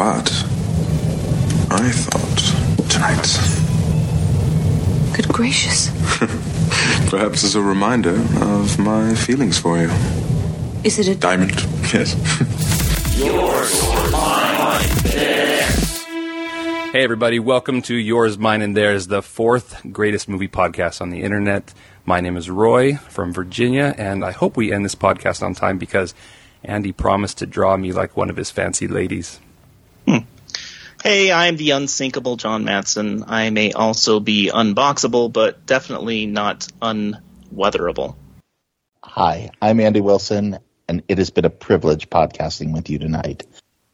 But I thought tonight. Good gracious. Perhaps as a reminder of my feelings for you. Is it a diamond? Yes. Yours, mine, theirs. Hey everybody, welcome to Yours, Mine, and Theirs, the fourth greatest movie podcast on the internet. My name is Roy from Virginia, and I hope we end this podcast on time because Andy promised to draw me like one of his fancy ladies. Hey, I'm the unsinkable John Matson. I may also be unboxable, but definitely not unweatherable. Hi, I'm Andy Wilson, and it has been a privilege podcasting with you tonight.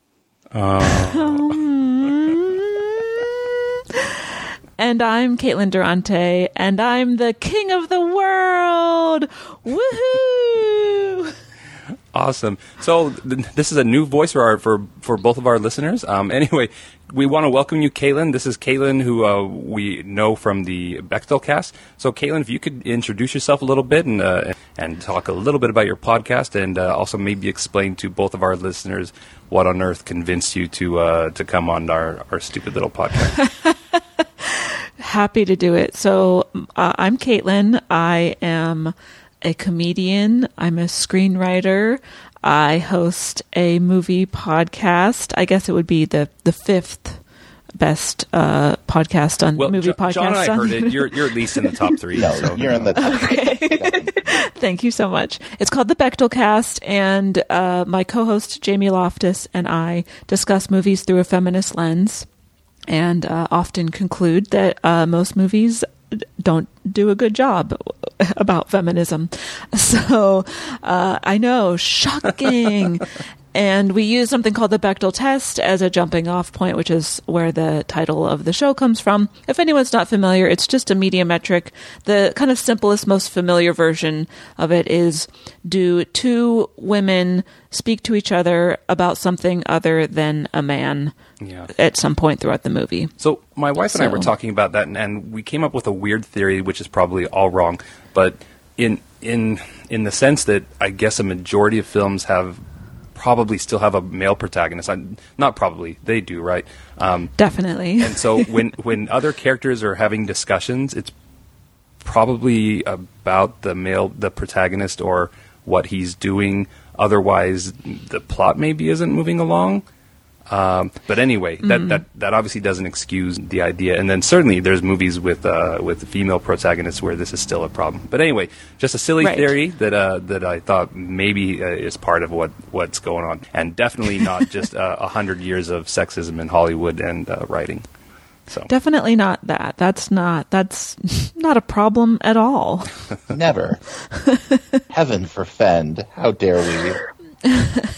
And I'm Caitlin Durante, and I'm the king of the world! Woohoo! Awesome. So this is a new voice for both of our listeners. Anyway, we want to welcome you, Caitlin. This is Caitlin, who we know from the Bechdel cast. So, Caitlin, if you could introduce yourself a little bit and talk a little bit about your podcast, and also maybe explain to both of our listeners what on earth convinced you to come on our stupid little podcast. Happy to do it. So, I'm Caitlin. I am a comedian. I'm a screenwriter. I host a movie podcast. I guess it would be the fifth best podcast on movie podcasts. John and I heard it. You're at least in the top three. No, so. You're in the top three. Thank you so much. It's called the Bechdel Cast, and my co-host Jamie Loftus and I discuss movies through a feminist lens, and often conclude that most movies don't do a good job about feminism. So I know, shocking. And we use something called the Bechdel test as a jumping off point, which is where the title of the show comes from. If anyone's not familiar, it's just a media metric. The kind of simplest, most familiar version of it is, do two women speak to each other about something other than a man at some point throughout the movie? So my wife and I were talking about that, and we came up with a weird theory, which is probably all wrong. But in the sense that I guess a majority of films probably still have a male protagonist. Not probably, they do, right? Definitely. And so when other characters are having discussions, it's probably about the protagonist or what he's doing. Otherwise, the plot maybe isn't moving along. But anyway, that obviously doesn't excuse the idea. And then certainly there's movies with female protagonists where this is still a problem. But anyway, just a silly theory that I thought maybe is part of what's going on, and definitely not just 100 years of sexism in Hollywood and writing. So definitely not that. That's not a problem at all. Never. Heaven forfend. How dare we?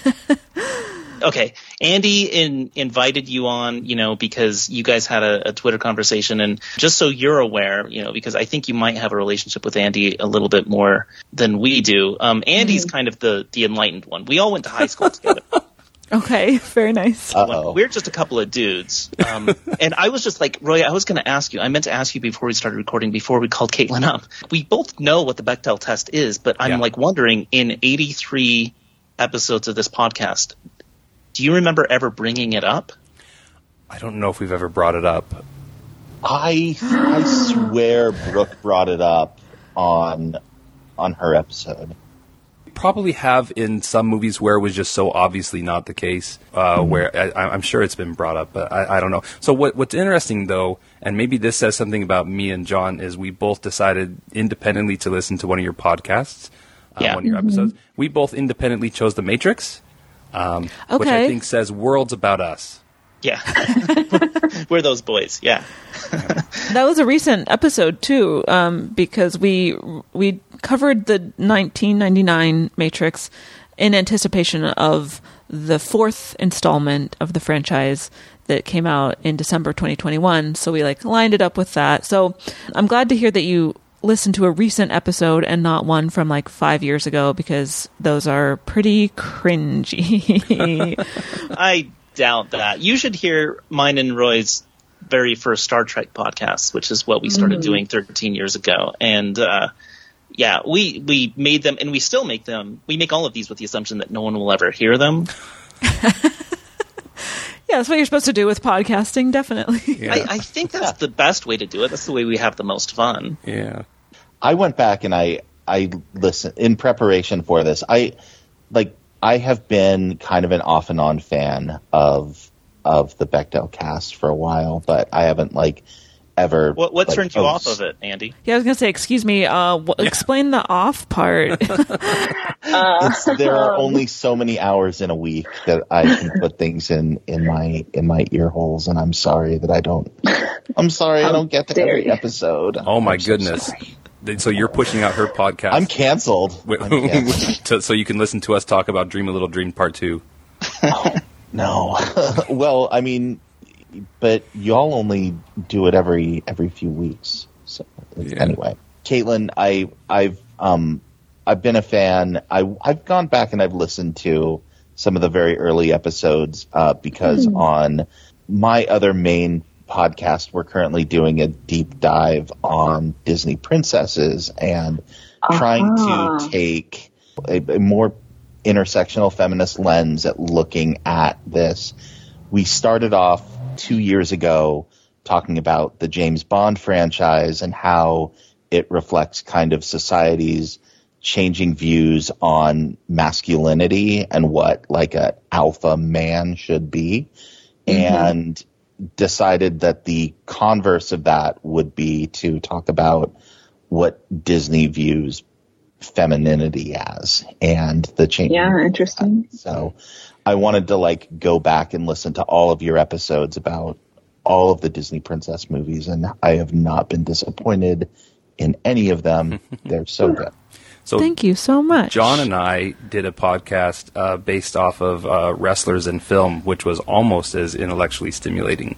Okay, Andy invited you on, because you guys had a Twitter conversation, and just so you're aware, because I think you might have a relationship with Andy a little bit more than we do. Andy's kind of the enlightened one. We all went to high school together. Okay, very nice. We're just a couple of dudes. And I was just like, Roy, I meant to ask you before we started recording, before we called Caitlin up. We both know what the Bechdel test is, but I'm wondering, in 83 episodes of this podcast, do you remember ever bringing it up? I don't know if we've ever brought it up. I swear Brooke brought it up on her episode. We probably have in some movies where it was just so obviously not the case, where I'm sure it's been brought up, but I don't know. So what's interesting, though, and maybe this says something about me and John, is we both decided independently to listen to one of your podcasts, one of your episodes. We both independently chose The Matrix. Which I think says worlds about us. Yeah. We're those boys, yeah. That was a recent episode, too, because we covered the 1999 Matrix in anticipation of the fourth installment of the franchise that came out in December 2021. So we lined it up with that. So I'm glad to hear that you listen to a recent episode and not one from 5 years ago, because those are pretty cringy. I doubt that. You should hear mine and Roy's very first Star Trek podcast, which is what we started doing 13 years ago. And we made them, and we still make them. We make all of these with the assumption that no one will ever hear them. Yeah, that's what you're supposed to do with podcasting, definitely. Yeah. I think that's the best way to do it. That's the way we have the most fun. Yeah. I went back and I listened in preparation for this. I have been kind of an off and on fan of the Bechdel cast for a while, but I haven't ever. What turned you off of it, Andy? Yeah, I was going to say, excuse me, explain the off part. There are only so many hours in a week that I can put things in my ear holes, and I'm sorry that I don't. I'm sorry I don't get to every episode. Oh my goodness! So you're pushing out her podcast. I'm canceled. So you can listen to us talk about Dream a Little Dream Part 2. Oh, no. Well, I mean, but y'all only do it every few weeks. So anyway, Caitlin, I've been a fan. I've gone back and I've listened to some of the very early episodes because on my other main podcast, we're currently doing a deep dive on Disney princesses and trying to take a more intersectional feminist lens at looking at this. We started off 2 years ago talking about the James Bond franchise and how it reflects kind of society's changing views on masculinity and what an alpha man should be, and decided that the converse of that would be to talk about what Disney views femininity as and the change. Yeah, interesting. So I wanted to go back and listen to all of your episodes about all of the Disney princess movies, and I have not been disappointed in any of them. They're so good. So thank you so much. John and I did a podcast based off of wrestlers in film, which was almost as intellectually stimulating.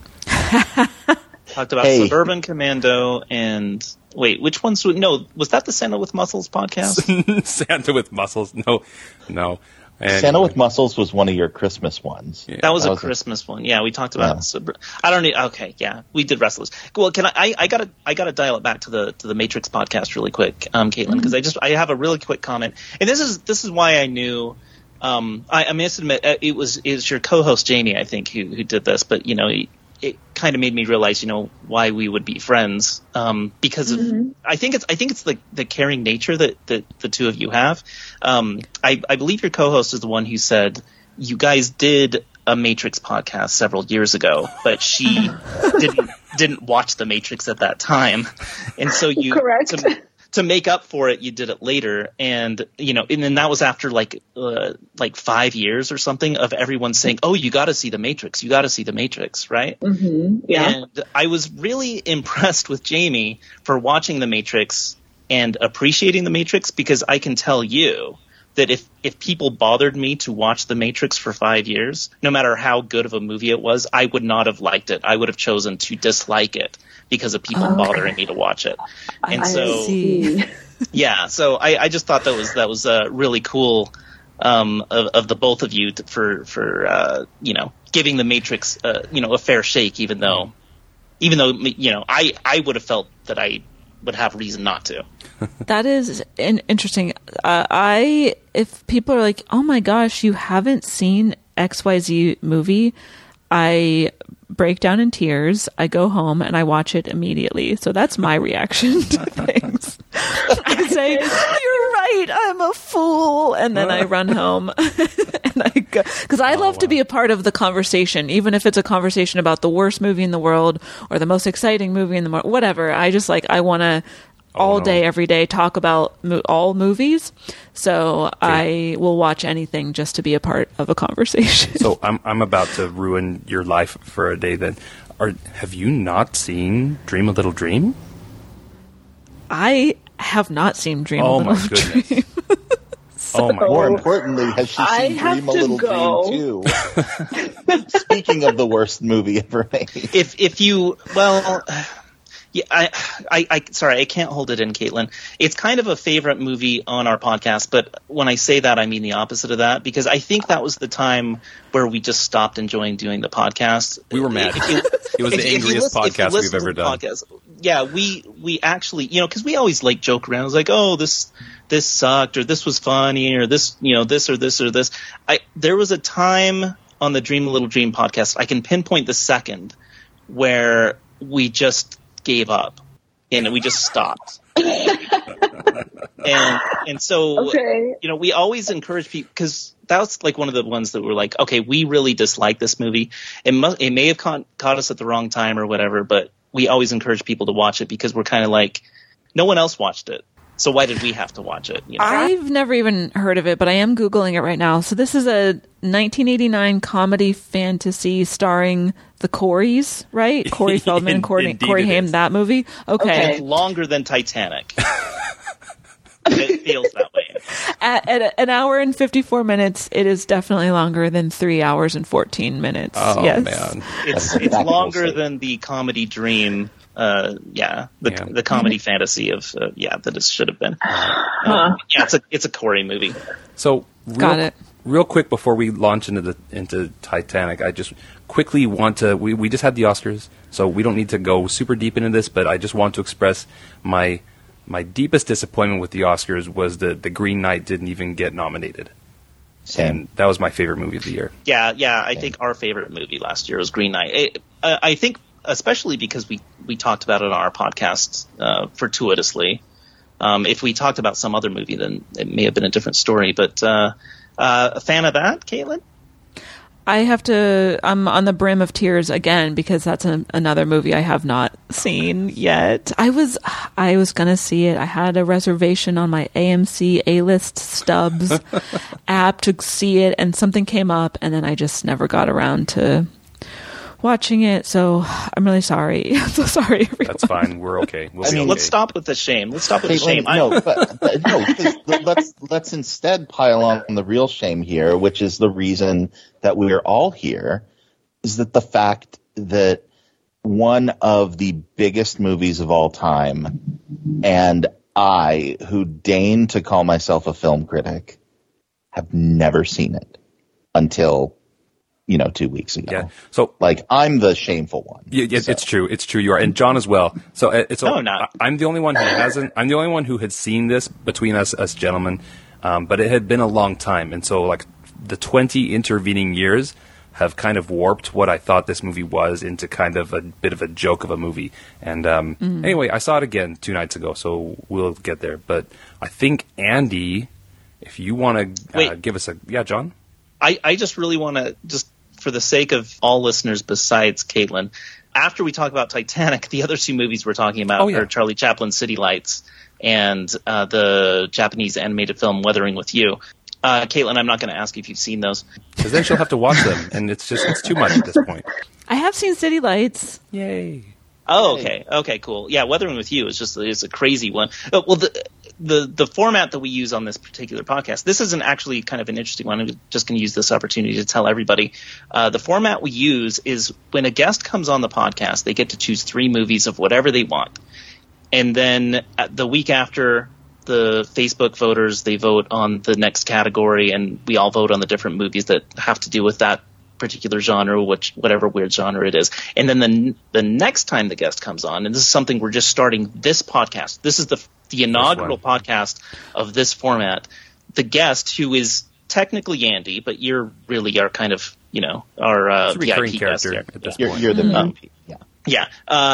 Talked about Suburban Commando and... Wait, which one's... No, was that the Santa with Muscles podcast? Santa with Muscles? No. Anyway. Santa with Muscles was one of your Christmas ones. Yeah. That was a Christmas one. Yeah, we talked about. I don't need. Okay, yeah, we did wrestlers. Well, can I gotta dial it back to the Matrix podcast really quick, Caitlin, because I have a really quick comment, and this is why I knew. I must admit it was your co-host Jamie, I think, who did this, but it kind of made me realize, why we would be friends, because of, I think it's the caring nature that the two of you have. I believe your co-host is the one who said you guys did a Matrix podcast several years ago, but she didn't watch the Matrix at that time, and so you correct. To make up for it, you did it later, and and then that was after like 5 years or something of everyone saying, "Oh, you got to see the Matrix. You got to see the Matrix," right? Mm-hmm. Yeah. And I was really impressed with Jamie for watching the Matrix and appreciating the Matrix, because I can tell you that if people bothered me to watch the Matrix for 5 years, no matter how good of a movie it was, I would not have liked it. I would have chosen to dislike it because of people bothering me to watch it. And yeah, so I just thought that was really cool of the both of you for giving the Matrix a fair shake, even though I would have felt that I would have reason not to. That is interesting. If people are like, "Oh my gosh, you haven't seen XYZ movie," I break down in tears. I go home and I watch it immediately. So that's my reaction to things. I say, "You're right. I'm a fool," and then I run home and I go, because I love to be a part of the conversation, even if it's a conversation about the worst movie in the world or the most exciting movie in the world, whatever. I want to all day, every day, talk about all movies. So I will watch anything just to be a part of a conversation. So I'm about to ruin your life for a day then. Have you not seen Dream a Little Dream? I have not seen Dream a Little Dream. More importantly, has she seen Dream a Little Dream too? Speaking of the worst movie ever made. Yeah, I sorry, I can't hold it in, Caitlin. It's kind of a favorite movie on our podcast, but when I say that, I mean the opposite of that, because I think that was the time where we just stopped enjoying doing the podcast. We were mad. It was the angriest podcast we've ever done. Yeah, we actually, because we always joke around. It's like, "Oh, this sucked," or "This was funny," or "This, this or this or this." There was a time on the Dream a Little Dream podcast, I can pinpoint the second where we just gave up and we just stopped. and so, Okay. you know, we always encourage people, because that was like one of the ones that were like, okay, we really dislike this movie. It may have caught us at the wrong time or whatever, but we always encourage people to watch it because we're kind of like, no one else watched it. So why did we have to watch it? You know? I've never even heard of it, but I am Googling it right now. So this is a 1989 comedy fantasy starring the Coreys, right? Corey Feldman and Corey Haim, that movie? Okay. It's longer than Titanic. It feels that way. At an hour and 54 minutes, it is definitely longer than 3 hours and 14 minutes. Oh, yes. man. It's longer than the comedy dream. The comedy fantasy of that it should have been. It's a Corey movie. So Got it. Real quick before we launch into Titanic, I just quickly want to. We just had the Oscars, so we don't need to go super deep into this, but I just want to express my deepest disappointment with the Oscars was that The Green Knight didn't even get nominated. Same. And that was my favorite movie of the year. Yeah. I think our favorite movie last year was Green Knight. I think especially because we talked about it on our podcast fortuitously. If we talked about some other movie, then it may have been a different story. But a fan of that, Caitlin? I'm on the brim of tears again because that's another movie I have not seen yet. I was going to see it. I had a reservation on my AMC A-List Stubs app to see it, and something came up, and then I just never got around to watching it. So I'm really sorry. I'm so sorry, everyone. That's fine. We're okay. Let's stop with the shame. Let's stop with the shame. Because let's instead pile on the real shame here, which is the reason that we are all here, is that the fact that one of the biggest movies of all time, and I, who deign to call myself a film critic, have never seen it until 2 weeks ago. Yeah. So, I'm the shameful one. Yeah, so. It's true. It's true. You are, and John as well. So no, I'm not. I'm the only one who hasn't. I'm the only one who had seen this between us gentlemen. But it had been a long time, and so the 20 intervening years have kind of warped what I thought this movie was into kind of a bit of a joke of a movie. And anyway, I saw it again 2 nights ago, so we'll get there. But I think Andy, if you want to give us John. I just really want to for the sake of all listeners besides Caitlin, after we talk about Titanic, the other 2 movies we're talking about are Charlie Chaplin's City Lights and the Japanese animated film Weathering with You. Caitlin, I'm not going to ask you if you've seen those. Because then she'll have to watch them, and it's too much at this point. I have seen City Lights. Yay. Oh, okay. Okay, cool. Yeah, Weathering with You is a crazy one. Well, the format that we use on this particular podcast, this isn't actually kind of an interesting one. I'm just going to use this opportunity to tell everybody. The format we use is when a guest comes on the podcast, they get to choose 3 movies of whatever they want. And then the week after, the Facebook voters, they vote on the next category, and we all vote on the different movies that have to do with that particular genre, whatever weird genre it is. And then the next time the guest comes on, and this is something we're just starting this podcast. This is the inaugural podcast of this format. The guest, who is technically Andy, but you're really our kind of, our recurring VIP character guest at this point. You're the VIP. Yeah.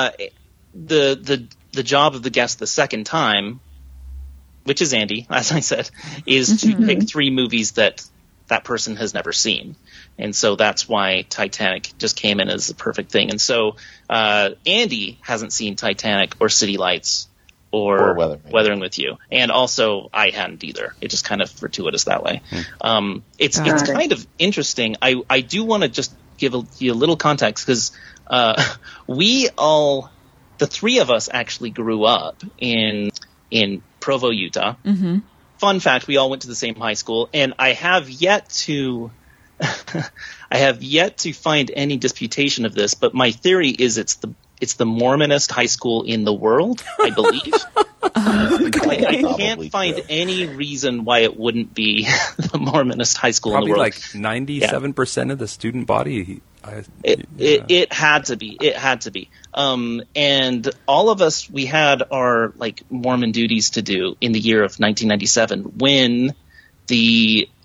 The job of the guest the second time, which is Andy, as I said, is to pick 3 movies that person has never seen. And so that's why Titanic just came in as the perfect thing. And so Andy hasn't seen Titanic or City Lights or Weathering with You. And also I hadn't either. It just kind of fortuitous that way. It's kind of interesting. I do want to just give you a little context because the 3 of us actually grew up in Provo, Utah. Mm-hmm. Fun fact, we all went to the same high school, and I have yet to find any disputation of this, but my theory is it's the Mormonist high school in the world, I believe. I can't find any reason why it wouldn't be the Mormonist high school in the world. Probably 97% of the student body. It had to be. It had to be. And all of us, we had our Mormon duties to do in the year of 1997 when the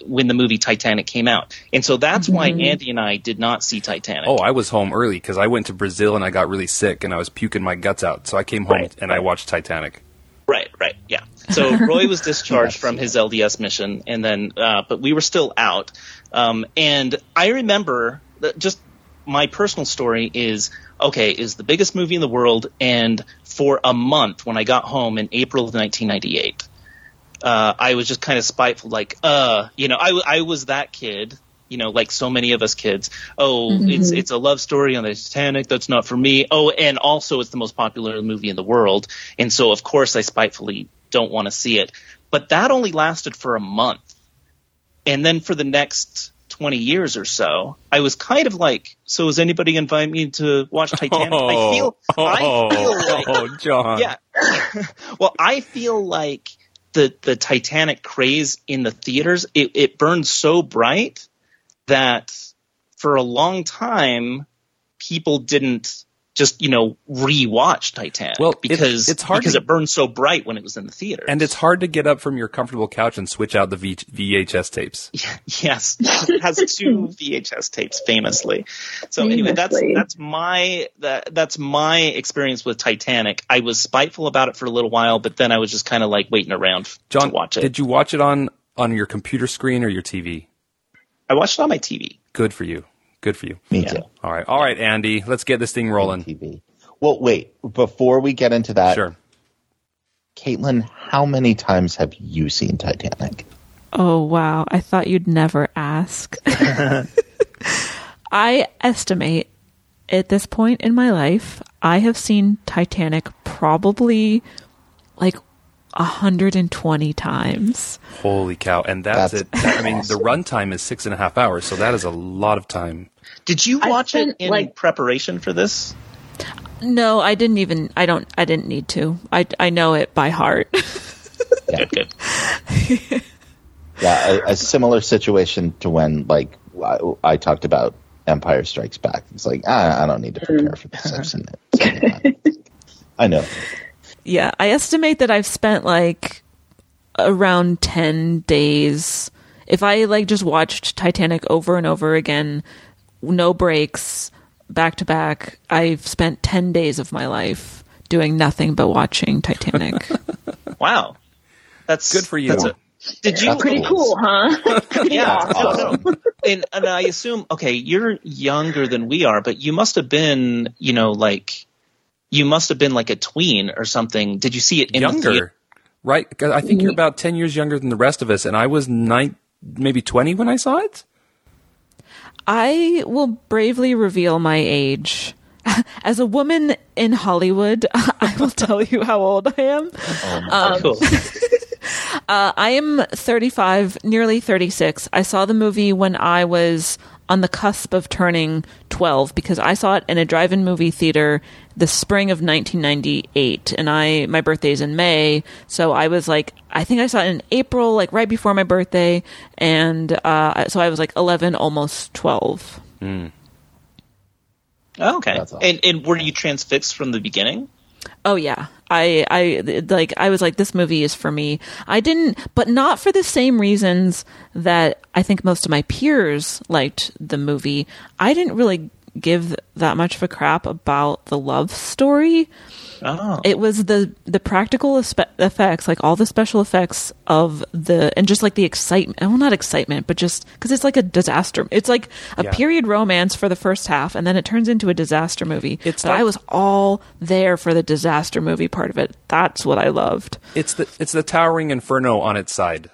when the movie Titanic came out. And so that's why Andy and I did not see Titanic. Oh, I was home early because I went to Brazil and I got really sick and I was puking my guts out. So I came home and I watched Titanic. Right, yeah. So Roy was discharged from his LDS mission, and then, but we were still out. And I remember that just my personal story is the biggest movie in the world, and for a month when I got home in April of 1998, I was just kind of spiteful, like, I was that kid, like so many of us kids. It's a love story on the Titanic. That's not for me. Oh, and also it's the most popular movie in the world. And so, of course, I spitefully don't want to see it. But that only lasted for a month. And then for the next 20 years or so, I was kind of like, so is anybody invite me to watch Titanic? I feel like, John. Yeah. Well, I feel like the Titanic craze in the theaters, it burned so bright that for a long time people didn't just rewatch Titanic because it burned so bright when it was in the theater. And it's hard to get up from your comfortable couch and switch out the VHS tapes. Yes, it has 2 VHS tapes famously. So anyway, that's my experience with Titanic. I was spiteful about it for a little while, but then I was just kind of like waiting around John, to watch it. Did you watch it on your computer screen or your TV? I watched it on my TV. Good for you. Me too. All right, Andy. Let's get this thing rolling. TV. Well, wait. Before we get into that, sure. Caitlin, how many times have you seen Titanic? Oh, wow. I thought you'd never ask. I estimate at this point in my life, I have seen Titanic probably like 120 times. Holy cow. And that's it. I mean, the runtime is 6.5 hours, so that is a lot of time. Did you watch it in preparation for this? No, I didn't need to. I know it by heart. Yeah. Good. Yeah, a similar situation to when I talked about Empire Strikes Back. It's like, I don't need to prepare for this. I've seen it. I know. Yeah, I estimate that I've spent around 10 days. If I just watched Titanic over and over again, no breaks, back to back, I've spent 10 days of my life doing nothing but watching Titanic. Wow. That's good for you. Pretty cool, huh? Yeah. Awesome. And I assume, you're younger than we are, but you must have been, you must have been like a tween or something. Did you see it in the theater? Right? Because I think you're about 10 years younger than the rest of us, and I was maybe 20 when I saw it. I will bravely reveal my age. As a woman in Hollywood, I will tell you how old I am. Cool. I am 35, nearly 36. I saw the movie when I was on the cusp of turning 12 because I saw it in a drive-in movie theater the spring of 1998, and my birthday's in May, so I was I think I saw it in April, right before my birthday, and so I was 11, almost 12. Oh, okay. That's awesome. And were you transfixed from the beginning? Oh yeah. I was like, this movie is for me. I didn't, but not for the same reasons that I think most of my peers liked the movie. I didn't really give that much of a crap about the love story. Oh. It was the practical effects, all the special effects of and just the excitement. Well, not excitement, but just because it's like a disaster. It's like a period romance for the first half, and then it turns into a disaster movie. I was all there for the disaster movie part of it. That's what I loved. It's the towering inferno on its side.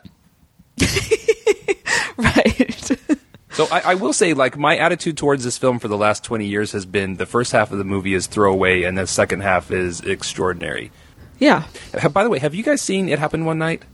Right. So I will say, my attitude towards this film for the last 20 years has been the first half of the movie is throwaway, and the second half is extraordinary. Yeah. By the way, have you guys seen It Happened One Night?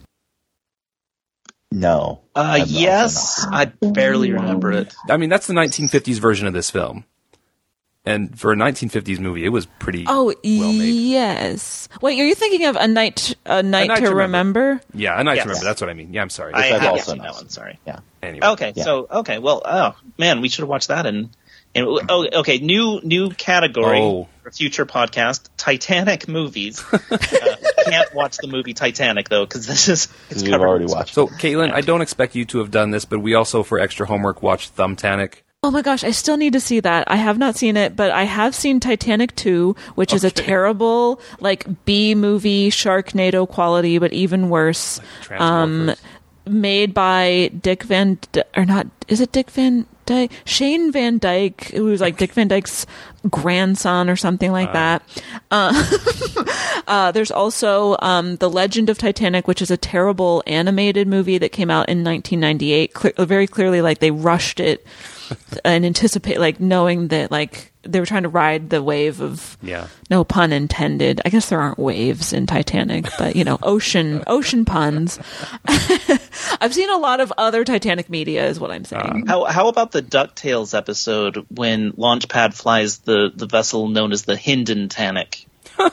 No. Yes. I barely remember it. I mean, that's the 1950s version of this film. And for a 1950s movie, it was pretty well made. Yes. Wait, are you thinking of A Night to Remember? Yeah, A Night to Remember. That's what I mean. Yeah, I'm sorry. I haven't seen that one. Sorry. Yeah. Anyway. Okay. Yeah. So, well, oh man, we should have watched that in And okay, new category for future podcast: Titanic movies. Can't watch the movie Titanic though, because it's we've already watched. So, Caitlin, I don't expect you to have done this, but we also, for extra homework, watched Thumbtanic. Oh my gosh, I still need to see that. I have not seen it, but I have seen Titanic 2, which is a terrible, like, B-movie, Sharknado quality, but even worse. Made by Dick Van... or not... Is it Dick Van Dyke? Shane Van Dyke, who was like Dick Van Dyke's grandson or something like that. There's also The Legend of Titanic, which is a terrible animated movie that came out in 1998. Very clearly, like, they rushed it and anticipate, like, knowing that, like, they were trying to ride the wave of, no pun intended. I guess there aren't waves in Titanic, but, you know, ocean puns. I've seen a lot of other Titanic media, is what I'm saying. How about the DuckTales episode when Launchpad flies the vessel known as the Hindentanic?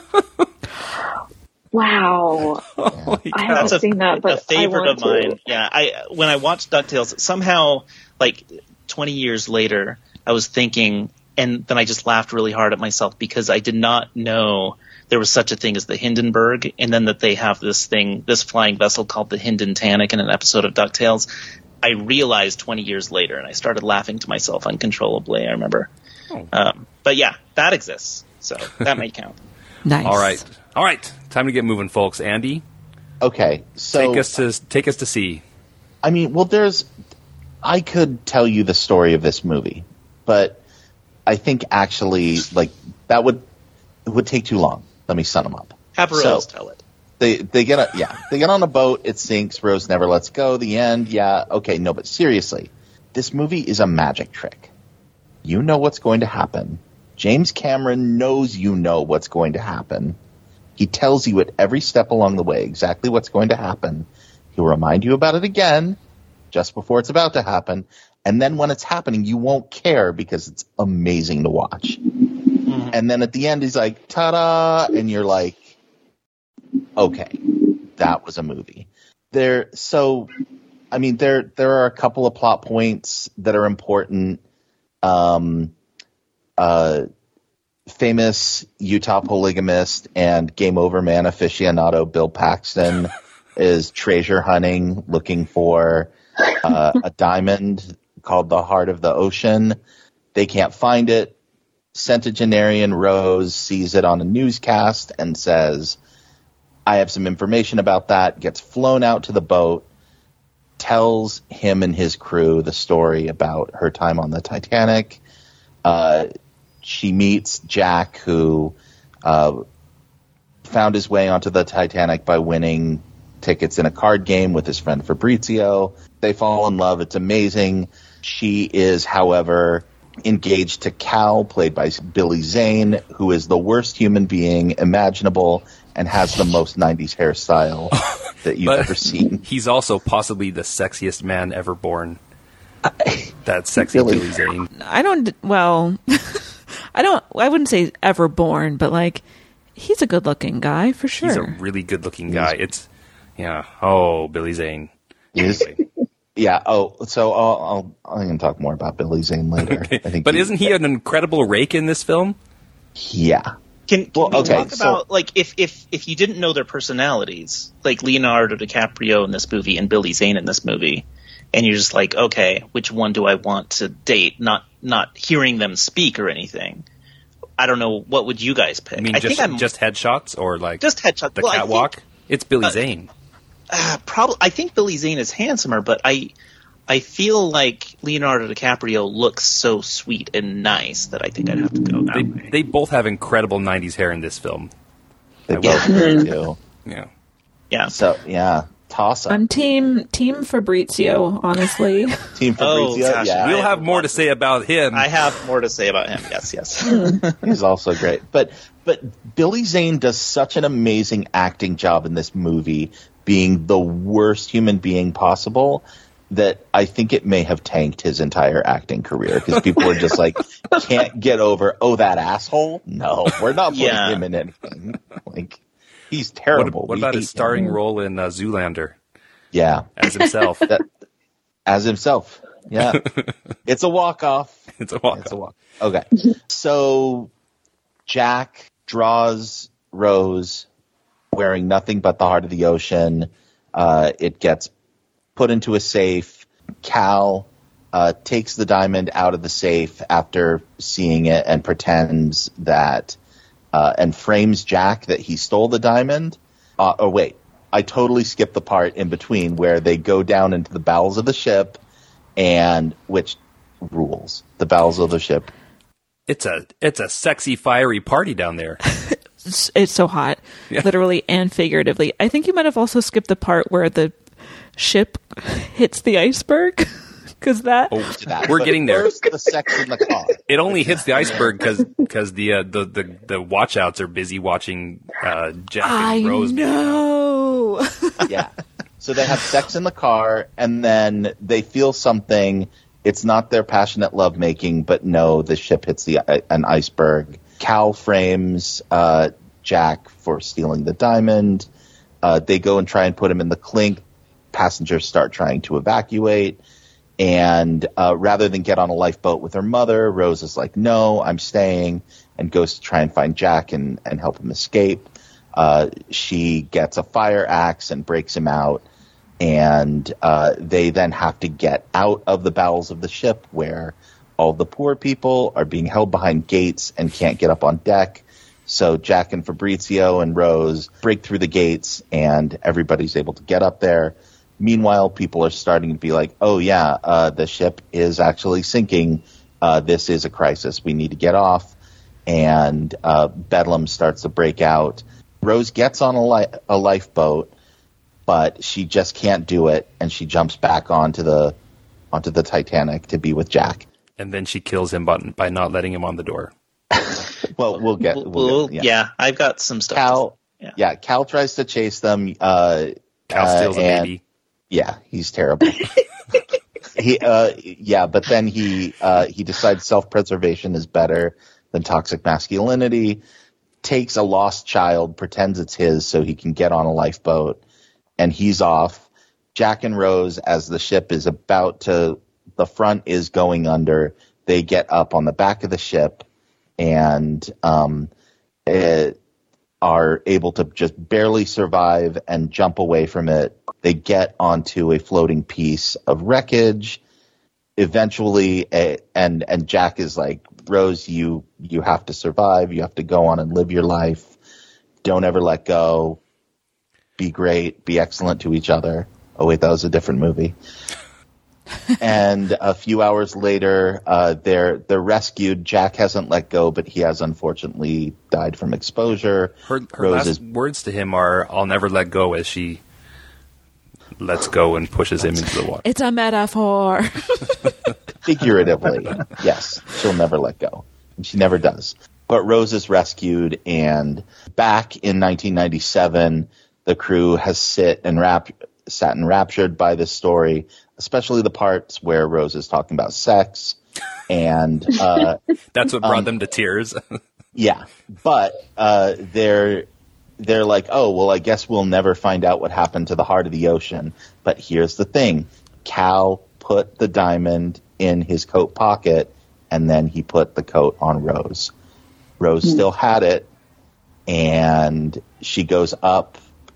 Wow. I haven't seen that, but a favorite I of want mine. to. Yeah, when I watched DuckTales, somehow, like 20 years later, I was thinking, and then I just laughed really hard at myself because I did not know there was such a thing as the Hindenburg, and then that they have this flying vessel called the Hindentanic in an episode of DuckTales. I realized 20 years later, and I started laughing to myself uncontrollably, I remember. But yeah, that exists, so that may count. Nice. All right. Time to get moving, folks. Andy? Okay, so... Take us to sea. I mean, well, I could tell you the story of this movie, but I think actually, like, it would take too long. Let me sum them up. Have Rose tell it. They get on a boat, it sinks, Rose never lets go, the end, but seriously, this movie is a magic trick. You know what's going to happen. James Cameron knows you know what's going to happen. He tells you at every step along the way exactly what's going to happen. He'll remind you about it again, just before it's about to happen, and then when it's happening, you won't care because it's amazing to watch. Mm-hmm. And then at the end, he's like, ta-da, and you're like, okay, that was a movie. There are a couple of plot points that are important. Famous Utah polygamist and Game Over Man aficionado Bill Paxton is treasure hunting, looking for a diamond called the Heart of the Ocean. They can't find it. Centenarian Rose sees it on a newscast and says, I have some information about that, gets flown out to the boat, tells him and his crew the story about her time on the Titanic. She meets Jack, who found his way onto the Titanic by winning tickets in a card game with his friend Fabrizio. They fall in love. It's amazing. She is, however, engaged to Cal, played by Billy Zane, who is the worst human being imaginable and has the most 90s hairstyle that you've ever seen. He's also possibly the sexiest man ever born. That sexy Billy Zane. I wouldn't say ever born, but like, he's a good looking guy for sure. He's a really good looking guy. Billy Zane. Anyway. Yeah. Oh, so I'm going to talk more about Billy Zane later. Okay. But isn't he an incredible rake in this film? Yeah. Can we talk about, like, if you didn't know their personalities, like Leonardo DiCaprio in this movie and Billy Zane in this movie, and you're just like, okay, which one do I want to date? Not hearing them speak or anything. I don't know. What would you guys pick? I mean, just headshots or like just headshots? The catwalk? It's Billy Zane. Probably. I think Billy Zane is handsomer, but I feel like Leonardo DiCaprio looks so sweet and nice that I think I'd have to go that way. They both have incredible 90s hair in this film. They both do. Yeah. Yeah. So, yeah. Toss up. I'm team Fabrizio, honestly. Team Fabrizio, yeah. We'll have more to say about him. I have more to say about him, yes. He's also great. But Billy Zane does such an amazing acting job in this movie, being the worst human being possible, that I think it may have tanked his entire acting career, because people were just like, can't get over, that asshole? No, we're not putting him in anything. Like, he's terrible. What about his starring role in Zoolander? Yeah. As himself. As himself. Yeah. It's a walk-off. It's a walk-off. Okay. So Jack draws Rose wearing nothing but the heart of the ocean. It gets put into a safe. Cal takes the diamond out of the safe after seeing it and pretends that and frames Jack that he stole the diamond. Wait, I totally skipped the part in between where they go down into the bowels of the ship, and which rules the bowels of the ship. It's a sexy, fiery party down there. It's so hot, literally and figuratively. I think you might have also skipped the part where the ship hits the iceberg. Because we're getting there. First, the sex in the car. It only hits the iceberg because the watchouts are busy watching Jack and Rose. No. Yeah. So they have sex in the car, and then they feel something. It's not their passionate lovemaking, but no, the ship hits an iceberg. Cal frames Jack for stealing the diamond. They go and try and put him in the clink. Passengers start trying to evacuate. And rather than get on a lifeboat with her mother, Rose is like, no, I'm staying, and goes to try and find Jack and help him escape. She gets a fire axe and breaks him out, and they then have to get out of the bowels of the ship where all the poor people are being held behind gates and can't get up on deck. So Jack and Fabrizio and Rose break through the gates, and everybody's able to get up there. Meanwhile, people are starting to be like, oh, yeah, the ship is actually sinking. This is a crisis. We need to get off. And Bedlam starts to break out. Rose gets on a lifeboat, but she just can't do it, and she jumps back onto the Titanic to be with Jack. And then she kills him by not letting him on the door. Well, we'll get. Yeah, I've got some stuff. Cal tries to chase them. Cal steals a baby. Yeah, he's terrible. But then he decides self-preservation is better than toxic masculinity, takes a lost child, pretends it's his so he can get on a lifeboat, and he's off. Jack and Rose, as the ship is the front is going under, they get up on the back of the ship and are able to just barely survive and jump away from it. They get onto a floating piece of wreckage. Eventually, and Jack is like, Rose, you have to survive. You have to go on and live your life. Don't ever let go. Be great. Be excellent to each other. Oh, wait, that was a different movie. And a few hours later, they're rescued. Jack hasn't let go, but he has unfortunately died from exposure. Her last words to him are, I'll never let go, as she lets go and pushes him into the water. It's a metaphor. Figuratively, yes. She'll never let go. And she never does. But Rose is rescued, and back in 1997, the crew has sat enraptured by this story, especially the parts where Rose is talking about sex. And that's what brought them to tears. Yeah. But they're like, oh, well, I guess we'll never find out what happened to the heart of the ocean. But here's the thing. Cal put the diamond in his coat pocket, and then he put the coat on Rose. Rose still had it, and she goes up.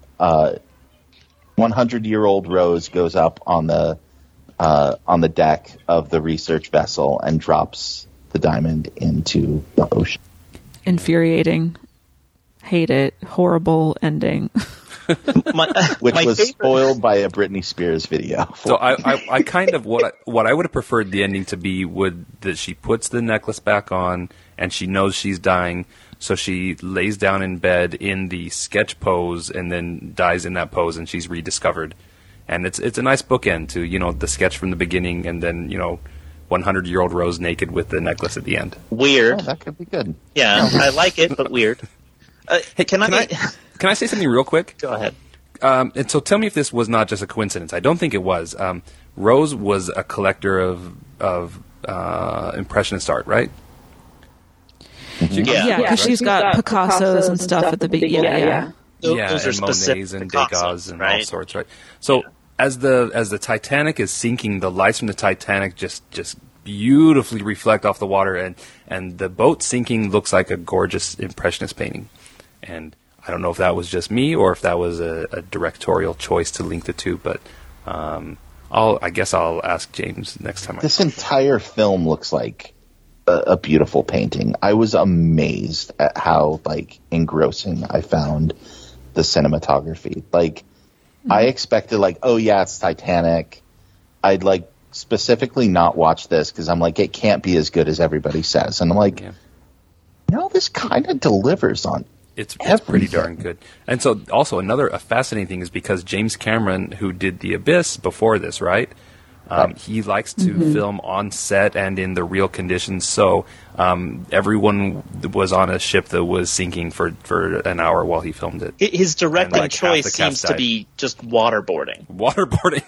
100-year-old Rose goes up on the deck of the research vessel and drops the diamond into the ocean. Infuriating. Hate it. Horrible ending. Which was spoiled by a Britney Spears video. So I kind of what I would have preferred the ending to be that she puts the necklace back on and she knows she's dying, so she lays down in bed in the sketch pose and then dies in that pose, and she's rediscovered. And it's a nice bookend to the sketch from the beginning, and then 100-year-old Rose naked with the necklace at the end. Weird. Oh, that could be good. Yeah, I like it, but weird. Hey, can I say something real quick? Go ahead. And so tell me if this was not just a coincidence. I don't think it was. Rose was a collector of Impressionist art, right? Yeah, because she's got Picassos and stuff at the beginning. Those are and specific Monets and Picasso, Degas and right? all sorts, right? So as the Titanic is sinking, the lights from the Titanic just beautifully reflect off the water, and the boat sinking looks like a gorgeous impressionist painting. And I don't know if that was just me or if that was a directorial choice to link the two, but I guess I'll ask James next time. This entire film looks like a beautiful painting. I was amazed at how engrossing I found the cinematography. I expected oh yeah, it's Titanic. I'd specifically not watch this because I'm it can't be as good as everybody says. And I'm no, this kind of delivers on It's pretty darn good. And so also a fascinating thing is because James Cameron, who did The Abyss before this, right? He likes to film on set and in the real conditions. So everyone was on a ship that was sinking for an hour while he filmed it. His directing choice seems to be just waterboarding. Waterboarding.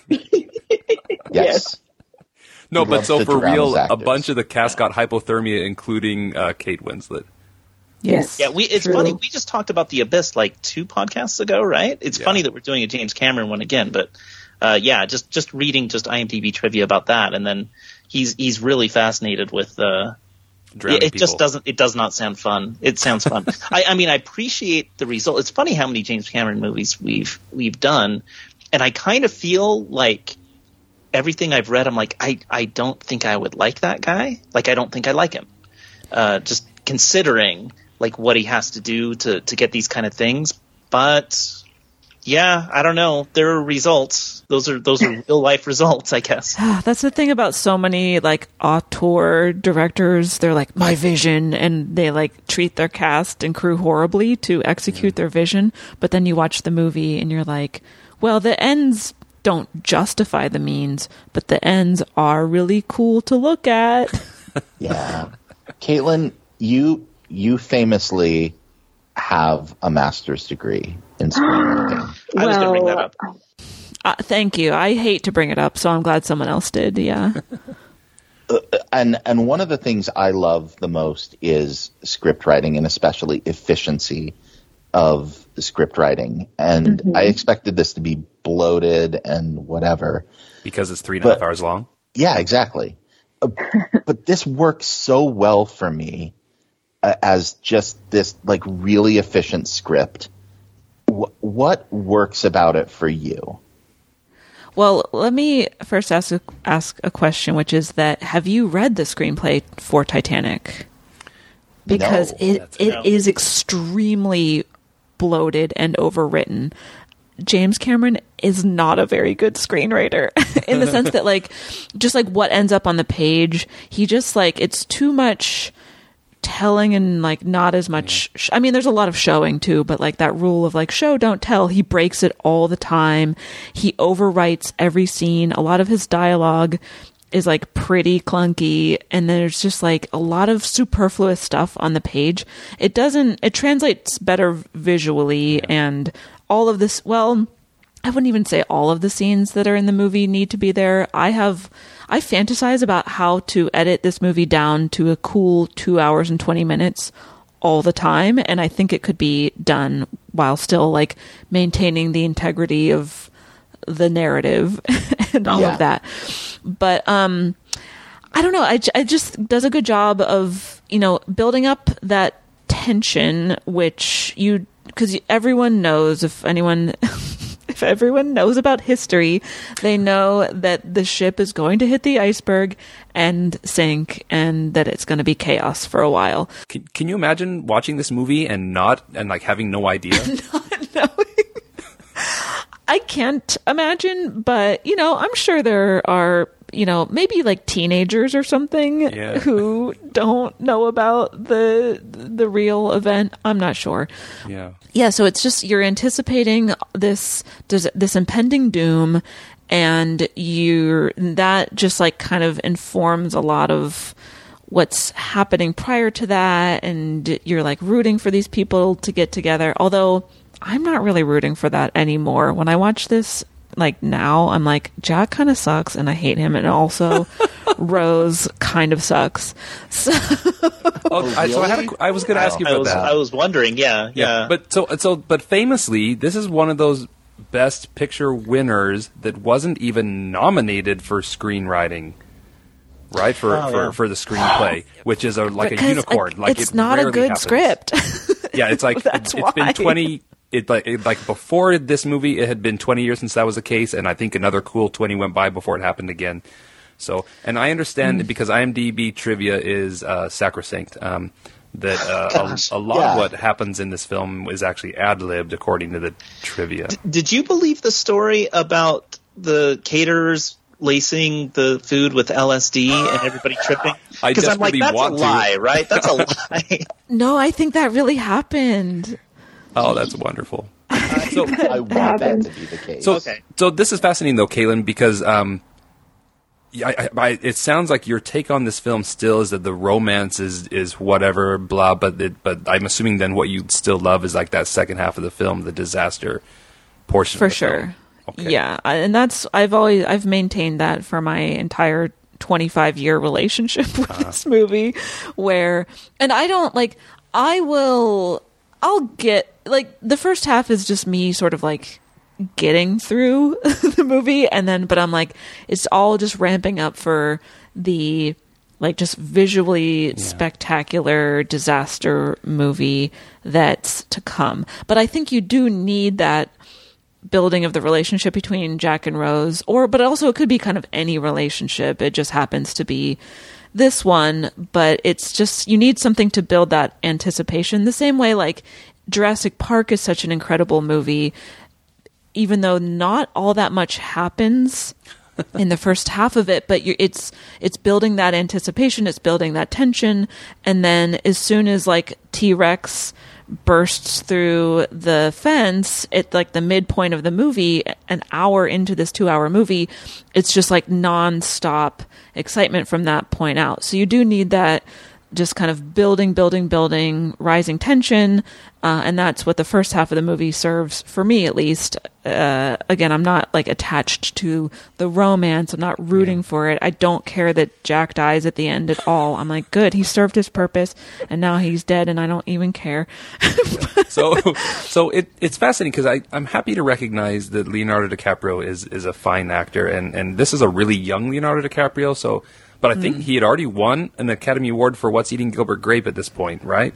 Yes. No, but so for real, a bunch of the cast got hypothermia, including Kate Winslet. Yes. Yeah, it's funny. We just talked about The Abyss 2 podcasts ago, right? It's funny that we're doing a James Cameron one again, but just reading IMDb trivia about that, and then he's really fascinated with drowning people. It does not sound fun. It sounds fun. I mean, I appreciate the result. It's funny how many James Cameron movies we've done, and I kind of feel like everything I've read, I'm I don't think I would like that guy. I don't think I like him. Just considering what he has to do to get these kind of things. But yeah, I don't know. There are results. Those are real life results, I guess. That's the thing about so many auteur directors. They're my vision, and they treat their cast and crew horribly to execute their vision. But then you watch the movie and you're well, the ends don't justify the means, but the ends are really cool to look at. Yeah. Caitlin, you famously have a master's degree in screenwriting. I was going to bring that up. Thank you. I hate to bring it up, so I'm glad someone else did. Yeah. And one of the things I love the most is script writing, and especially efficiency of script writing. And I expected this to be bloated and whatever. Because it's 3.5 hours long? Yeah, exactly. But this works so well for me as just this really efficient script. What works about it for you? Well, let me first ask a question, which is that have you read the screenplay for Titanic? Because it is extremely bloated and overwritten. James Cameron is not a very good screenwriter in the sense that just what ends up on the page, he just it's too much telling and not as much I mean, there's a lot of showing too, but that rule of show don't tell, he breaks it all the time. He overwrites every scene. A lot of his dialogue is pretty clunky, and there's just a lot of superfluous stuff on the page. It translates better visually, and all of this, well, I wouldn't even say all of the scenes that are in the movie need to be there. I fantasize about how to edit this movie down to a cool 2 hours and 20 minutes all the time, and I think it could be done while still maintaining the integrity of the narrative and all of that. But I don't know. I just does a good job of building up that tension, which because everyone knows, if everyone knows about history, they know that the ship is going to hit the iceberg and sink, and that it's going to be chaos for a while. Can you imagine watching this movie and having no idea? Not knowing. I can't imagine, but I'm sure there are maybe teenagers or something who don't know about the real event. I'm not sure. Yeah. So it's just you're anticipating this impending doom, and that just kind of informs a lot of what's happening prior to that, and you're rooting for these people to get together. Although I'm not really rooting for that anymore. When I watch this, now, I'm Jack kind of sucks, and I hate him, and also Rose kind of sucks. So, I was going to ask you about that. I was wondering, yeah. But famously, this is one of those Best Picture winners that wasn't even nominated for screenwriting. Right for the screenplay, which is a unicorn. It's not a good script. Yeah, it's like it's been 20. Like before this movie, it had been 20 years since that was the case, and I think another cool 20 went by before it happened again. So, and I understand because IMDb trivia is sacrosanct. That a lot of what happens in this film is actually ad-libbed according to the trivia. Did you believe the story about the caterers lacing the food with LSD and everybody tripping? Because I'm like, that's a lie, right? That's a lie. No, I think that really happened. Oh, that's wonderful. So I want that to be the case. So this is fascinating, though, Caitlin, because it sounds like your take on this film still is that the romance is whatever, blah, but I'm assuming then what you still love is like that second half of the film, the disaster portion. For sure. Film. Okay. Yeah, and that's I've maintained that for my entire 25-year relationship with this movie, and I don't I'll get the first half is just me sort of like getting through the movie, but I'm like, it's all just ramping up for the just visually spectacular disaster movie that's to come. But I think you do need that building of the relationship between Jack and Rose, but also it could be kind of any relationship. It just happens to be this one, but it's just, you need something to build that anticipation. The same way like Jurassic Park is such an incredible movie, even though not all that much happens in the first half of it, but it's building that anticipation, it's building that tension, and then as soon as like T-Rex bursts through the fence at like the midpoint of the movie, an hour into this 2-hour movie, it's just like non-stop excitement from that point out. So you do need that just kind of building, rising tension, and that's what the first half of the movie serves, for me at least. Again, I'm not like attached to the romance. I'm not rooting for it. I don't care that Jack dies at the end at all. I'm like, good, he served his purpose, and now he's dead, and I don't even care. So it's fascinating because I'm happy to recognize that Leonardo DiCaprio is a fine actor, and this is a really young Leonardo DiCaprio. But I think he had already won an Academy Award for What's Eating Gilbert Grape at this point, right?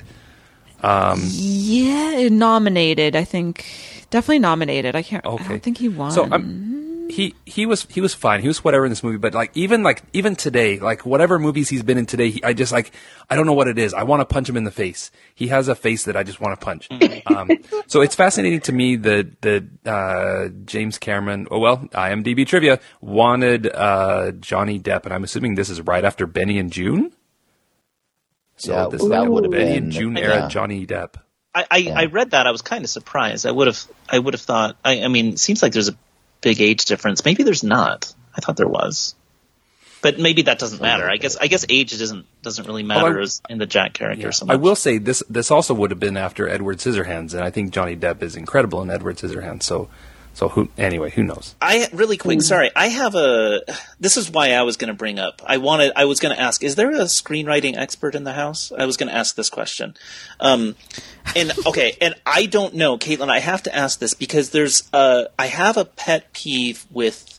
Nominated. I think definitely nominated. I don't think he won. So he was fine. He was whatever in this movie. But even today, like whatever movies he's been in today, I just I don't know what it is. I want to punch him in the face. He has a face that I just want to punch. So it's fascinating to me that James Cameron, IMDb trivia, wanted Johnny Depp, and I'm assuming this is right after Benny and June. So this that would have been Benny and June era Johnny Depp. I read that. I was kind of surprised. I would have thought. I mean, it seems like there's a big age difference. Maybe there's not. I thought there was, but maybe that doesn't matter. I guess age doesn't really matter in the Jack character. So much. I will say this also would have been after Edward Scissorhands, and I think Johnny Depp is incredible in Edward Scissorhands. So who knows? Really quick. Sorry, I have this is why I was going to bring up. I was going to ask, is there a screenwriting expert in the house? I was going to ask this question. And I don't know, Caitlin, I have to ask this because I have a pet peeve with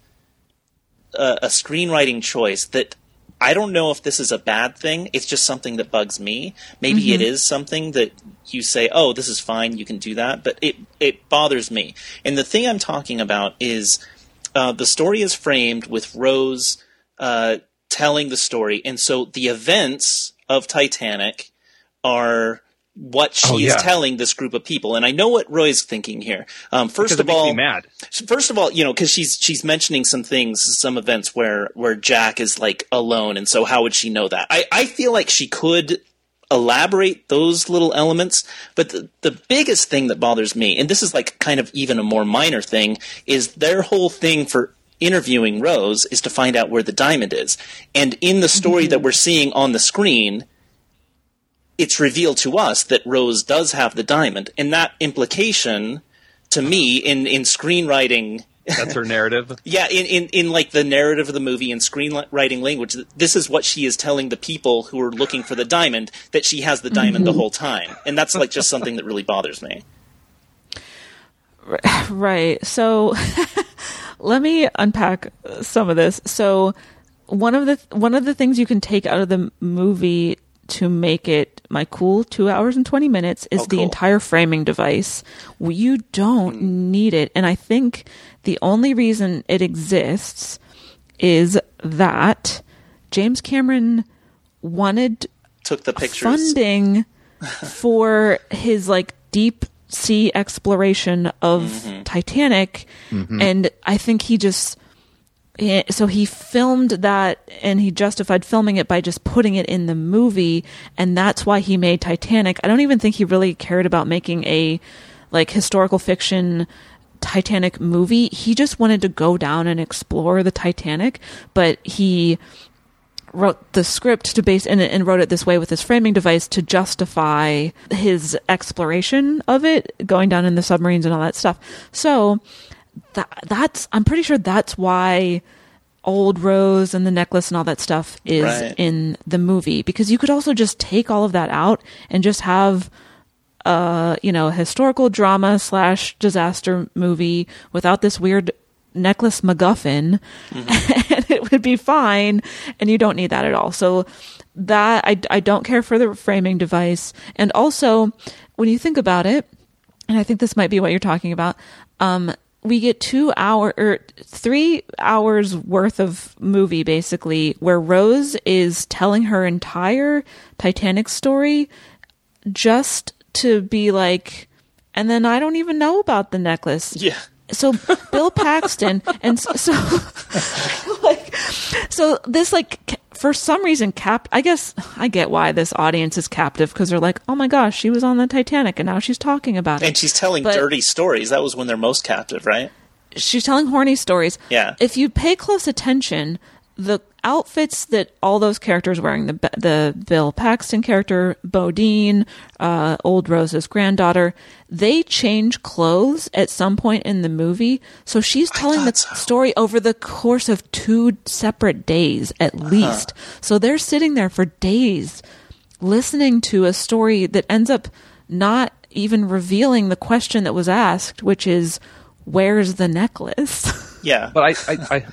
a screenwriting choice that I don't know if this is a bad thing. It's just something that bugs me. Maybe it is something that you say, oh, this is fine, you can do that, but it bothers me. And the thing I'm talking about is the story is framed with Rose telling the story, and so the events of Titanic are what she is telling this group of people. And I know what Roy's thinking here. First of all, because she's mentioning some events where Jack is like alone, and so how would she know that? I feel like she could elaborate those little elements, but the biggest thing that bothers me, and this is like kind of even a more minor thing, is their whole thing for interviewing Rose is to find out where the diamond is. And in the story that we're seeing on the screen, it's revealed to us that Rose does have the diamond, and that implication, to me, in screenwriting, that's her narrative. Yeah, in like the narrative of the movie in screenwriting language, this is what she is telling the people who are looking for the diamond, that she has the diamond the whole time, and that's like just something that really bothers me. Right. So let me unpack some of this. So one of the things you can take out of the movie to make it my cool 2 hours and 20 minutes is the entire framing device. You don't need it. And I think the only reason it exists is that James Cameron took the pictures, funding for his like deep sea exploration of Titanic, and I think he filmed that, and he justified filming it by just putting it in the movie, and that's why he made Titanic. I don't even think he really cared about making a like historical fiction Titanic movie. He just wanted to go down and explore the Titanic, but he wrote the script to base and wrote it this way with his framing device to justify his exploration of it, going down in the submarines and all that stuff. So that's I'm pretty sure that's why Old Rose and the necklace and all that stuff is in the movie, because you could also just take all of that out and just have a historical drama / disaster movie without this weird necklace MacGuffin, and it would be fine, and you don't need that at all. So that I don't care for the framing device. And also, when you think about it, and I think this might be what you're talking about, we get 3 hours worth of movie basically where Rose is telling her entire Titanic story just to be like, and then I don't even know about the necklace. Yeah. So Bill Paxton, and so this like for some reason I guess I get why this audience is captive, because they're like, oh my gosh, she was on the Titanic and now she's talking about it. And she's telling dirty stories. That was when they're most captive, right? She's telling horny stories. Yeah. If you pay close attention, the outfits that all those characters wearing, the Bill Paxton character, Bodine, Old Rose's granddaughter, they change clothes at some point in the movie. So she's telling the story over the course of 2 separate days at least. So they're sitting there for days listening to a story that ends up not even revealing the question that was asked, which is, where's the necklace? Yeah. But I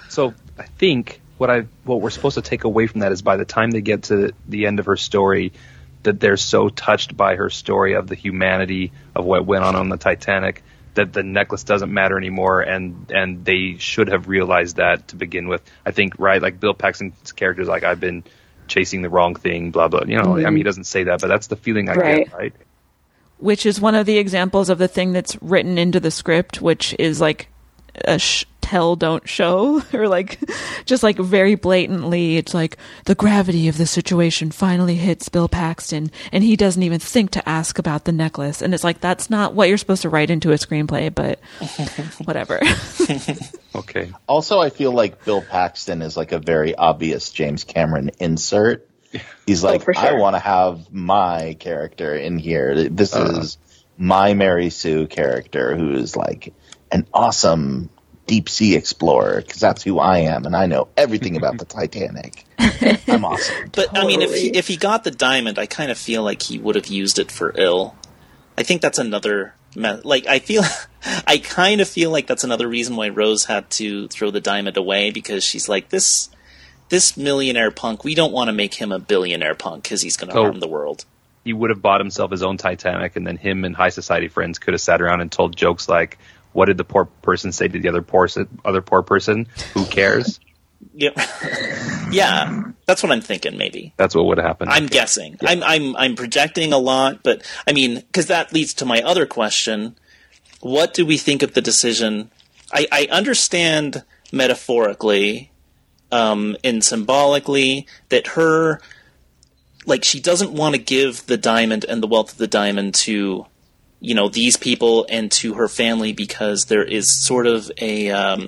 think what we're supposed to take away from that is by the time they get to the end of her story, that they're so touched by her story of the humanity of what went on the Titanic that the necklace doesn't matter anymore, and they should have realized that to begin with. I think, right, like Bill Paxton's character is like, I've been chasing the wrong thing, blah, blah. I mean, he doesn't say that, but that's the feeling I get, right? Which is one of the examples of the thing that's written into the script, which is like a tell, don't show, or like just like very blatantly, it's like the gravity of the situation finally hits Bill Paxton and he doesn't even think to ask about the necklace. And it's like, that's not what you're supposed to write into a screenplay, but whatever. Okay. Also, I feel like Bill Paxton is like a very obvious James Cameron insert. He's like, for sure. I want to have my character in here. This is my Mary Sue character, who is like an awesome deep sea explorer, because that's who I am, and I know everything about the Titanic. I'm awesome. But I mean, if he got the diamond, I kind of feel like he would have used it for ill. I think that's another I kind of feel like that's another reason why Rose had to throw the diamond away, because she's like, this millionaire punk, we don't want to make him a billionaire punk because he's going to harm the world. He would have bought himself his own Titanic, and then him and high society friends could have sat around and told jokes like, what did the poor person say to the other poor person? Who cares? Yeah, yeah, that's what I'm thinking. Maybe that's what would have happened. I'm guessing. Yeah. I'm projecting a lot, but I mean, because that leads to my other question: what do we think of the decision? I understand metaphorically and symbolically that her, like, she doesn't want to give the diamond and the wealth of the diamond to, these people and to her family, because there is sort of a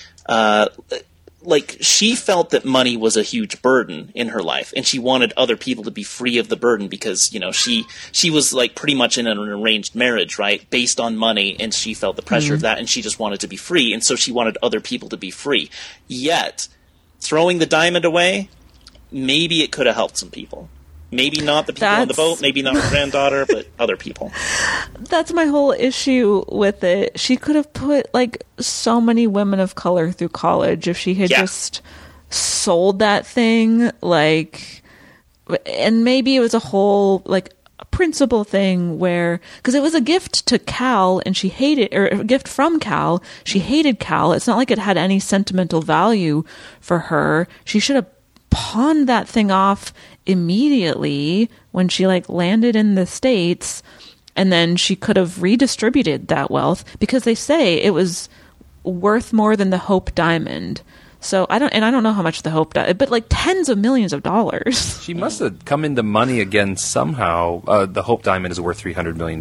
like, she felt that money was a huge burden in her life, and she wanted other people to be free of the burden because, she was like pretty much in an arranged marriage, right, based on money, and she felt the pressure of that, and she just wanted to be free, and so she wanted other people to be free. Yet, throwing the diamond away, maybe it could have helped some people. Maybe not the people on the boat, maybe not her granddaughter, but other people. That's my whole issue with it. She could have put, like, so many women of color through college if she had just sold that thing, like, and maybe it was a whole, like, a principle thing where, because it was a gift to Cal and she hated, or a gift from Cal, she hated Cal. It's not like it had any sentimental value for her. She should have pawned that thing off immediately when she, like, landed in the States, and then she could have redistributed that wealth, because they say it was worth more than the Hope Diamond. So I don't know how much the Hope Diamond, but like tens of millions of dollars. She must have come into money again somehow. The Hope Diamond is worth $300 million.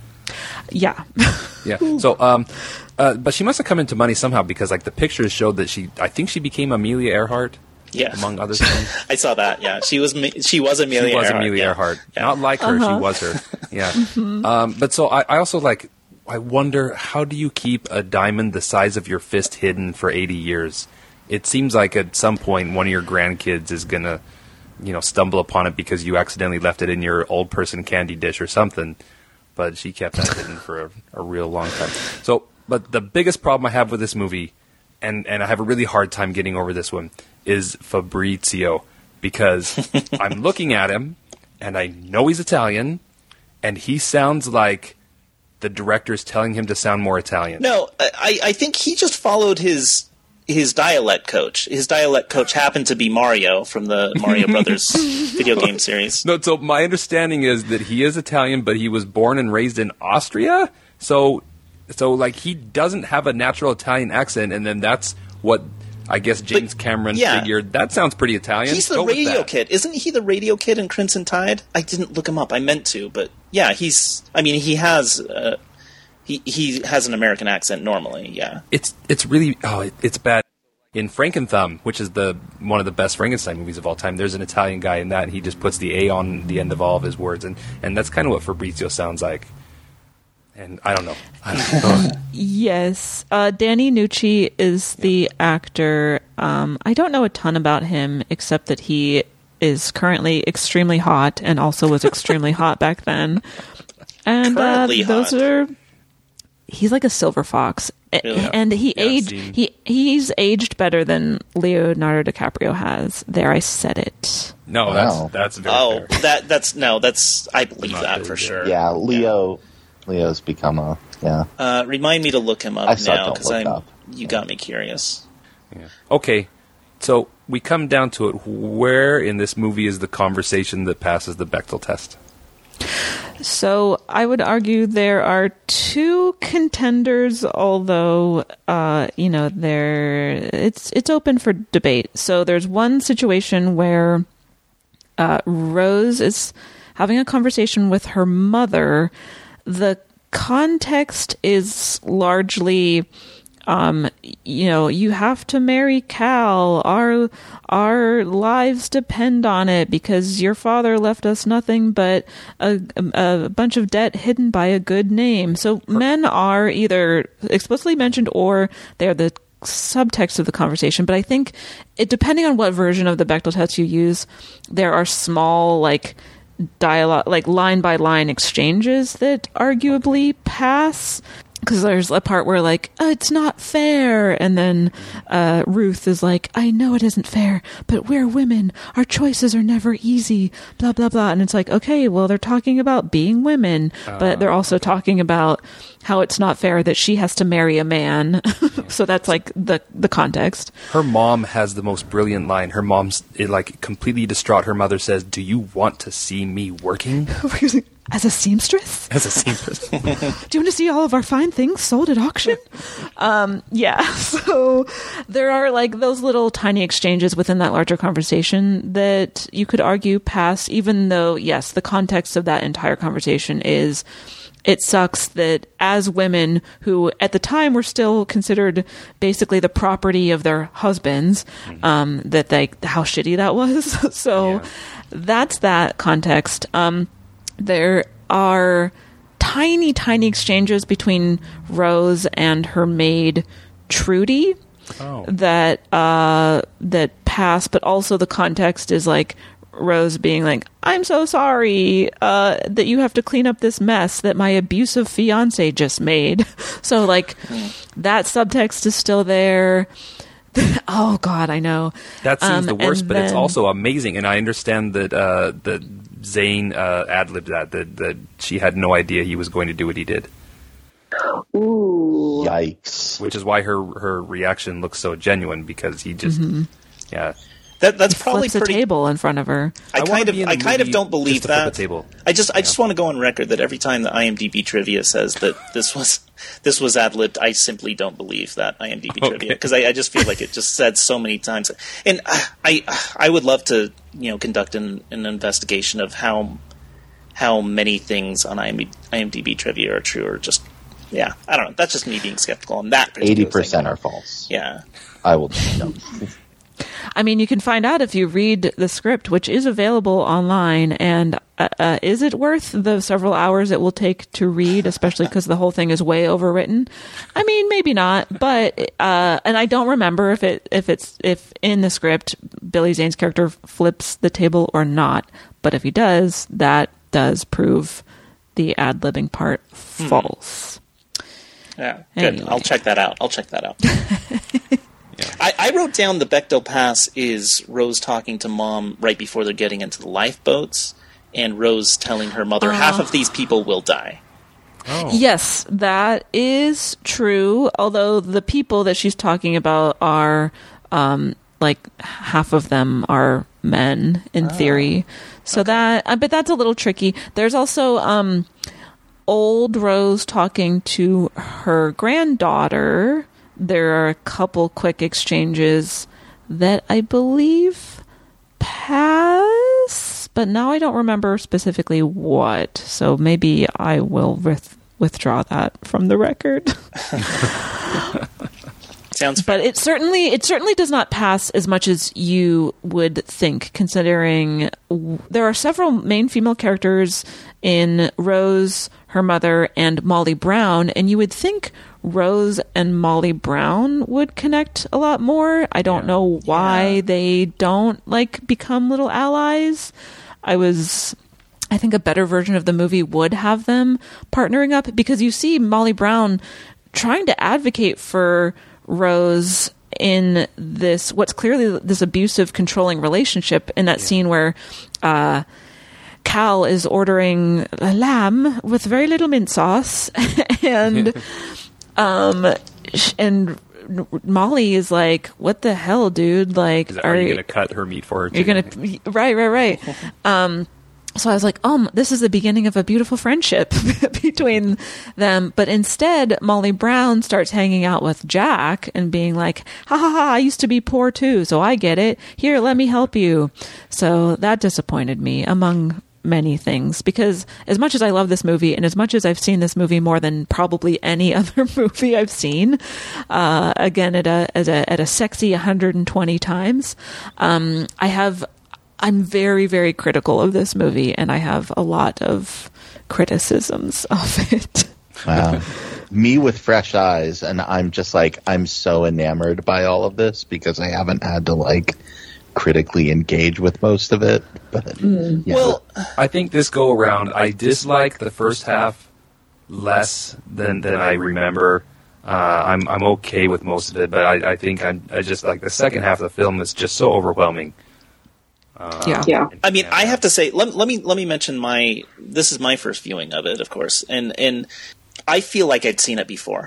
Yeah. Yeah. So, but she must have come into money somehow, because, like, the pictures showed that I think she became Amelia Earhart. Yeah, among other things. I saw that. Yeah, she was Amelia Earhart. She was Amelia Earhart. Yeah. Not like her, she was her. Yeah. But so I also, like, I wonder, how do you keep a diamond the size of your fist hidden for 80 years? It seems like at some point one of your grandkids is gonna, stumble upon it because you accidentally left it in your old person candy dish or something. But she kept that hidden for a real long time. So, but the biggest problem I have with this movie, and I have a really hard time getting over this one, is Fabrizio, because I'm looking at him and I know he's Italian, and he sounds like the director's telling him to sound more Italian. No, I think he just followed his dialect coach. His dialect coach happened to be Mario from the Mario Brothers video game series. No, so my understanding is that he is Italian, but he was born and raised in Austria. So like, he doesn't have a natural Italian accent, and then that's what I guess James Cameron figured. That sounds pretty Italian. He's the radio kid. Isn't he the radio kid in Crimson Tide? I didn't look him up. I meant to, but yeah, he has he has an American accent normally, yeah. It's really it's bad. In Frankenthumb, which is one of the best Frankenstein movies of all time, there's an Italian guy in that, and he just puts the A on the end of all of his words, and that's kind of what Fabrizio sounds like. And I don't know. Yes. Danny Nucci is the actor. I don't know a ton about him, except that he is currently extremely hot, and also was extremely hot back then. And he's like a silver fox. Really? And he's aged better than Leonardo DiCaprio has. There, I said it. No, that's very fair. That's I believe that for sure. Yeah, Leo's become a remind me to look him up now, because you got me curious. Yeah. Okay, so we come down to it. Where in this movie is the conversation that passes the Bechdel test? So I would argue there are two contenders, although it's open for debate. So there's one situation where Rose is having a conversation with her mother. The context is largely, you have to marry Cal. Our lives depend on it because your father left us nothing but a bunch of debt hidden by a good name. So men are either explicitly mentioned or they're the subtext of the conversation. But I think depending on what version of the Bechdel test you use, there are small, like, dialogue, like line by line exchanges that arguably pass, because there's a part where, like, it's not fair, and then Ruth is like, I know it isn't fair, but we're women, our choices are never easy, blah blah blah. And it's like, okay, well, they're talking about being women, but they're also talking about how it's not fair that she has to marry a man. So that's like the context. Her mom has the most brilliant line. Her mom's like completely distraught. Her mother says, "Do you want to see me working?" As a seamstress? As a seamstress. Do you want to see all of our fine things sold at auction? So there are, like, those little tiny exchanges within that larger conversation that you could argue pass, even though, yes, the context of that entire conversation is, it sucks that as women who at the time were still considered basically the property of their husbands, that how shitty that was. So that's that context. There are tiny, tiny exchanges between Rose and her maid Trudy that pass, but also the context is like Rose being like, I'm so sorry that you have to clean up this mess that my abusive fiance just made. So, like, that subtext is still there. Oh, God, I know. That seems the worst, but it's also amazing. And I understand that Zane ad-libbed that she had no idea he was going to do what he did. Ooh. Yikes. Which is why her reaction looks so genuine, because he just, yeah. That's probably flips pretty. A table in front of her. I kind of don't believe just to flip that. a table. I just want to go on record that every time the IMDb trivia says that this was ad-libbed, I simply don't believe that IMDb trivia, because I just feel like it just said so many times. And I would love to conduct an investigation of how many things on IMDb trivia are true or just. Yeah, I don't know. That's just me being skeptical on that. 80% are false. Yeah, I will know. I mean, you can find out if you read the script, which is available online. And is it worth the several hours it will take to read, especially because the whole thing is way overwritten? I mean, maybe not. But and I don't remember if in the script Billy Zane's character flips the table or not. But if he does, that does prove the ad-libbing part false. Yeah, good. Anyway. I'll check that out. I wrote down the Bechdel pass is Rose talking to Mom right before they're getting into the lifeboats, and Rose telling her mother, half of these people will die. Oh. Yes, that is true, although the people that she's talking about are, like, half of them are men, in theory. So but that's a little tricky. There's also, old Rose talking to her granddaughter. There are a couple quick exchanges that I believe pass, but now I don't remember specifically what. So maybe I will withdraw that from the record. Sounds fair. But it certainly does not pass as much as you would think, considering there are several main female characters in Rose, her mother, and Molly Brown, and you would think Rose and Molly Brown would connect a lot more. I don't know why they don't become little allies. I think a better version of the movie would have them partnering up, because you see Molly Brown trying to advocate for Rose in this, what's clearly this abusive, controlling relationship, in that scene where Cal is ordering a lamb with very little mint sauce, and Molly is like, "What the hell, dude? Like, are you going to cut her meat for her? You're going to right." So I was like, this is the beginning of a beautiful friendship between them. But instead, Molly Brown starts hanging out with Jack and being like, ha ha ha, I used to be poor too, so I get it. Here, let me help you. So that disappointed me, among many things, because as much as I love this movie, and as much as I've seen this movie more than probably any other movie I've seen, again, at a sexy 120 times, I'm very, very critical of this movie, and I have a lot of criticisms of it. Wow. Me with fresh eyes, and I'm just like, I'm so enamored by all of this because I haven't had to critically engage with most of it. But well, I think this go around, I dislike the first half less than I remember. I'm okay with most of it, but I think I just like the second half of the film is just so overwhelming. Yeah. I mean, I have to say, let me mention this is my first viewing of it, of course, and I feel like I'd seen it before.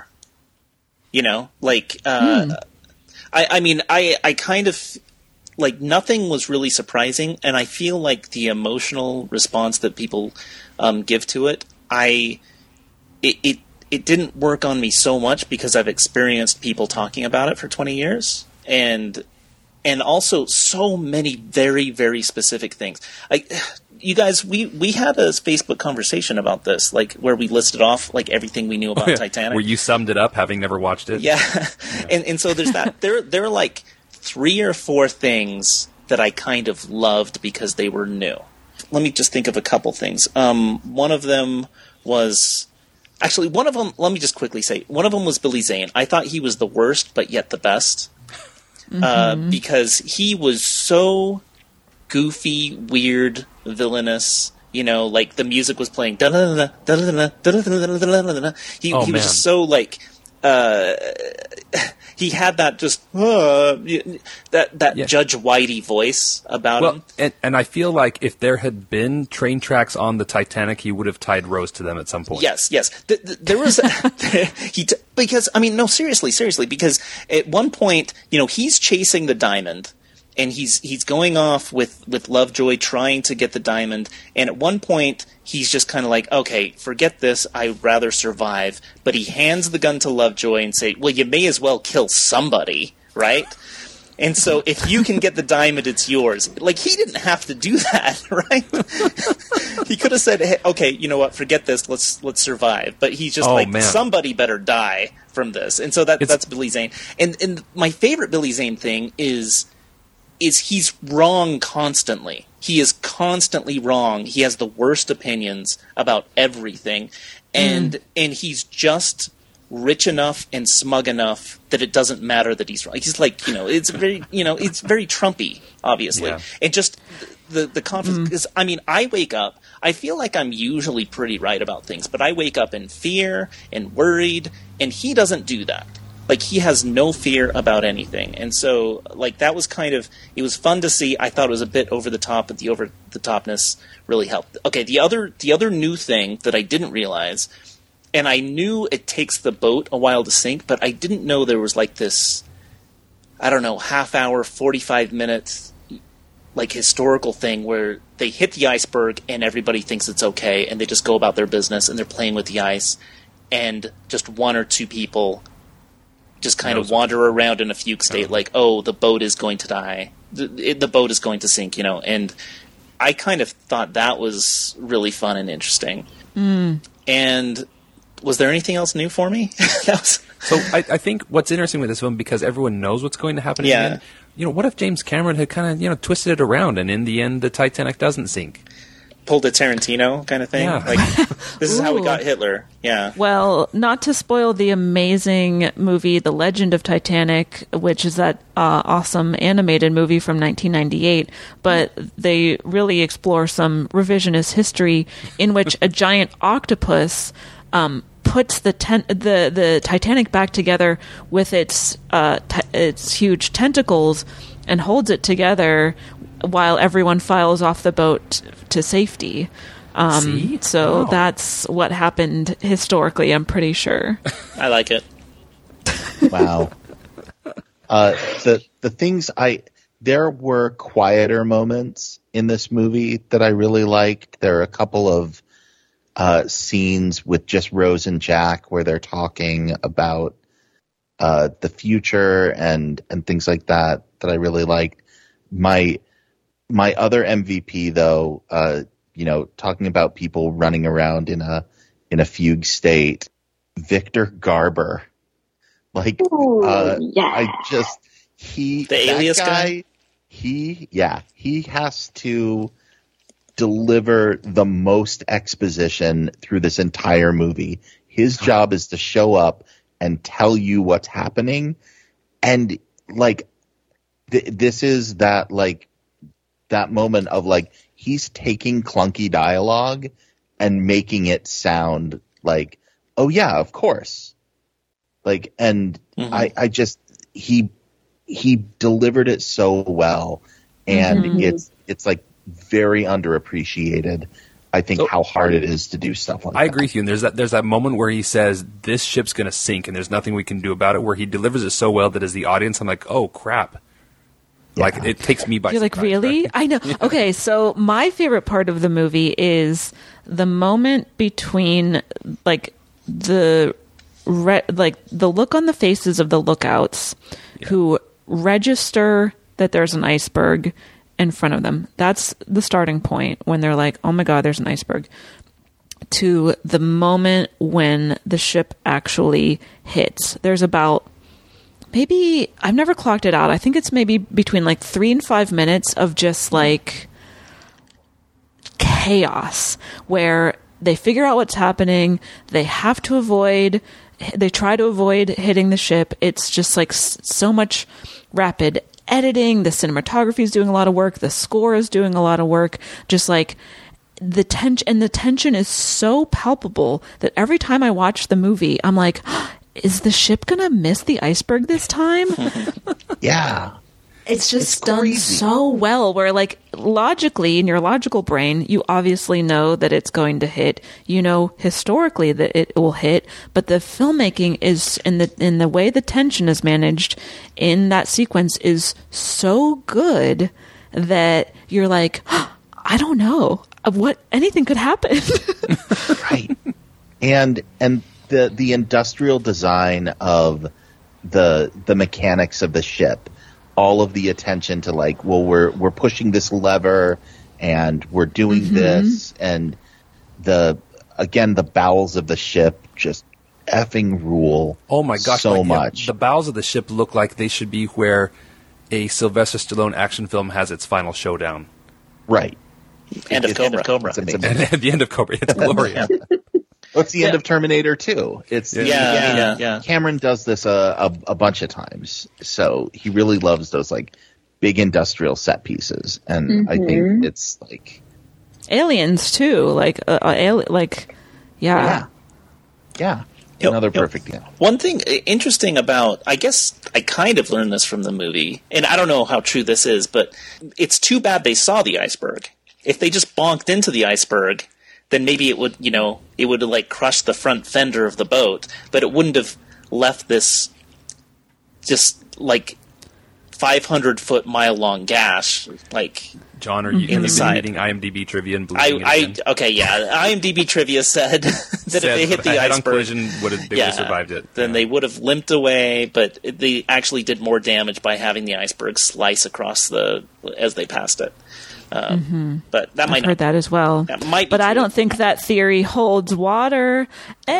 I mean, I kind of nothing was really surprising, and I feel like the emotional response that people give to it, it didn't work on me so much because I've experienced people talking about it for 20 years, and also so many very, very specific things. You guys, we had a Facebook conversation about this, where we listed off everything we knew about Titanic. Where you summed it up, having never watched it. Yeah. And so there's that. There are 3 or 4 things that I kind of loved because they were new. Let me just think of a couple things. One of them was let me just quickly say, one of them was Billy Zane. I thought he was the worst, but yet the best. Because he was so goofy, weird, villainous. You know, like the music was playing. He was just so like. He had that just Judge Whitey voice about him. And I feel like if there had been train tracks on the Titanic, he would have tied Rose to them at some point. Yes. There was because I mean, no, seriously, because at one point, you know, he's chasing the diamond. And he's going off with Lovejoy trying to get the diamond. And at one point, he's just kind of like, okay, forget this. I'd rather survive. But he hands the gun to Lovejoy and say, well, you may as well kill somebody, right? And so if you can get the diamond, it's yours. Like, he didn't have to do that, right? He could have said, hey, okay, you know what, forget this. Let's survive. But he's just somebody better die from this. And so that's Billy Zane. And my favorite Billy Zane thing is he's wrong constantly. He is constantly wrong. He has the worst opinions about everything. And he's just rich enough and smug enough that it doesn't matter that he's wrong. He's like, it's very, it's very Trumpy, obviously. Yeah. And just the confidence, because, I mean, I wake up, I feel like I'm usually pretty right about things, but I wake up in fear and worried, and he doesn't do that. Like, he has no fear about anything. And so, like, that was it was fun to see. I thought it was a bit over the top, but the over the topness really helped. Okay, the other new thing that I didn't realize, and I knew it takes the boat a while to sink, but I didn't know there was like this, I don't know, half hour, 45 minutes, like, historical thing where they hit the iceberg and everybody thinks it's okay, and they just go about their business and they're playing with the ice, and just one or two people just kind of wander around in a fugue state, like, oh, the boat is going to die. The boat is going to sink, and I kind of thought that was really fun and interesting. And was there anything else new for me? So I think what's interesting with this film, because everyone knows what's going to happen in the end, what if James Cameron had kind of, twisted it around, and in the end the Titanic doesn't sink? Pulled a Tarantino kind of thing. Yeah. Like, this is how we got Hitler. Yeah. Well, not to spoil the amazing movie The Legend of Titanic, which is that awesome animated movie from 1998, but they really explore some revisionist history in which a giant octopus puts the Titanic back together with its huge tentacles and holds it together while everyone files off the boat to safety. So that's what happened historically, I'm pretty sure. I like it. Wow. The things there were quieter moments in this movie that I really liked. There are a couple of scenes with just Rose and Jack where they're talking about the future and things like that I really liked. My other MVP, though, talking about people running around in a fugue state, Victor Garber, like, the Alias guy. He has to deliver the most exposition through this entire movie. His job is to show up and tell you what's happening, and like, this is that, like, that moment of, like, he's taking clunky dialogue and making it sound like, oh yeah, of course. Like, and I just, he delivered it so well, and it's like very underappreciated. I think how hard it is to do stuff like that. I agree with you. And there's that moment where he says, this ship's going to sink and there's nothing we can do about it, where he delivers it so well that as the audience, I'm like, oh crap. Like, it takes me by You're surprise. Like, really? Right? I know. Yeah. Okay, so my favorite part of the movie is the moment between, like, the look on the faces of the lookouts who register that there's an iceberg in front of them. That's the starting point, when they're like, oh my God, there's an iceberg. To the moment when the ship actually hits. There's about... maybe, I've never clocked it out. I think it's maybe between like 3 and 5 minutes of just like chaos, where they figure out what's happening. They try to avoid hitting the ship. It's just like so much rapid editing, the cinematography is doing a lot of work, the score is doing a lot of work, just like the tension is so palpable that every time I watch the movie, I'm like, is the ship gonna miss the iceberg this time? Yeah. It's just done so well, where like logically in your logical brain, you obviously know that it's going to hit, you know, historically that it will hit, but the filmmaking is in the way the tension is managed in that sequence is so good that you're like, I don't know what anything could happen. Right. And the industrial design of the mechanics of the ship, all of the attention to like, well, we're pushing this lever and we're doing this, and the bowels of the ship just effing rule. Oh my gosh, so like, much. The bowels of the ship look like they should be where a Sylvester Stallone action film has its final showdown. Right. End of Cobra. It's amazing. And at the end of Cobra, it's glorious. What's the end of Terminator 2? It's Yeah. Cameron does this a bunch of times, so he really loves those like big industrial set pieces, and I think it's like Aliens too, like yeah. Another perfect example. One thing interesting about, I guess I kind of learned this from the movie, and I don't know how true this is, but it's too bad they saw the iceberg. If they just bonked into the iceberg, then maybe it would, it would have like crushed the front fender of the boat, but it wouldn't have left this just like 500-foot mile-long gash, like John, are you reading IMDb trivia and believing it? Okay, yeah. IMDb trivia said that if they hit the iceberg, collision, they would have survived it. Then they would have limped away, but they actually did more damage by having the iceberg slice across as they passed it. But that might I've heard that as well. That might be but true. I don't think that theory holds water.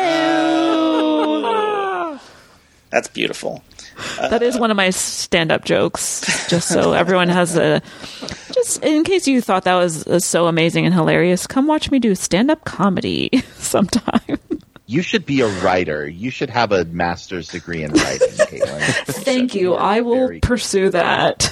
That's beautiful. That is one of my stand-up jokes, just so everyone has just in case you thought that was so amazing and hilarious, come watch me do stand-up comedy sometime. You should be a writer. You should have a master's degree in writing, Caitlin. Thank you. I will pursue that.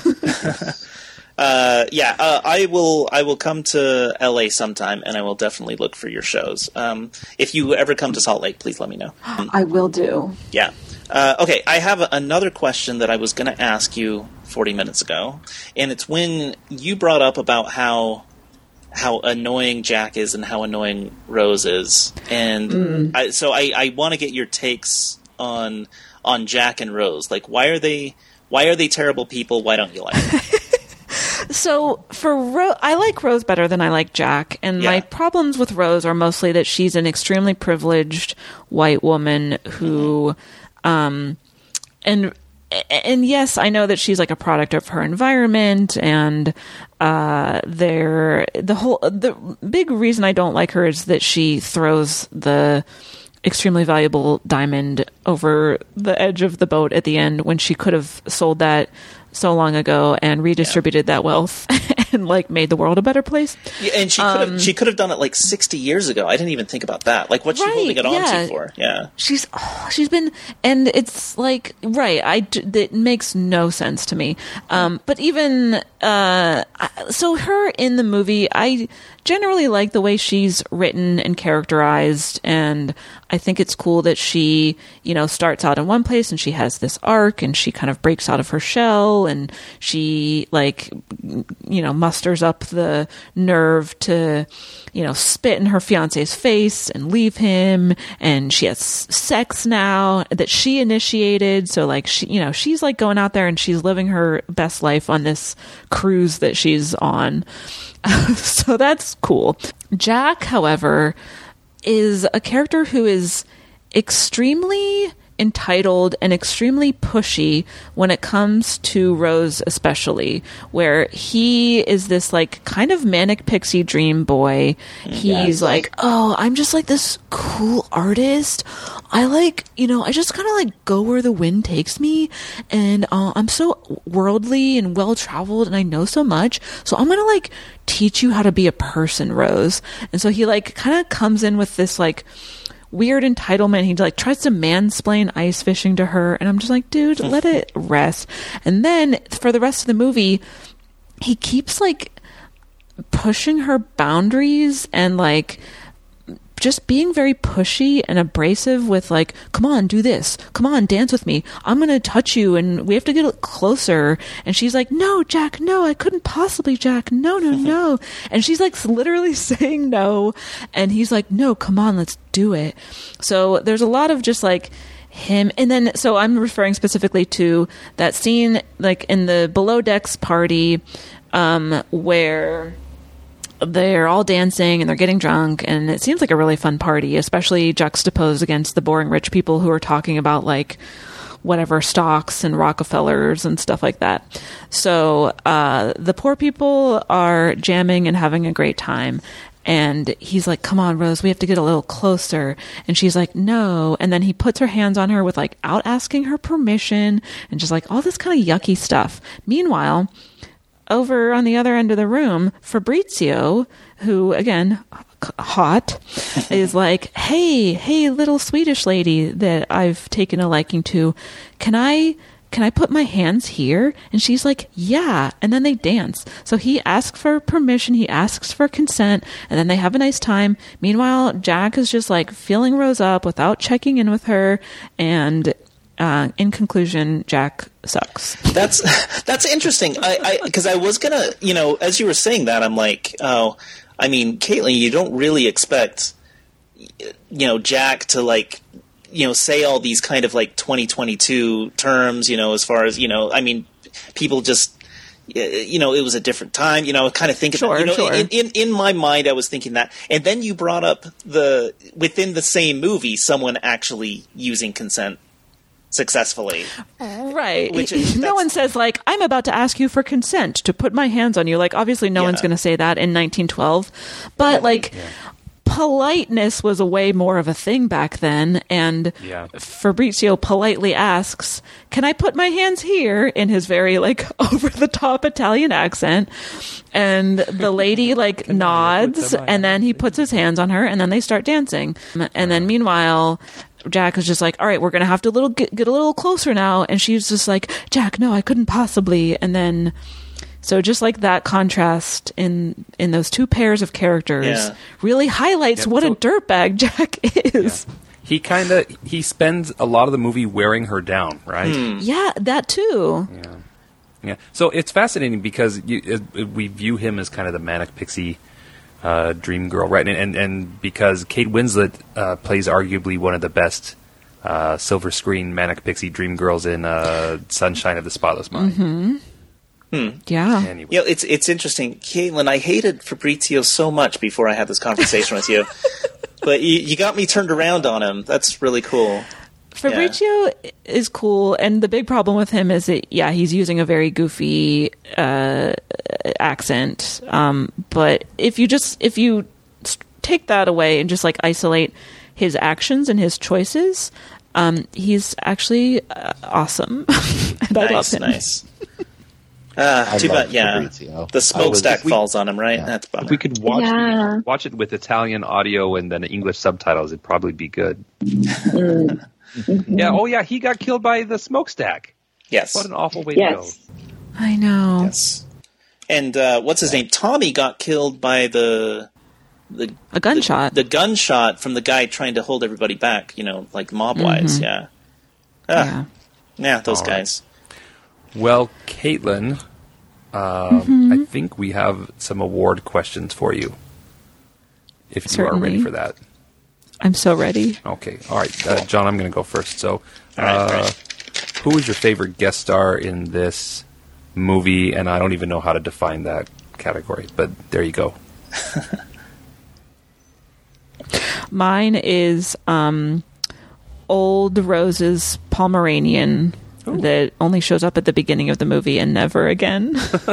I will come to LA sometime, and I will definitely look for your shows. If you ever come to Salt Lake, please let me know. I will do. Yeah. Okay, I have another question that I was going to ask you 40 minutes ago, and it's when you brought up about how annoying Jack is and how annoying Rose is, and I want to get your takes on Jack and Rose. Like, why are they terrible people? Why don't you like them? So for Rose, I like Rose better than I like Jack, and my problems with Rose are mostly that she's an extremely privileged white woman who, and yes, I know that she's like a product of her environment, and the big reason I don't like her is that she throws the extremely valuable diamond over the edge of the boat at the end when she could have sold that so long ago and redistributed that wealth and like made the world a better place. Yeah, and she could have done it like 60 years ago. I didn't even think about that. Like, what's she holding it on to for? Yeah, she's been, and it's like it makes no sense to me. But even so, her in the movie, I generally like the way she's written and characterized, and I think it's cool that she, starts out in one place and she has this arc and she kind of breaks out of her shell and she musters up the nerve to, spit in her fiance's face and leave him, and she has sex now that she initiated. So like she's like going out there and she's living her best life on this cruise that she's on. So that's cool. Jack, however, is a character who is extremely entitled and extremely pushy when it comes to Rose, especially, where he is this like kind of manic pixie dream boy. He's like, oh, I'm just like this cool artist. I like, I just kind of like go where the wind takes me, and I'm so worldly and well traveled and I know so much, so I'm gonna like teach you how to be a person, Rose. And so he like kind of comes in with this like weird entitlement. He like tries to mansplain ice fishing to her, and I'm just like, dude, let it rest. And then for the rest of the movie, he keeps like pushing her boundaries and like just being very pushy and abrasive with like, come on, do this, come on, dance with me, I'm gonna touch you and we have to get closer. And she's like, no, Jack, no, I couldn't possibly, Jack, no. And she's like literally saying no, and he's like, no, come on, let's do it. So there's a lot of just like him. And then so I'm referring specifically to that scene like in the Below Decks party where they're all dancing and they're getting drunk, and it seems like a really fun party, especially juxtaposed against the boring rich people who are talking about like whatever stocks and Rockefellers and stuff like that. So the poor people are jamming and having a great time. And he's like, come on, Rose, we have to get a little closer. And she's like, no. And then he puts her hands on her without asking her permission and just like all this kind of yucky stuff. Meanwhile, over on the other end of the room, Fabrizio, who, again, hot, is like, hey, little Swedish lady that I've taken a liking to, can I put my hands here? And she's like, yeah. And then they dance. So he asks for permission, he asks for consent, and then they have a nice time. Meanwhile, Jack is just like filling Rose up without checking in with her, and in conclusion, Jack sucks. That's interesting. Because I was gonna, as you were saying that, I'm like, oh, I mean, Caitlin, you don't really expect, Jack to like, say all these kind of like 2022 terms, as far as, I mean, people just, it was a different time, kind of thinking, sure. In my mind, I was thinking that. And then you brought up within the same movie, someone actually using consent successfully. Right. No one says like, I'm about to ask you for consent to put my hands on you. Like, obviously no one's going to say that in 1912, but politeness was a way more of a thing back then. And Fabrizio politely asks, can I put my hands here, in his very like over the top Italian accent. And the lady like nods, and then he puts his hands on her, and then they start dancing. And then meanwhile, Jack is just like, all right, we're going to have to get a little closer now. And she's just like, Jack, no, I couldn't possibly. And then, so just like that contrast in those two pairs of characters really highlights what a dirtbag Jack is. Yeah. He spends a lot of the movie wearing her down, right? Yeah, that too. Yeah. So it's fascinating because we view him as kind of the manic pixie dream girl, right? And because Kate Winslet plays arguably one of the best silver screen manic pixie dream girls in Sunshine of the Spotless Mind. Yeah. Anyway. It's interesting, Caitlin. I hated Fabrizio so much before I had this conversation with you, but you got me turned around on him. That's really cool. Fabrizio is cool, and the big problem with him is that he's using a very goofy accent. But if you take that away and just like isolate his actions and his choices, he's actually awesome. And I love him. Nice. Too bad. The smokestack falls on him, right? That's a bummer. If we could watch it with Italian audio and then English subtitles, it'd probably be good. Yeah. Oh, yeah. He got killed by the smokestack. Yes. What an awful way to go. I know. Yes. And what's his name? Tommy got killed by a gunshot. The gunshot from the guy trying to hold everybody back. Like mob-wise. Yeah. Those guys. Well, Caitlin, I think we have some award questions for you. If you are ready for that. I'm so ready. Okay. All right. John, I'm going to go first. So, who is your favorite guest star in this movie? And I don't even know how to define that category, but there you go. Mine is Old Rose's Pomeranian that only shows up at the beginning of the movie and never again.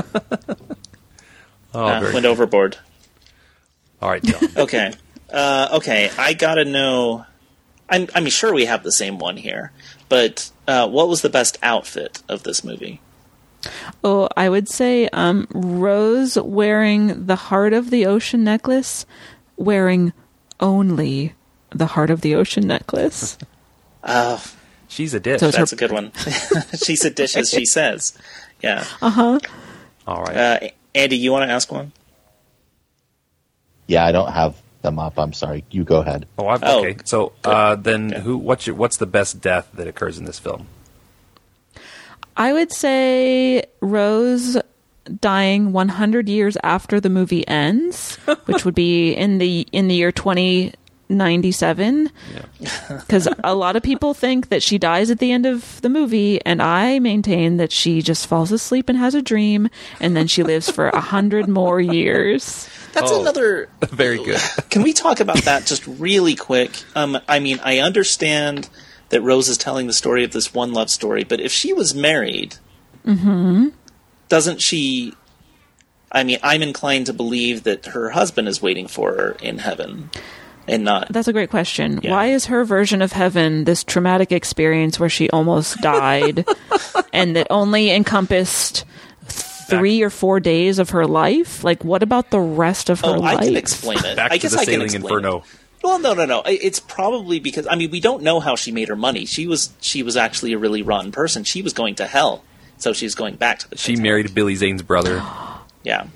Went overboard. All right, John. Okay. I gotta know. I'm sure we have the same one here, but what was the best outfit of this movie? Oh, I would say Rose wearing the Heart of the Ocean necklace, wearing only the Heart of the Ocean necklace. She's a dish. So That's a good one. She's a dish, as she says. Yeah. Uh-huh. All right. Andy, you want to ask one? Yeah, I don't have them up. I'm sorry. You go ahead. Okay. So then, what's the best death that occurs in this film? I would say Rose dying 100 years after the movie ends, which would be in the year 2097. Because a lot of people think that she dies at the end of the movie, and I maintain that she just falls asleep and has a dream, and then she lives for 100 more years. That's another... Very good. Can we talk about that just really quick? I mean, I understand that Rose is telling the story of this one love story, but if she was married, doesn't she... I mean, I'm inclined to believe that her husband is waiting for her in heaven and not... That's a great question. Yeah. Why is her version of heaven this traumatic experience where she almost died and that only encompassed 3 or 4 days of her life? Like, what about the rest of her life? I can explain it. Back I to guess the I can sailing explain inferno. it. Well, no. It's probably because, I mean, we don't know how she made her money. She was actually a really rotten person. She was going to hell, so she's going back to the She Titanic. married Billy Zane's brother, Yeah.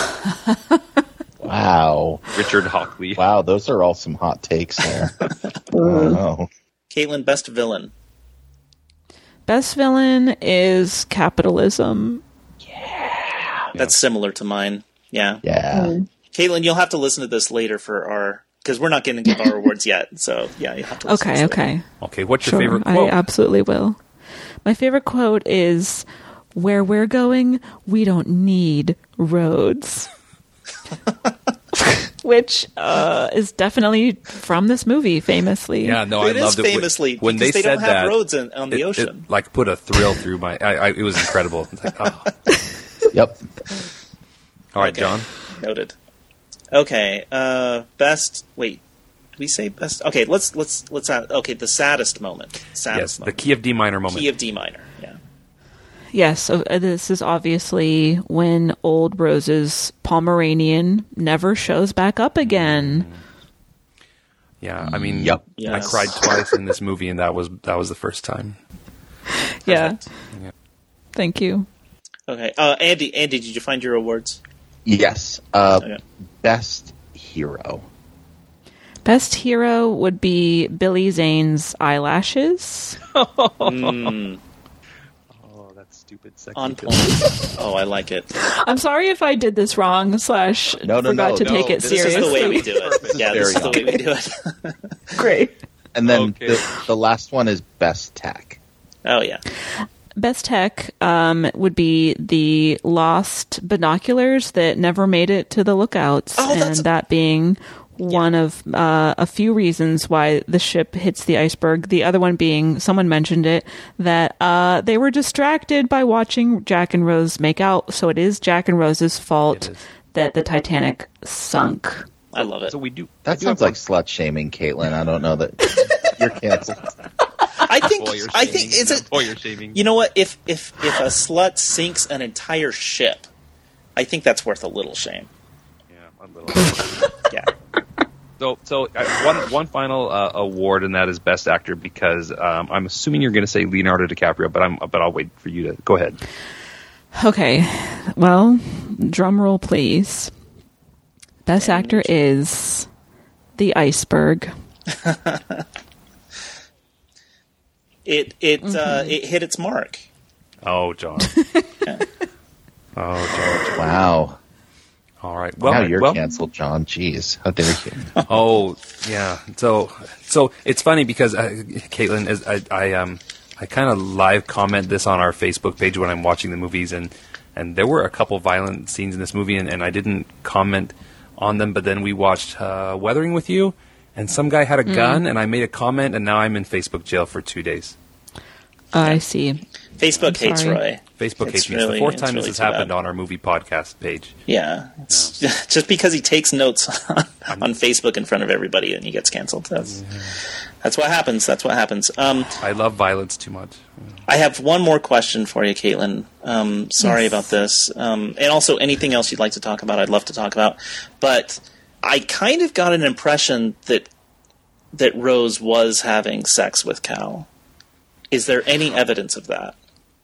Wow. Richard Hockley. Wow, those are all some hot takes there. Wow. Caitlin, best villain. Best villain is capitalism. That's similar to mine. Yeah. Yeah. Caitlin, you'll have to listen to this later for our... Because we're not going to give our awards yet. So, yeah, you'll have to listen to this later. Okay. Okay, what's your Sure, favorite quote? I absolutely will. My favorite quote is, "Where we're going, we don't need roads." Which is definitely from this movie, famously. Yeah, no, It I is loved it famously, when because they they don't said have that. roads on the ocean. It, like, put a thrill through my. It was incredible. It's like, oh. Yep. All right, Okay. John. Noted. Okay, best... Wait, did we say best? Okay, let's add... Okay, the saddest moment. Yes, the key of D minor moment. Key of D minor, yeah. Yes, so this is obviously when old Rose's Pomeranian never shows back up again. Yeah, I mean, Yep. I Yes. cried twice in this movie, and that was the first time. Yeah. Yeah. Thank you. Okay, Andy, did you find your awards? Yes. Okay. Best hero. Best hero would be Billy Zane's eyelashes. Mm, Oh, that's stupid. Sexy on Bill. point. Oh, I like it. I'm sorry if I did this wrong / No, forgot to take it This seriously. is the way we do it. Yeah, this is the very way we do it. Great. And then Okay. the last one is best tech. Oh, yeah. Best tech would be the lost binoculars that never made it to the lookouts, Oh, that's- and that being one of a few reasons why the ship hits the iceberg. The other one being, someone mentioned it, that they were distracted by watching Jack and Rose make out, so it is Jack and Rose's fault It is. that the Titanic sunk. I love it. So we do. That sounds like slut shaming, Caitlin. I don't know that you're canceled. I think is it... Voyeur shaming. You know what? If a slut sinks an entire ship, I think that's worth a little shame. Yeah, a little. Yeah. So one final award, and that is best actor, because I'm assuming you're going to say Leonardo DiCaprio, but I'll wait for you to go ahead. Okay, well, drum roll, please. Best actor is the iceberg. It hit its mark. Oh, John. John. Wow. All right. Well, now you're well, canceled, John. Jeez. How dare you? Oh, yeah. So it's funny because Caitlin, is I kind of live comment this on our Facebook page when I'm watching the movies, and there were a couple violent scenes in this movie, and I didn't comment on them, but then we watched Weathering with You, and some guy had a gun, and I made a comment, and now I'm in Facebook jail for 2 days. I see. Facebook hates sorry. Roy. Facebook hates me. It's really- the fourth it's time really this has too happened bad. on our movie podcast page. Yeah, it's just because he takes notes on Facebook in front of everybody and he gets canceled. That's what happens. That's what happens. I love violence too much. I have one more question for you, Caitlin. Sorry about this. And also anything else you'd like to talk about, I'd love to talk about. But I kind of got an impression that that Rose was having sex with Cal? Is there any evidence of that?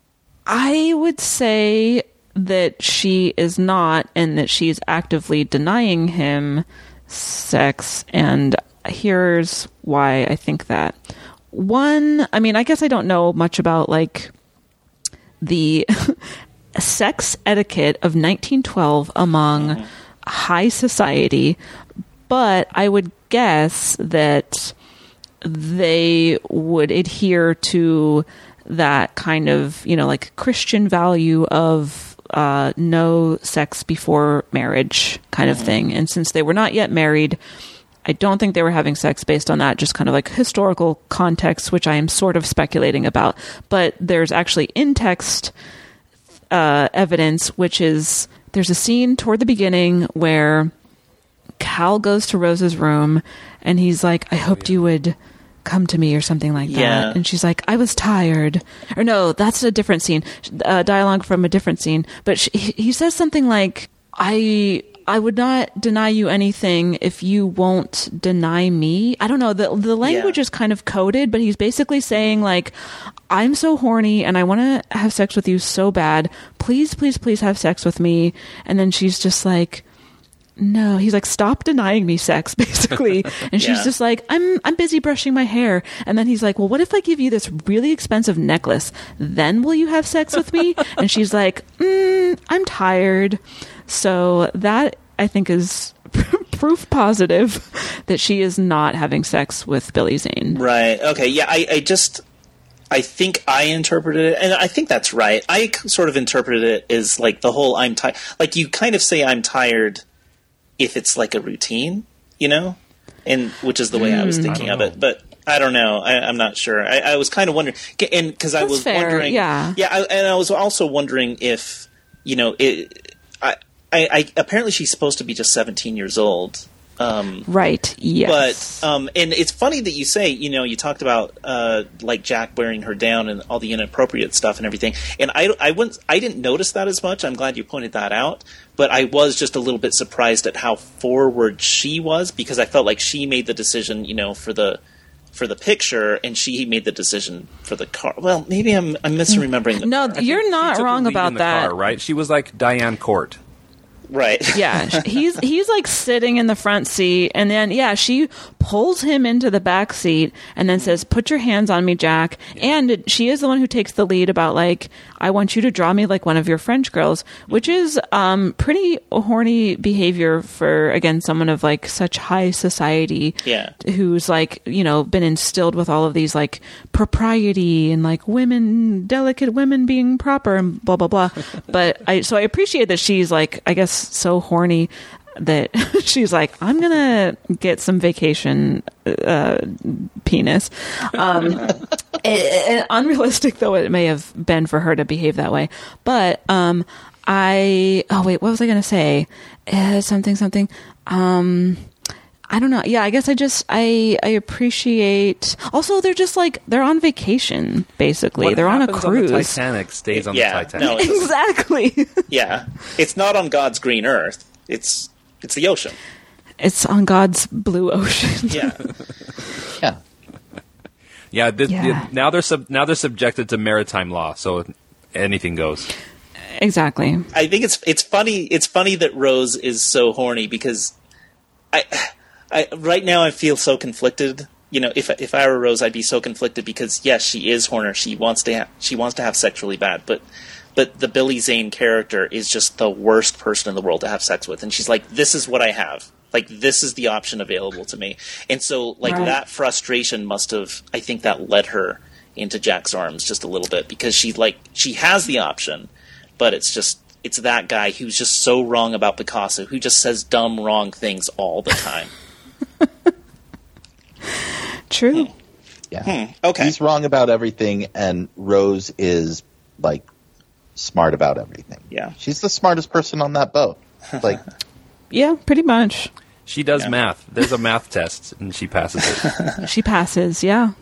I would say that she is not, and that she's actively denying him sex, and here's why I think that. One, I mean, I guess I don't know much about, like, the sex etiquette of 1912 among high society, but I would guess that they would adhere to that kind of, you know, like Christian value of no sex before marriage kind of thing. And since they were not yet married, I don't think they were having sex based on that, just kind of like historical context, which I am sort of speculating about. But there's actually in-text evidence, which is there's a scene toward the beginning where Cal goes to Rose's room and he's like, I hoped you would come to me or something like that. And she's like, I was tired. Or no, that's a different scene, dialogue from a different scene. But he says something like, I would not deny you anything if you won't deny me. I don't know. The language is kind of coded, but he's basically saying, like, I'm so horny and I want to have sex with you so bad. Please, please, please have sex with me. And then she's just like, no. He's like, stop denying me sex, basically. And she's just like, I'm busy brushing my hair. And then he's like, well, what if I give you this really expensive necklace? Then will you have sex with me? And she's like, I'm tired. So that, I think, is proof positive that she is not having sex with Billy Zane. Right. Okay. Yeah, I think I interpreted it, and I think that's right. I sort of interpreted it as, like, the whole I'm tired. Like, you kind of say I'm tired if it's like a routine, you know? And which is the way I was thinking of it. But I don't know. I'm not sure. I was kind of wondering, and because I was wondering, and I was also wondering if, you know, I apparently she's supposed to be just 17 years old. Right. Yes. But and it's funny that you say, you know, you talked about like Jack wearing her down and all the inappropriate stuff and everything. And I didn't notice that as much. I'm glad you pointed that out. But I was just a little bit surprised at how forward she was, because I felt like she made the decision, you know, for the picture, and she made the decision for the car. Well, maybe I'm misremembering. No, you're not wrong about that. Car, right? She was like Diane Court. Right. Yeah, he's like sitting in the front seat, and then she pulls him into the back seat and then says, "Put your hands on me, Jack." And she is the one who takes the lead about, like, I want you to draw me like one of your French girls, which is pretty horny behavior for, again, someone of like such high society, who's like, you know, been instilled with all of these like propriety and like delicate women being proper and blah blah blah. But I appreciate that she's like, I guess, so horny that she's like, I'm gonna get some vacation penis. Unrealistic though it may have been for her to behave that way, but what was I gonna say? Something. I don't know. Yeah, I guess I appreciate. Also, they're just like, they're on vacation, basically. What they're on a cruise. On the Titanic stays on the Titanic. No, exactly. Yeah, it's not on God's green earth. It's the ocean. It's on God's blue ocean. Now they're subjected to maritime law, so anything goes. Exactly. I think it's funny. It's funny that Rose is so horny, because I right now I feel so conflicted. You know, if I were Rose, I'd be so conflicted, because yes, she is horny. She wants to have sex really bad, but the Billy Zane character is just the worst person in the world to have sex with, and she's like, this is what I have. Like, this is the option available to me. And so, like, that frustration must have, I think that led her into Jack's arms just a little bit, because she has the option, but it's that guy who's just so wrong about Picasso, who just says dumb, wrong things all the time. True. Yeah. Okay. He's wrong about everything, and Rose is, like, smart about everything. Yeah. She's the smartest person on that boat. Like, yeah, pretty much. She does math. There's a math test, and she passes it. She passes, yeah.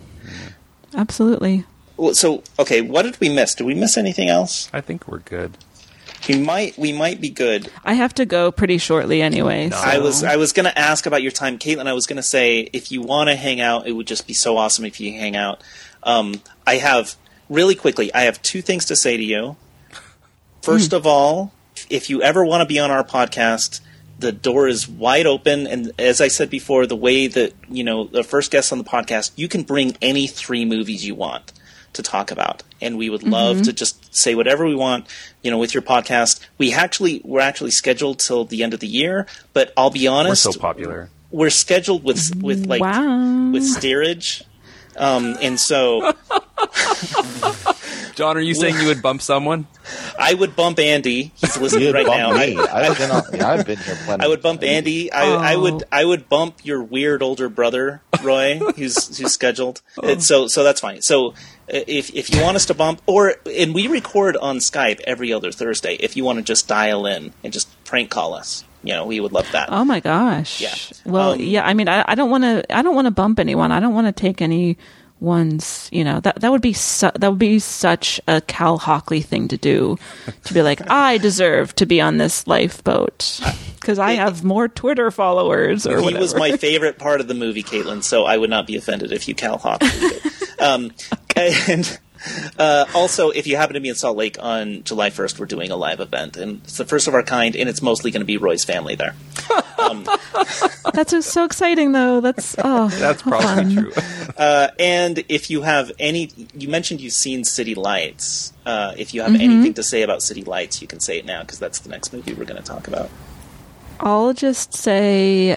Absolutely. Well, so, okay, what did we miss? Did we miss anything else? I think we're good. We might be good. I have to go pretty shortly anyway. No. So. I was going to ask about your time, Caitlin. I was going to say if you want to hang out, it would just be so awesome if you hang out. I have two things to say to you. First of all, if you ever want to be on our podcast, the door is wide open. And as I said before, the way that the first guest on the podcast, you can bring any 3 movies you want to talk about, and we would love to just say whatever we want, with your podcast. We're actually scheduled till the end of the year, but I'll be honest, We're so popular. We're scheduled with steerage, and so. John, are you saying you would bump someone? I would bump Andy. He's listening right now. I've been here plenty. I would bump Andy. I would bump your weird older brother, Roy, who's scheduled. So that's fine. So if you want us to bump, and we record on Skype every other Thursday. If you want to just dial in and just prank call us, we would love that. Oh my gosh. Yeah. Well, I mean, I don't want to bump anyone. I don't want to take any. That would be such a Cal Hockley thing to do, to be like, I deserve to be on this lifeboat because I have more Twitter followers or whatever. He was my favorite part of the movie, Caitlin, so I would not be offended if you Cal Hockley did. And also, if you happen to be in Salt Lake on July 1st, we're doing a live event, and it's the first of our kind, and it's mostly going to be Roy's family there. That's so exciting, though. That's probably fun. true. And if you have you mentioned you've seen City Lights. If you have anything to say about City Lights, you can say it now, because that's the next movie we're going to talk about. I'll just say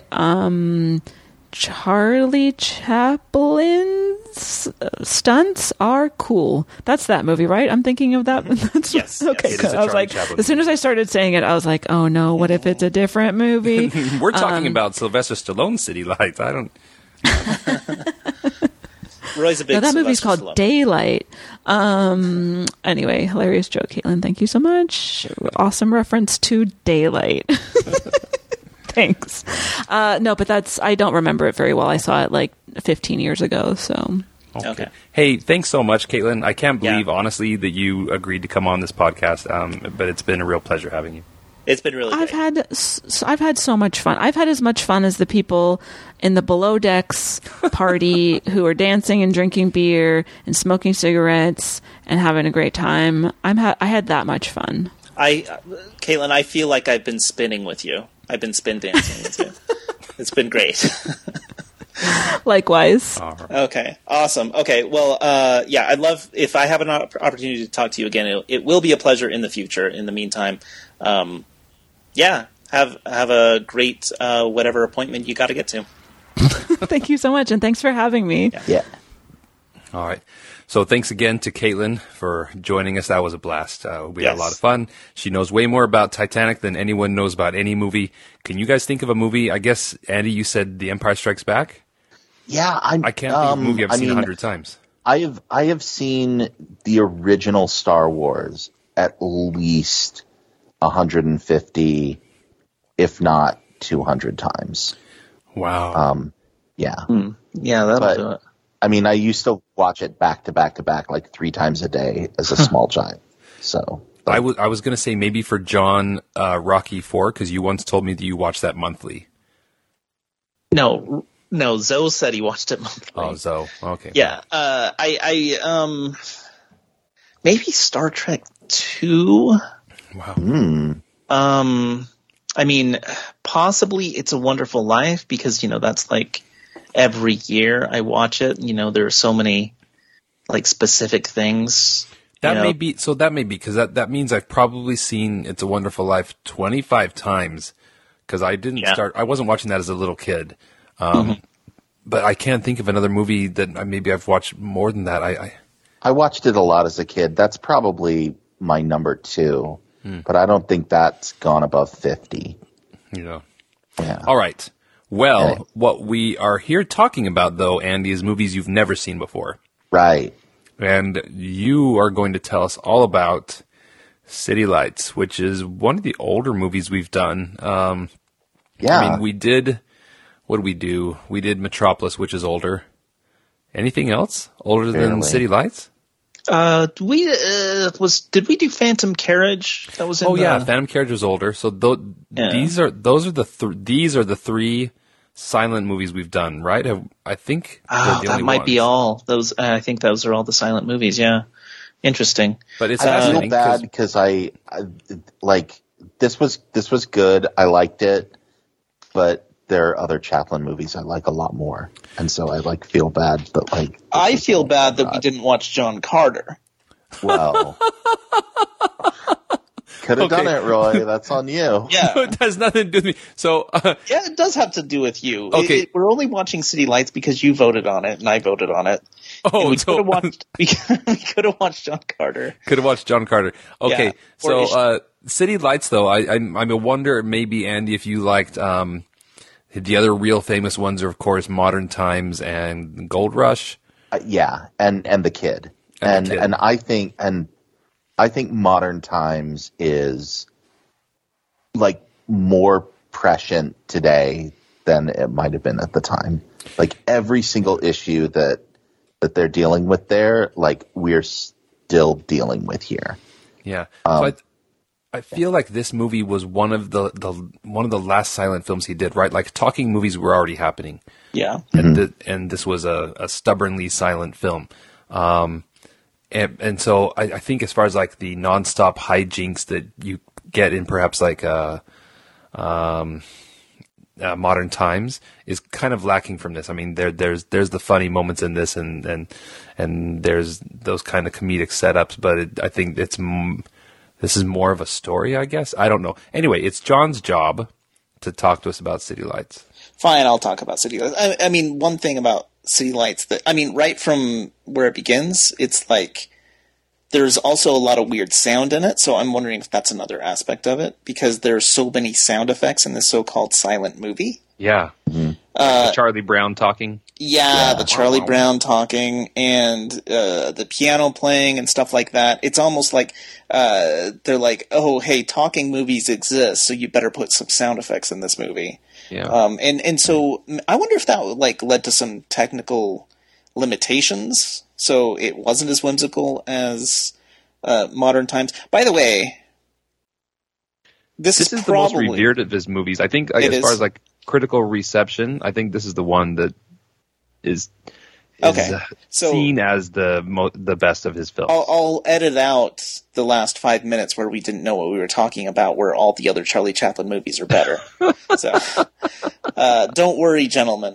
Charlie Chaplin's stunts are cool. That's that movie, right? I'm thinking of that. Yes. Okay. It is a I was Charlie like, Chaplin as soon as I started saying it, I was like, oh no, what if it's a different movie? We're talking about Sylvester Stallone's City Lights. I don't. Roy's a big. No, that movie's Sylvester called Stallone. Daylight. Anyway, hilarious joke, Caitlin. Thank you so much. Awesome reference to Daylight. Thanks. No, but I don't remember it very well. I saw it like 15 years ago, so. Okay. Hey, thanks so much, Caitlin. I can't believe, honestly, that you agreed to come on this podcast, but it's been a real pleasure having you. It's been really great. I've had so much fun. I've had as much fun as the people in the Below Decks party who are dancing and drinking beer and smoking cigarettes and having a great time. I had that much fun. Caitlin, I feel like I've been spinning with you. I've been spin dancing with you. It's been great. Likewise. Okay, awesome. Okay, well, I'd love if I have an opportunity to talk to you again. It will be a pleasure in the future. In the meantime, have a great whatever appointment you got to get to. Thank you so much, and thanks for having me. Yeah. All right. So thanks again to Caitlin for joining us. That was a blast. We had a lot of fun. She knows way more about Titanic than anyone knows about any movie. Can you guys think of a movie? I guess, Andy, you said The Empire Strikes Back? Yeah. I can't think of a movie I've seen 100 times. I have seen the original Star Wars at least 150, if not 200 times. Wow. Yeah. Yeah, that'll do it. I mean, I used to watch it back to back to back like 3 times a day as a small child. So I was going to say maybe for John, Rocky IV, because you once told me that you watched that monthly. No, Zoe said he watched it monthly. Oh, Zoe. Okay. Yeah. I maybe Star Trek 2. Wow. I mean, possibly It's a Wonderful Life, because, that's like every year I watch it. There are so many like specific things. That may be because that means I've probably seen It's a Wonderful Life 25 times, because I wasn't watching that as a little kid. But I can't think of another movie that maybe I've watched more than that. I watched it a lot as a kid. That's probably my number 2, but I don't think that's gone above 50. Yeah. Yeah. All right. Well, what we are here talking about, though, Andy, is movies you've never seen before. Right. And you are going to tell us all about City Lights, which is one of the older movies we've done. Yeah. I mean, what did we do? We did Metropolis, which is older. Anything else older than City Lights? Did we do Phantom Carriage? That was in Phantom Carriage was older. So these are the three silent movies we've done, right? I think that might be all those. I think those are all the silent movies. Yeah, interesting. But it's I feel bad because I like this was good. I liked it, but there are other Chaplin movies I like a lot more, and so I feel bad. But I feel bad that we didn't watch John Carter. Well. Could have done it, Roy. That's on you. Yeah. It has nothing to do with me. So, yeah, it does have to do with you. Okay. We're only watching City Lights because you voted on it and I voted on it. Oh, we could have watched John Carter. Could have watched John Carter. Okay, Yeah. so City Lights, though, I wonder maybe, Andy, if you liked the other real famous ones are, of course, Modern Times and Gold Rush. Yeah, and The Kid. And I think Modern Times is more prescient today than it might have been at the time. Every single issue that they're dealing with there, we're still dealing with here. Yeah. So I feel like this movie was one of the last silent films he did, right? Talking movies were already happening. Yeah. And this was a stubbornly silent film. And so I think as far as the nonstop hijinks that you get in perhaps Modern Times is kind of lacking from this. I mean, there's the funny moments in this, and there's those kind of comedic setups, but I think this is more of a story, I guess. I don't know. Anyway, it's John's job to talk to us about City Lights. Fine, I'll talk about City Lights. I mean, one thing about City Lights right from where it begins, it's there's also a lot of weird sound in it, so I'm wondering if that's another aspect of it, because there's so many sound effects in this so-called silent movie. Yeah. Mm-hmm. The Charlie Brown talking. Yeah, the Charlie Brown talking, and the piano playing and stuff like that. It's almost like they're like, oh, hey, talking movies exist, so you better put some sound effects in this movie. Yeah. And so I wonder if that led to some technical limitations, so it wasn't as whimsical as Modern Times. By the way, this is the most revered of his movies. I think as far as critical reception, I think this is the one that is seen as the best of his films. I'll edit out the last 5 minutes where we didn't know what we were talking about, where all the other Charlie Chaplin movies are better. So don't worry, gentlemen.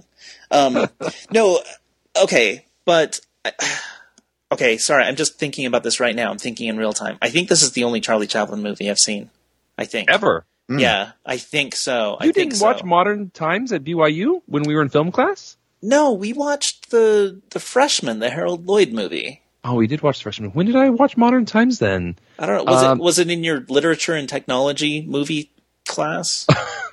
No, okay, but okay, sorry, I'm just thinking about this right now. I'm thinking in real time. I think this is the only Charlie Chaplin movie I've seen. I think ever. Mm. Yeah, I think so. You didn't watch Modern Times at BYU when we were in film class? No, we watched the Freshman, the Harold Lloyd movie. Oh, we did watch Freshman. When did I watch Modern Times then? I don't know. Was it in your literature and technology movie class?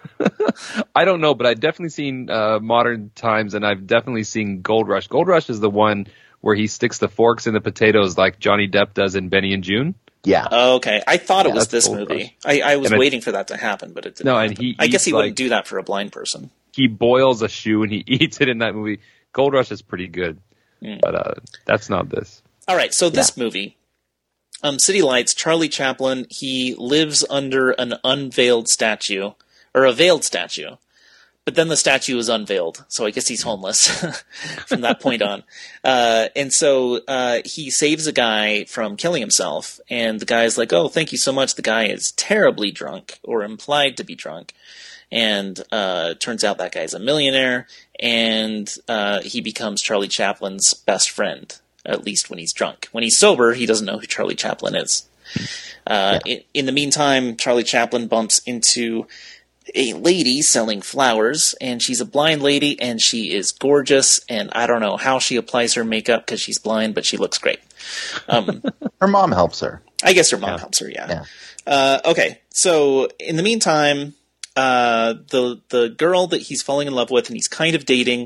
I don't know, but I've definitely seen Modern Times, and I've definitely seen Gold Rush. Gold Rush is the one where he sticks the forks in the potatoes like Johnny Depp does in Benny and June. Yeah. Oh, okay. I thought it was this movie. I was waiting for that to happen, but it didn't. No, and I guess he wouldn't do that for a blind person. He boils a shoe and he eats it in that movie. Gold Rush is pretty good, but that's not this. All right, so this movie, City Lights, Charlie Chaplin, he lives under an unveiled statue, or a veiled statue. But then the statue is unveiled, so I guess he's homeless from that point on. And so he saves a guy from killing himself, and the guy's like, oh, thank you so much. The guy is terribly drunk, or implied to be drunk. And turns out that guy's a millionaire, and he becomes Charlie Chaplin's best friend, at least when he's drunk. When he's sober, he doesn't know who Charlie Chaplin is. In the meantime, Charlie Chaplin bumps into a lady selling flowers, and she's a blind lady, and she is gorgeous, and I don't know how she applies her makeup because she's blind, but she looks great. Her mom helps her. I guess her mom helps her, yeah. Okay, so in the meantime, the girl that he's falling in love with and he's kind of dating,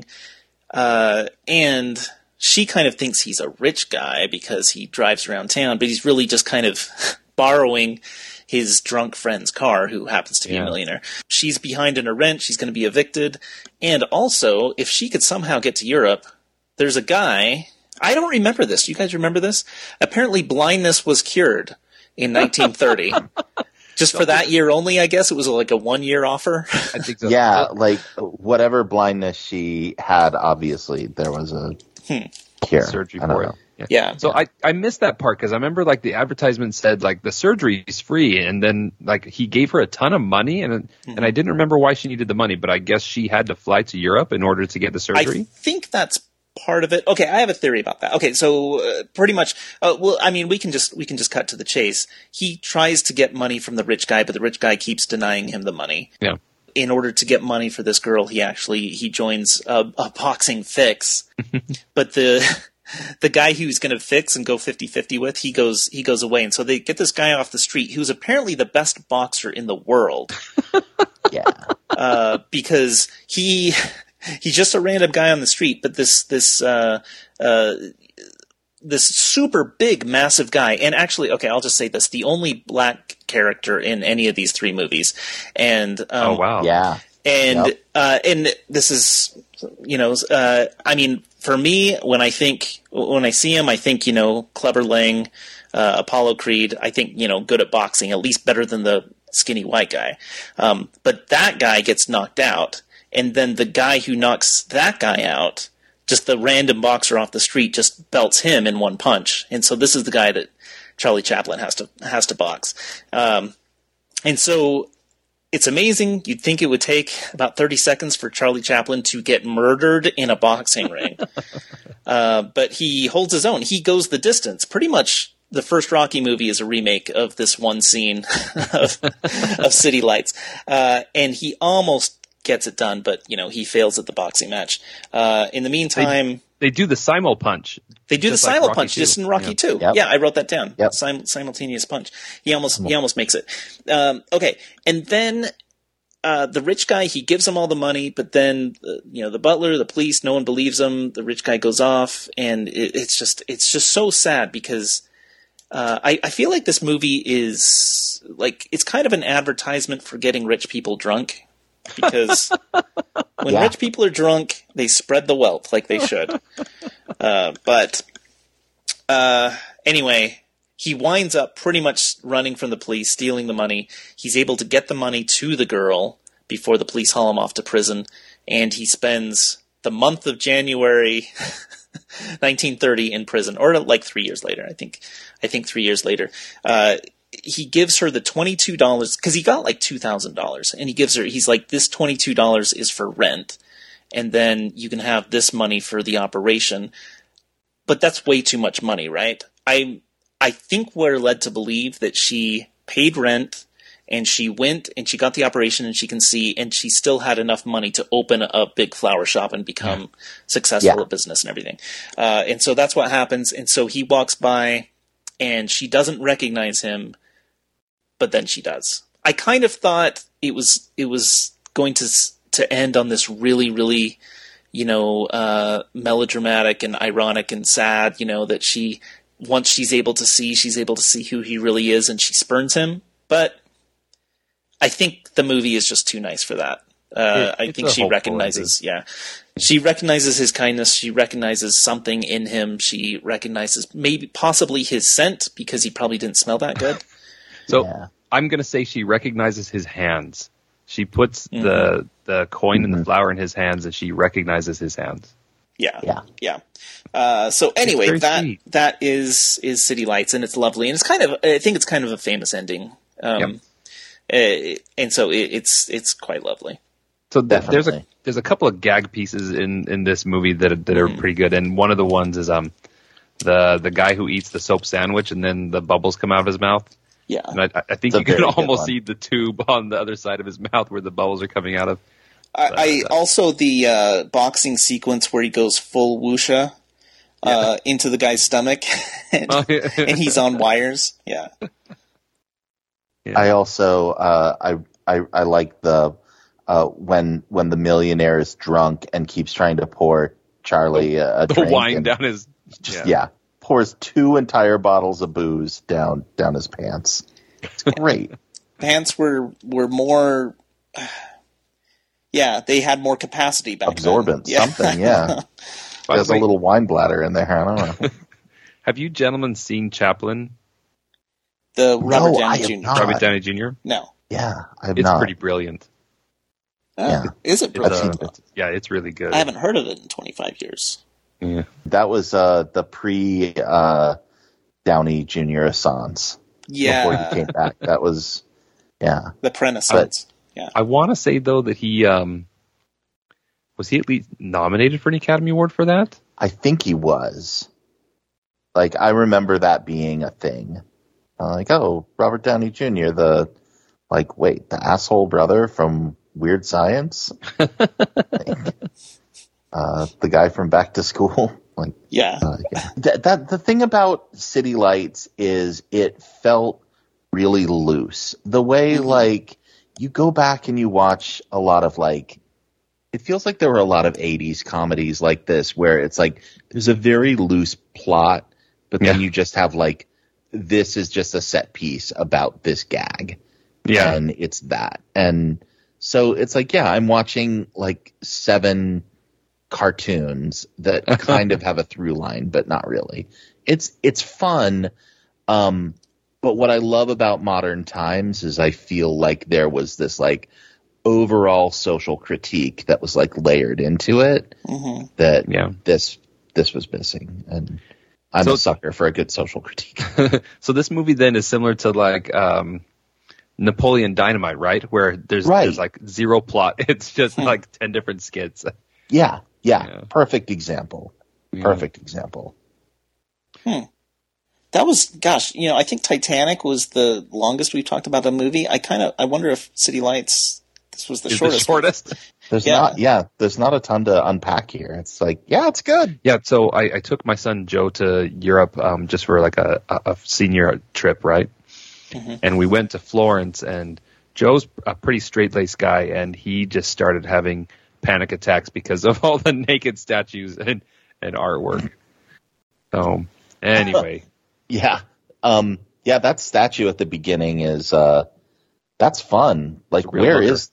and she kind of thinks he's a rich guy because he drives around town, but he's really just kind of borrowing his drunk friend's car, who happens to be a millionaire. She's behind in her rent. She's going to be evicted. And also, if she could somehow get to Europe, there's a guy, I don't remember this. You guys remember this? Apparently blindness was cured in 1930. Just for that year only, I guess? It was like a 1-year offer? I think so. Yeah, like whatever blindness she had, obviously, there was a cure. Surgery I don't for it. know. Yeah. So I missed that part because I remember like the advertisement said like the surgery is free, and then like he gave her a ton of money, and I didn't remember why she needed the money, but I guess she had to fly to Europe in order to get the surgery. I think that's part of it. Okay, I have a theory about that. Okay, so pretty much, well, I mean, we can just cut to the chase. He tries to get money from the rich guy, but the rich guy keeps denying him the money. Yeah. In order to get money for this girl, he joins a boxing fix, but the guy who's going to fix and go 50-50 with, he goes away. And so they get this guy off the street who's apparently the best boxer in the world. Yeah. Because he's just a random guy on the street, but this super big, massive guy. And actually, okay, I'll just say this, the only black character in any of these 3 movies. And, oh, wow. Yeah. And, and this is, I mean, for me, when I see him, I think, Clubber Lang, Apollo Creed, I think, good at boxing, at least better than the skinny white guy. But that guy gets knocked out. And then the guy who knocks that guy out, just the random boxer off the street, just belts him in one punch. And so this is the guy that Charlie Chaplin has to box. And so it's amazing. You'd think it would take about 30 seconds for Charlie Chaplin to get murdered in a boxing ring. But he holds his own. He goes the distance. Pretty much the first Rocky movie is a remake of this one scene of City Lights. And he almost gets it done, but, he fails at the boxing match. In the meantime... They do the simul punch. They do the simul punch just in Rocky 2. Yep. Yeah, I wrote that down. Yep. Simultaneous punch. He almost makes it. Okay, and then the rich guy, he gives him all the money, but then the butler, the police, no one believes him. The rich guy goes off, and it's just so sad because I feel like this movie is like it's kind of an advertisement for getting rich people drunk. Because when rich people are drunk, they spread the wealth like they should. But anyway, he winds up pretty much running from the police, stealing the money. He's able to get the money to the girl before the police haul him off to prison. And he spends the month of January 1930 in prison, or like 3 years later, I think 3 years later. He gives her the $22 because he got like $2,000, and he gives her. He's like, this $22 is for rent, and then you can have this money for the operation. But that's way too much money, right? I think we're led to believe that she paid rent, and she went and she got the operation, and she can see, and she still had enough money to open a big flower shop and become successful at business and everything. And so that's what happens. And so he walks by. And she doesn't recognize him, but then she does. I kind of thought it was going to end on this really, really, melodramatic and ironic and sad. That once she's able to see who he really is, and she spurns him. But I think the movie is just too nice for that. I think she recognizes, she recognizes his kindness. She recognizes something in him. She recognizes possibly his scent because he probably didn't smell that good. So I'm going to say she recognizes his hands. She puts the coin and the flower in his hands, and she recognizes his hands. Yeah. So anyway, that is City Lights, and it's lovely, and I think it's kind of a famous ending. And so it's quite lovely. So there's a couple of gag pieces in this movie that are pretty good, and one of the ones is the guy who eats the soap sandwich and then the bubbles come out of his mouth. Yeah, and I think you can almost see the tube on the other side of his mouth where the bubbles are coming out of. I also the boxing sequence where he goes full wuxia into the guy's stomach, and he's on wires. Yeah. I also I like the. When the millionaire is drunk and keeps trying to pour Charlie a drink, wine down his pours 2 entire bottles of booze down his pants. It's great. Pants were more, they had more capacity back absorbent then. Something, yeah. There's a little wine bladder in there. I don't know. Have you gentlemen seen Chaplin? The Robert No, Downey I have Jr. not. Robert Downey Jr.? No. Yeah, I have It's not. pretty brilliant. Yeah. Is it brilliant? Yeah, it's really good. I haven't heard of it in 25 years. Yeah. That was the pre Downey Jr. Assance. Yeah. Before he came back. That was, yeah. The Renaissance. Yeah. I want to say, though, that he was he at least nominated for an Academy Award for that? I think he was. Like, I remember that being a thing. Like, oh, Robert Downey Jr., the asshole brother from Weird Science? The guy from Back to School? Yeah. The thing about City Lights is it felt really loose. The way, you go back and you watch a lot of, it feels like there were a lot of 80s comedies like this where it's there's a very loose plot, but then you just have, this is just a set piece about this gag. Yeah. And it's that. And so it's I'm watching, 7 cartoons that kind of have a through line, but not really. It's fun. But what I love about Modern Times is I feel like there was this overall social critique that was layered into it that this was missing. And I'm a sucker for a good social critique. So this movie then is similar to Napoleon Dynamite, right? Where there's zero plot. It's just 10 different skits. Yeah. Perfect example. Perfect example. That was, I think Titanic was the longest we've talked about a movie. I wonder if City Lights, this was the shortest. There's not a ton to unpack here. It's it's good. Yeah, so I took my son Joe to Europe just for a senior trip, right? Mm-hmm. And we went to Florence, and Joe's a pretty straight-laced guy, and he just started having panic attacks because of all the naked statues and artwork. So, anyway. Yeah. That statue at the beginning is, that's fun. Where is,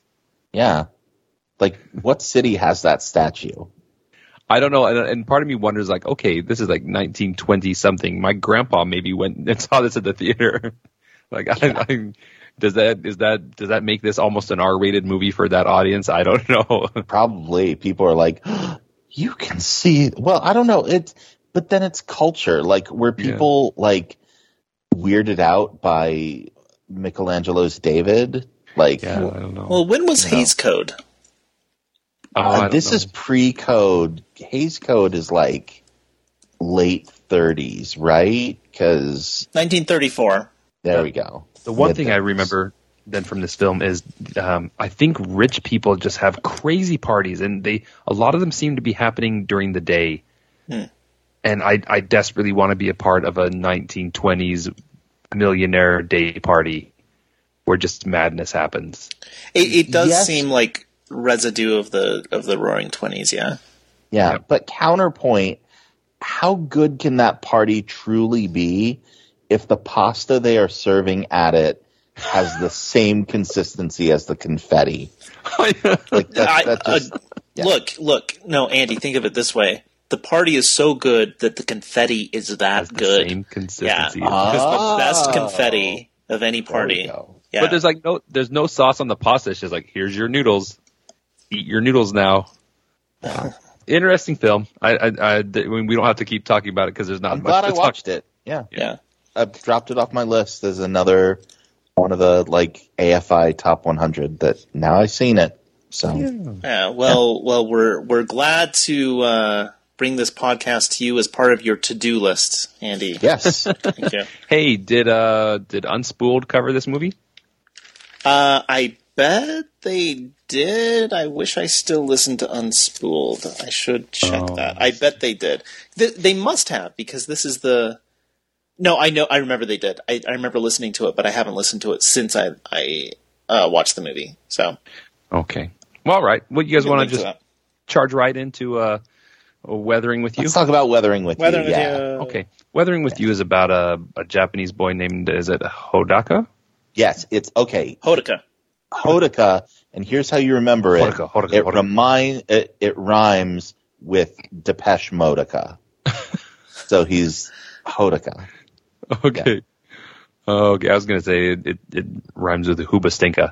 what city has that statue? I don't know. And part of me wonders, okay, this is 1920 something. My grandpa maybe went and saw this at the theater. Does that make this almost an R-rated movie for that audience? I don't know. Probably. People are you can see. Well, I don't know. But then it's culture. Were people weirded out by Michelangelo's David? I don't know. Well, when was Hays Code? This is pre-Code. Hays Code is late 30s, right? Because 1934. There we go. The one thing I remember then from this film is I think rich people just have crazy parties, and a lot of them seem to be happening during the day. And I desperately want to be a part of a 1920s millionaire day party where just madness happens. It does seem like residue of the Roaring '20s, yeah. Yeah, but counterpoint, how good can that party truly be if the pasta they are serving at it has the same consistency as the confetti? Look. No, Andy, think of it this way. The party is so good that the confetti is that good. Same consistency. Yeah, it's the best confetti of any party. Yeah. But there's no sauce on the pasta. It's just here's your noodles. Eat your noodles now. Interesting film. We don't have to keep talking about it because there's not I'm much glad to I talk watched it. Yeah. Yeah. I've dropped it off my list as another one of the AFI top 100 that now I've seen it. So well, we're glad to bring this podcast to you as part of your to-do list, Andy. Yes. Thank you. Hey, did Unspooled cover this movie? I bet they did. I wish I still listened to Unspooled. I should check that. I bet they did. They must have, because this is the... No, I know. I remember they did. I remember listening to it, but I haven't listened to it since I watched the movie. So, okay. Well, all right. What you guys want to just charge right into Weathering with You? Let's talk about Weathering with You. Okay. Weathering with You is about a Japanese boy named, is it Hodaka? Yes, it's okay. Hodaka, and here's how you remember it. Hodaka. It rhymes with Depeche Modica. So he's Hodaka. Okay. Yeah. Okay, I was going to say it rhymes with Hubastinka.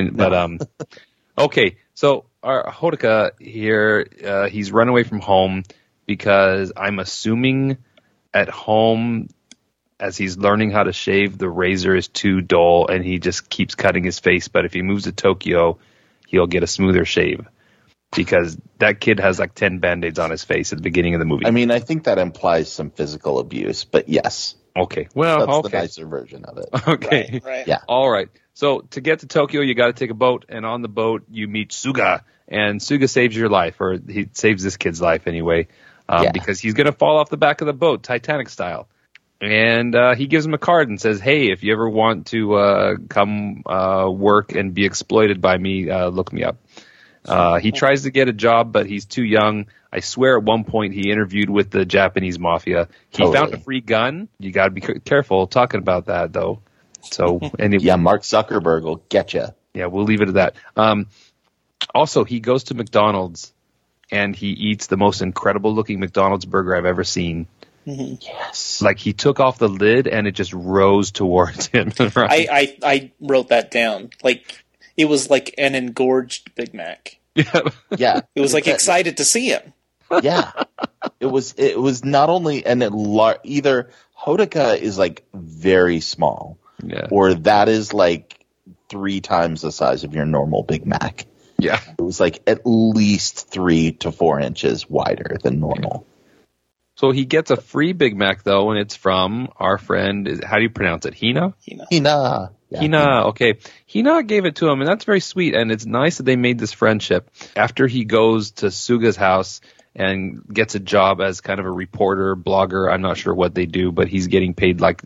Okay, so our Hodaka here, he's run away from home because I'm assuming at home, as he's learning how to shave, the razor is too dull and he just keeps cutting his face. But if he moves to Tokyo, he'll get a smoother shave because that kid has like 10 Band-Aids on his face at the beginning of the movie. I mean, I think that implies some physical abuse, but yes. Okay, well, that's the nicer version of it. Okay, Right. Yeah. All right. So to get to Tokyo, you got to take a boat, and on the boat you meet Suga, and Suga saves your life, or he saves this kid's life anyway, because he's going to fall off the back of the boat, Titanic style. And he gives him a card and says, "Hey, if you ever want to come work and be exploited by me, look me up." He tries to get a job, but he's too young. I swear at one point he interviewed with the Japanese mafia. He found a free gun. You got to be careful talking about that, though. So, Mark Zuckerberg will get you. Yeah, we'll leave it at that. Also, he goes to McDonald's and he eats the most incredible looking McDonald's burger I've ever seen. Mm-hmm. Yes. Like he took off the lid and it just rose towards him. Right? I wrote that down. Like it was like an engorged Big Mac. Yeah. It was like excited to see him. Yeah. It was not only either Hodaka is like very small, or that is like 3 times the size of your normal Big Mac. Yeah. It was like at least 3 to 4 inches wider than normal. So he gets a free Big Mac though, and it's from our friend. How do you pronounce it? Hina. Hina. Yeah, Hina. Okay. Hina gave it to him, and that's very sweet. And it's nice that they made this friendship. After he goes to Suga's house and gets a job as kind of a reporter, blogger. I'm not sure what they do, but he's getting paid like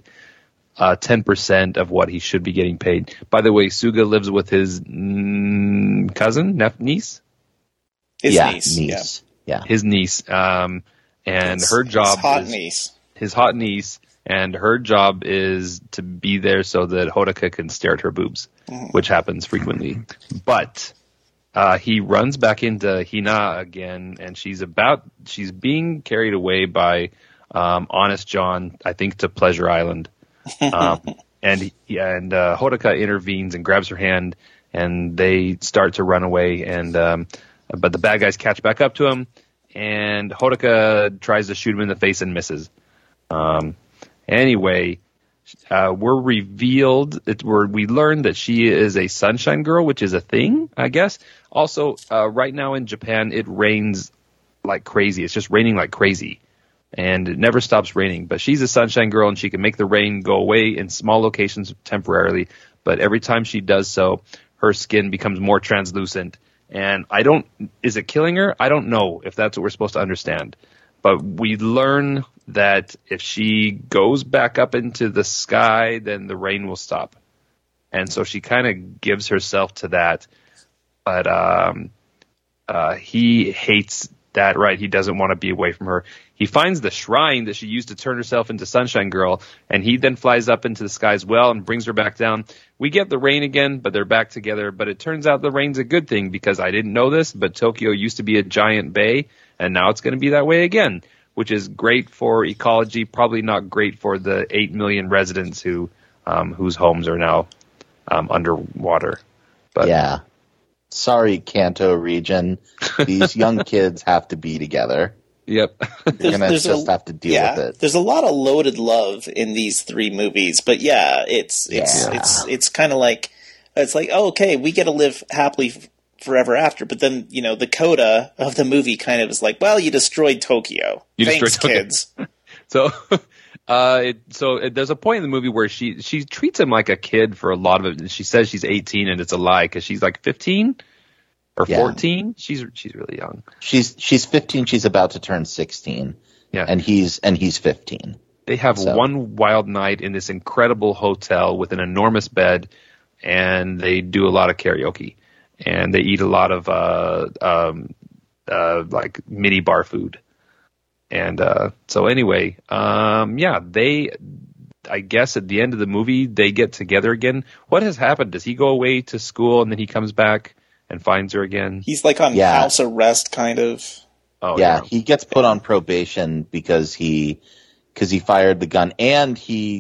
10% of what he should be getting paid. By the way, Suga lives with his cousin, niece? His niece. Yeah. His niece. And her job his hot niece, and her job is to be there so that Hodaka can stare at her boobs, which happens frequently. But he runs back into Hina again, and she's being carried away by Honest John, I think, to Pleasure Island. And Hodaka intervenes and grabs her hand, and they start to run away. But the bad guys catch back up to him, and Hodaka tries to shoot him in the face and misses. Anyway, we learned that she is a sunshine girl, which is a thing, I guess. Also, right now in Japan, it rains like crazy. It's just raining like crazy, and it never stops raining. But she's a sunshine girl, and she can make the rain go away in small locations temporarily. But every time she does so, her skin becomes more translucent. And is it killing her? I don't know if that's what we're supposed to understand. But we learn that if she goes back up into the sky, then the rain will stop. And so she kind of gives herself to that. But he hates that, right? He doesn't want to be away from her. He finds the shrine that she used to turn herself into Sunshine Girl, and he then flies up into the sky as well and brings her back down. We get the rain again, but they're back together. But it turns out the rain's a good thing, because I didn't know this, but Tokyo used to be a giant bay, and now it's going to be that way again, which is great for ecology, probably not great for the 8 million residents whose homes are now underwater. But yeah. Sorry, Kanto region. These young kids have to be together. Yep. You're going to just have to deal with it. There's a lot of loaded love in these 3 movies, but it's kind of like, it's like, oh, okay, we get to live happily forever after, but then, the coda of the movie kind of is like, well, you destroyed Tokyo. Thanks, kids. So there's a point in the movie where she treats him like a kid for a lot of it. She says she's 18, and it's a lie, because she's like 15 or 14. She's really young. She's 15. She's about to turn 16. Yeah, and he's 15. They have one wild night in this incredible hotel with an enormous bed, and they do a lot of karaoke, and they eat a lot of like mini bar food. And so anyway, I guess at the end of the movie, they get together again. What has happened? Does he go away to school and then he comes back and finds her again? He's like on house arrest, kind of. Oh, yeah, he gets put on probation because he fired the gun, and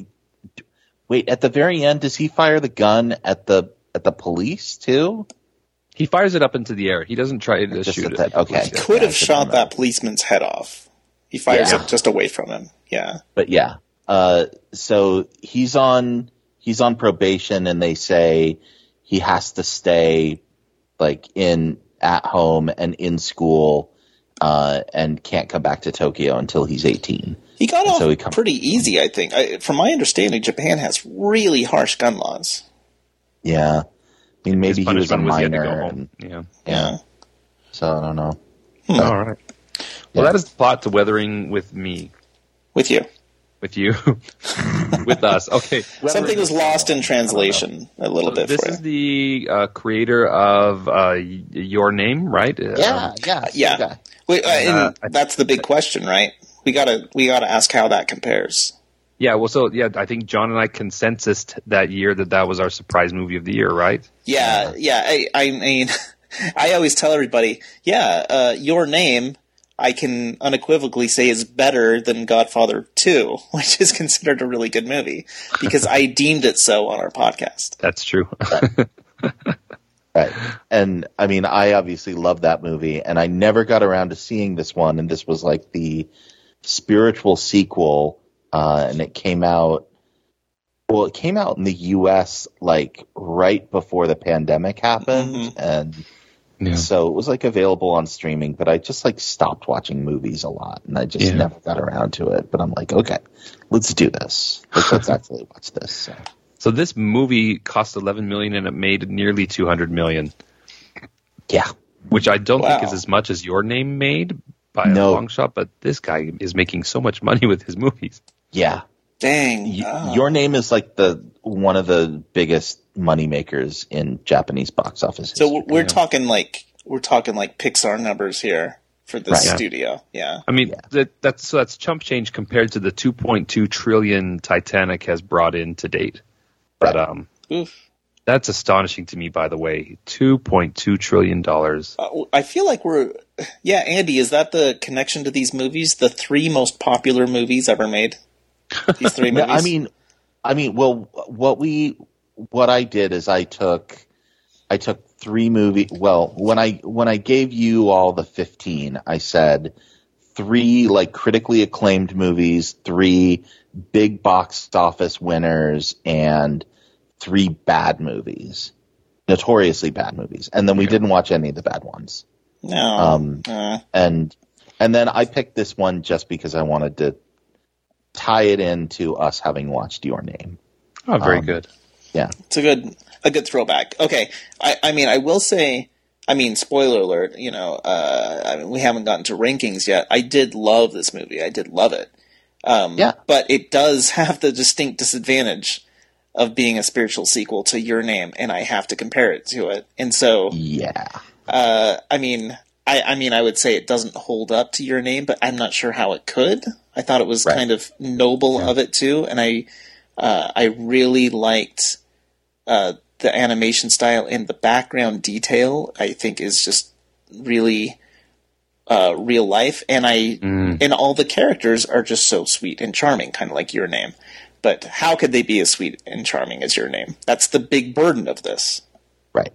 at the very end, does he fire the gun at the police too? He fires it up into the air. He doesn't try to shoot it. Okay. He could have shot that policeman's head off. He fires it just away from him. Yeah. But yeah. So he's on probation, and they say he has to stay like at home and in school, and can't come back to Tokyo until he's 18. He got off pretty easy, I think. From my understanding, Japan has really harsh gun laws. Yeah. I mean, maybe he was a minor. Yeah. So I don't know. All right. Well, that is the plot to Weathering with me. With you. With you. With us. Okay. Something was lost in translation a little bit. This is the creator of Your Name, right? Yeah. Wait, that's the big question, right? We gotta ask how that compares. Yeah, well, I think John and I consensused that year that was our surprise movie of the year, right? Yeah. I mean, I always tell everybody, Your Name, I can unequivocally say is better than Godfather 2, which is considered a really good movie, because I deemed it so on our podcast. That's true. Right. And, I mean, I obviously love that movie, and I never got around to seeing this one, and this was like the spiritual sequel. And it came out in the U.S. like right before the pandemic happened, and so it was like available on streaming. But I just like stopped watching movies a lot, and I just never got around to it. But I'm like, okay, let's do this. Let's actually watch this. So this movie cost $11 million, and it made nearly $200 million. Yeah, which I don't think is as much as Your Name made by a long shot. But this guy is making so much money with his movies. Yeah. Dang. Your Name is like one of the biggest money makers in Japanese box office history. So we're talking like Pixar numbers here for this studio. Yeah. I mean, that's chump change compared to the 2.2 trillion Titanic has brought in to date. But that's astonishing to me, by the way. $2.2 trillion. I feel like Andy, is that the connection to these movies? The 3 most popular movies ever made? These 3 movies? I mean, well, what I did is I took 3 movies. Well, when I gave you all the 15, I said 3 like critically acclaimed movies, 3 big box office winners, and 3 bad movies, notoriously bad movies. And then we didn't watch any of the bad ones. No. And then I picked this one just because I wanted to tie it into us having watched Your Name. Oh, very good. Yeah. It's a good throwback. Okay. I mean, I will say, spoiler alert, we haven't gotten to rankings yet. I did love this movie. I did love it. But it does have the distinct disadvantage of being a spiritual sequel to Your Name, and I have to compare it to it. And so, I would say it doesn't hold up to Your Name, but I'm not sure how it could. I thought it was kind of noble of it too, and I really liked the animation style, and the background detail I think is just really real life, and and all the characters are just so sweet and charming, kind of like Your Name. But how could they be as sweet and charming as Your Name? That's the big burden of this. Right.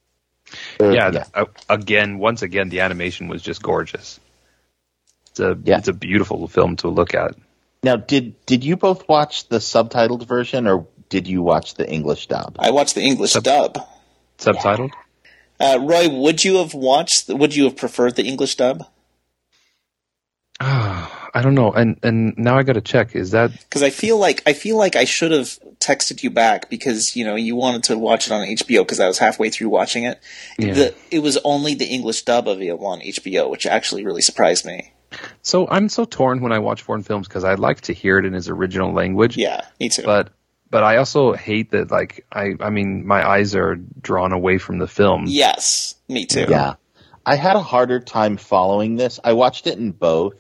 Once again, the animation was just gorgeous. It's a beautiful film to look at. Now, did you both watch the subtitled version, or did you watch the English dub? I watched the English dub. Subtitled? Roy, would you have preferred the English dub? I don't know, and now I got to check. Is that because I feel like I should have texted you back because you wanted to watch it on HBO because I was halfway through watching it. Yeah. It was only the English dub available on HBO, which actually really surprised me. So I'm so torn when I watch foreign films because I like to hear it in its original language. Yeah, me too. But I also hate that. Like I mean, my eyes are drawn away from the film. Yes, me too. Yeah, I had a harder time following this. I watched it in both.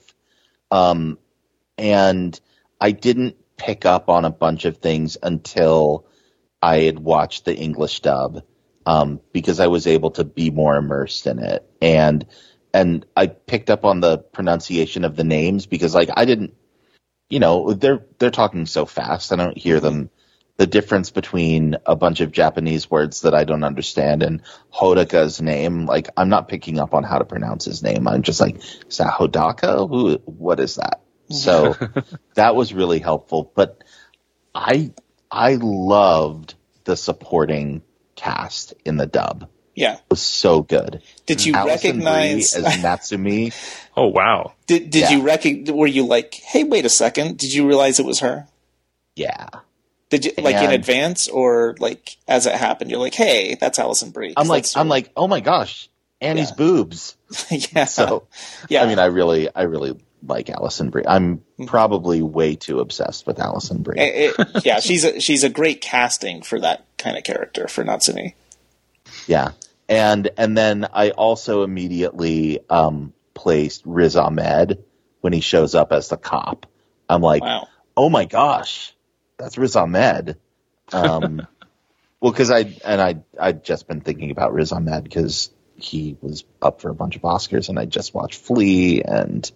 And I didn't pick up on a bunch of things until I had watched the English dub, because I was able to be more immersed in it. And and I picked up on the pronunciation of the names because, like, I didn't, they're talking so fast. I don't hear them. The difference between a bunch of Japanese words that I don't understand and Hodaka's name, like, I'm not picking up on how to pronounce his name. I'm just like, is that Hodaka? What is that? So that was really helpful. But I loved the supporting cast in the dub. Yeah. It was so good. Did you Alison recognize Brie as Natsumi? Oh, wow. Did you recognize? Were you like, hey, wait a second? Did you realize it was her? Yeah. Did you in advance or like as it happened? You're like, hey, that's Alison Brie. I'm like, oh my gosh, Annie's boobs. Yeah. So yeah. I mean, I really like Alison Brie. I'm probably way too obsessed with Alison Brie. Yeah, she's a great casting for that kind of character for Natsumi. Yeah, and then I also immediately placed Riz Ahmed when he shows up as the cop. I'm like, wow. Oh my gosh. That's Riz Ahmed. Well, because I'd just been thinking about Riz Ahmed because he was up for a bunch of Oscars, and I just watched Flea, and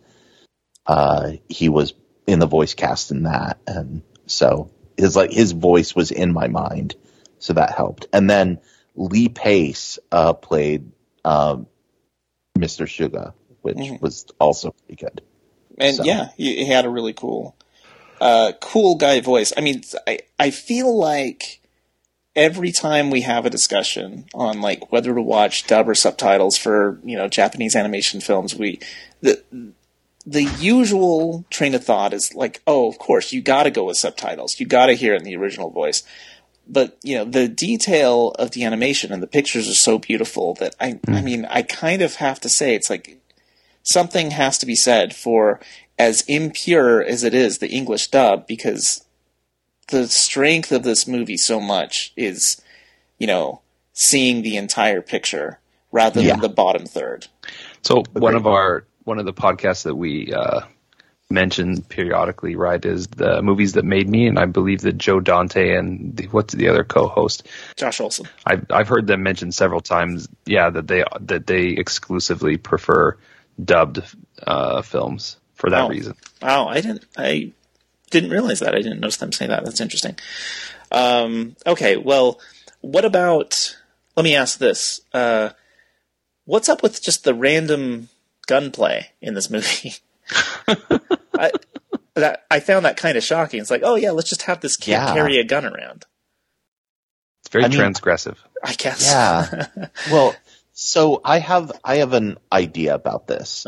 he was in the voice cast in that, and so his voice was in my mind, so that helped. And then Lee Pace played Mr. Suga, which was also pretty good. And yeah, he had a really cool guy voice. I mean, I feel like every time we have a discussion on like whether to watch dub or subtitles for, Japanese animation films, the usual train of thought is like, oh, of course, you got to go with subtitles. You got to hear it in the original voice. But, the detail of the animation and the pictures are so beautiful that I mean, I kind of have to say it's like something has to be said for as impure as it is, the English dub, because the strength of this movie so much is, seeing the entire picture rather than the bottom third. So one of the podcasts that we mention periodically, right, is the Movies That Made Me, and I believe that Joe Dante and what's the other co-host? Josh Olson. I've heard them mention several times, that they exclusively prefer dubbed films. For that reason. Wow, I didn't realize that. I didn't notice them say that. That's interesting. Okay, well, what about? Let me ask this: what's up with just the random gunplay in this movie? I found that kind of shocking. It's like, oh yeah, let's just have this kid carry a gun around. It's very transgressive, I guess. Yeah. Well, so I have an idea about this.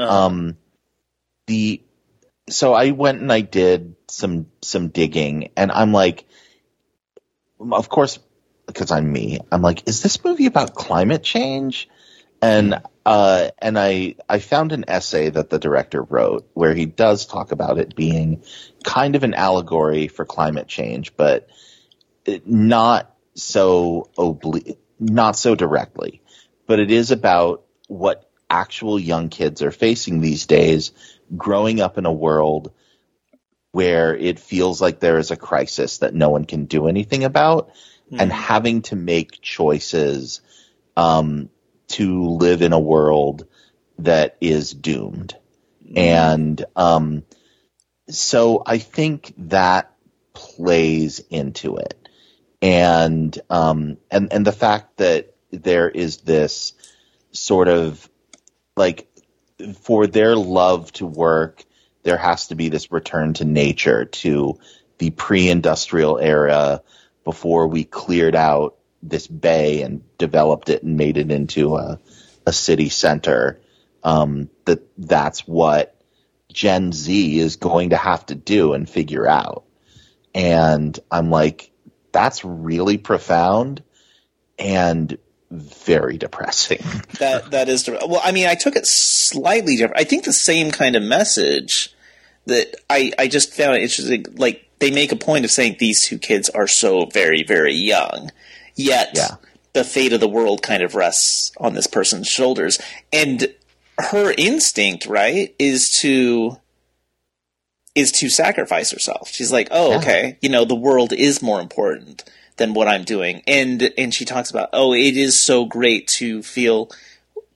So I went and I did some digging, and I'm like, of course, because I'm like, is this movie about climate change? And I found an essay that the director wrote where he does talk about it being kind of an allegory for climate change, but not so directly. But it is about what actual young kids are facing these days, growing up in a world where it feels like there is a crisis that no one can do anything about, and having to make choices to live in a world that is doomed. And so I think that plays into it. And the fact that there is this sort of like, for their love to work, there has to be this return to nature, to the pre-industrial era before we cleared out this bay and developed it and made it into a city center. That's what Gen Z is going to have to do and figure out. And I'm like, that's really profound and very depressing. That is, well, I mean, I took it slightly different. I think the same kind of message that I just found it interesting. Like, they make a point of saying these two kids are so very, very young, yet the fate of the world kind of rests on this person's shoulders. And her instinct, right, is to sacrifice herself. She's like, oh, okay, the world is more important than what I'm doing. And she talks about, oh, it is so great to feel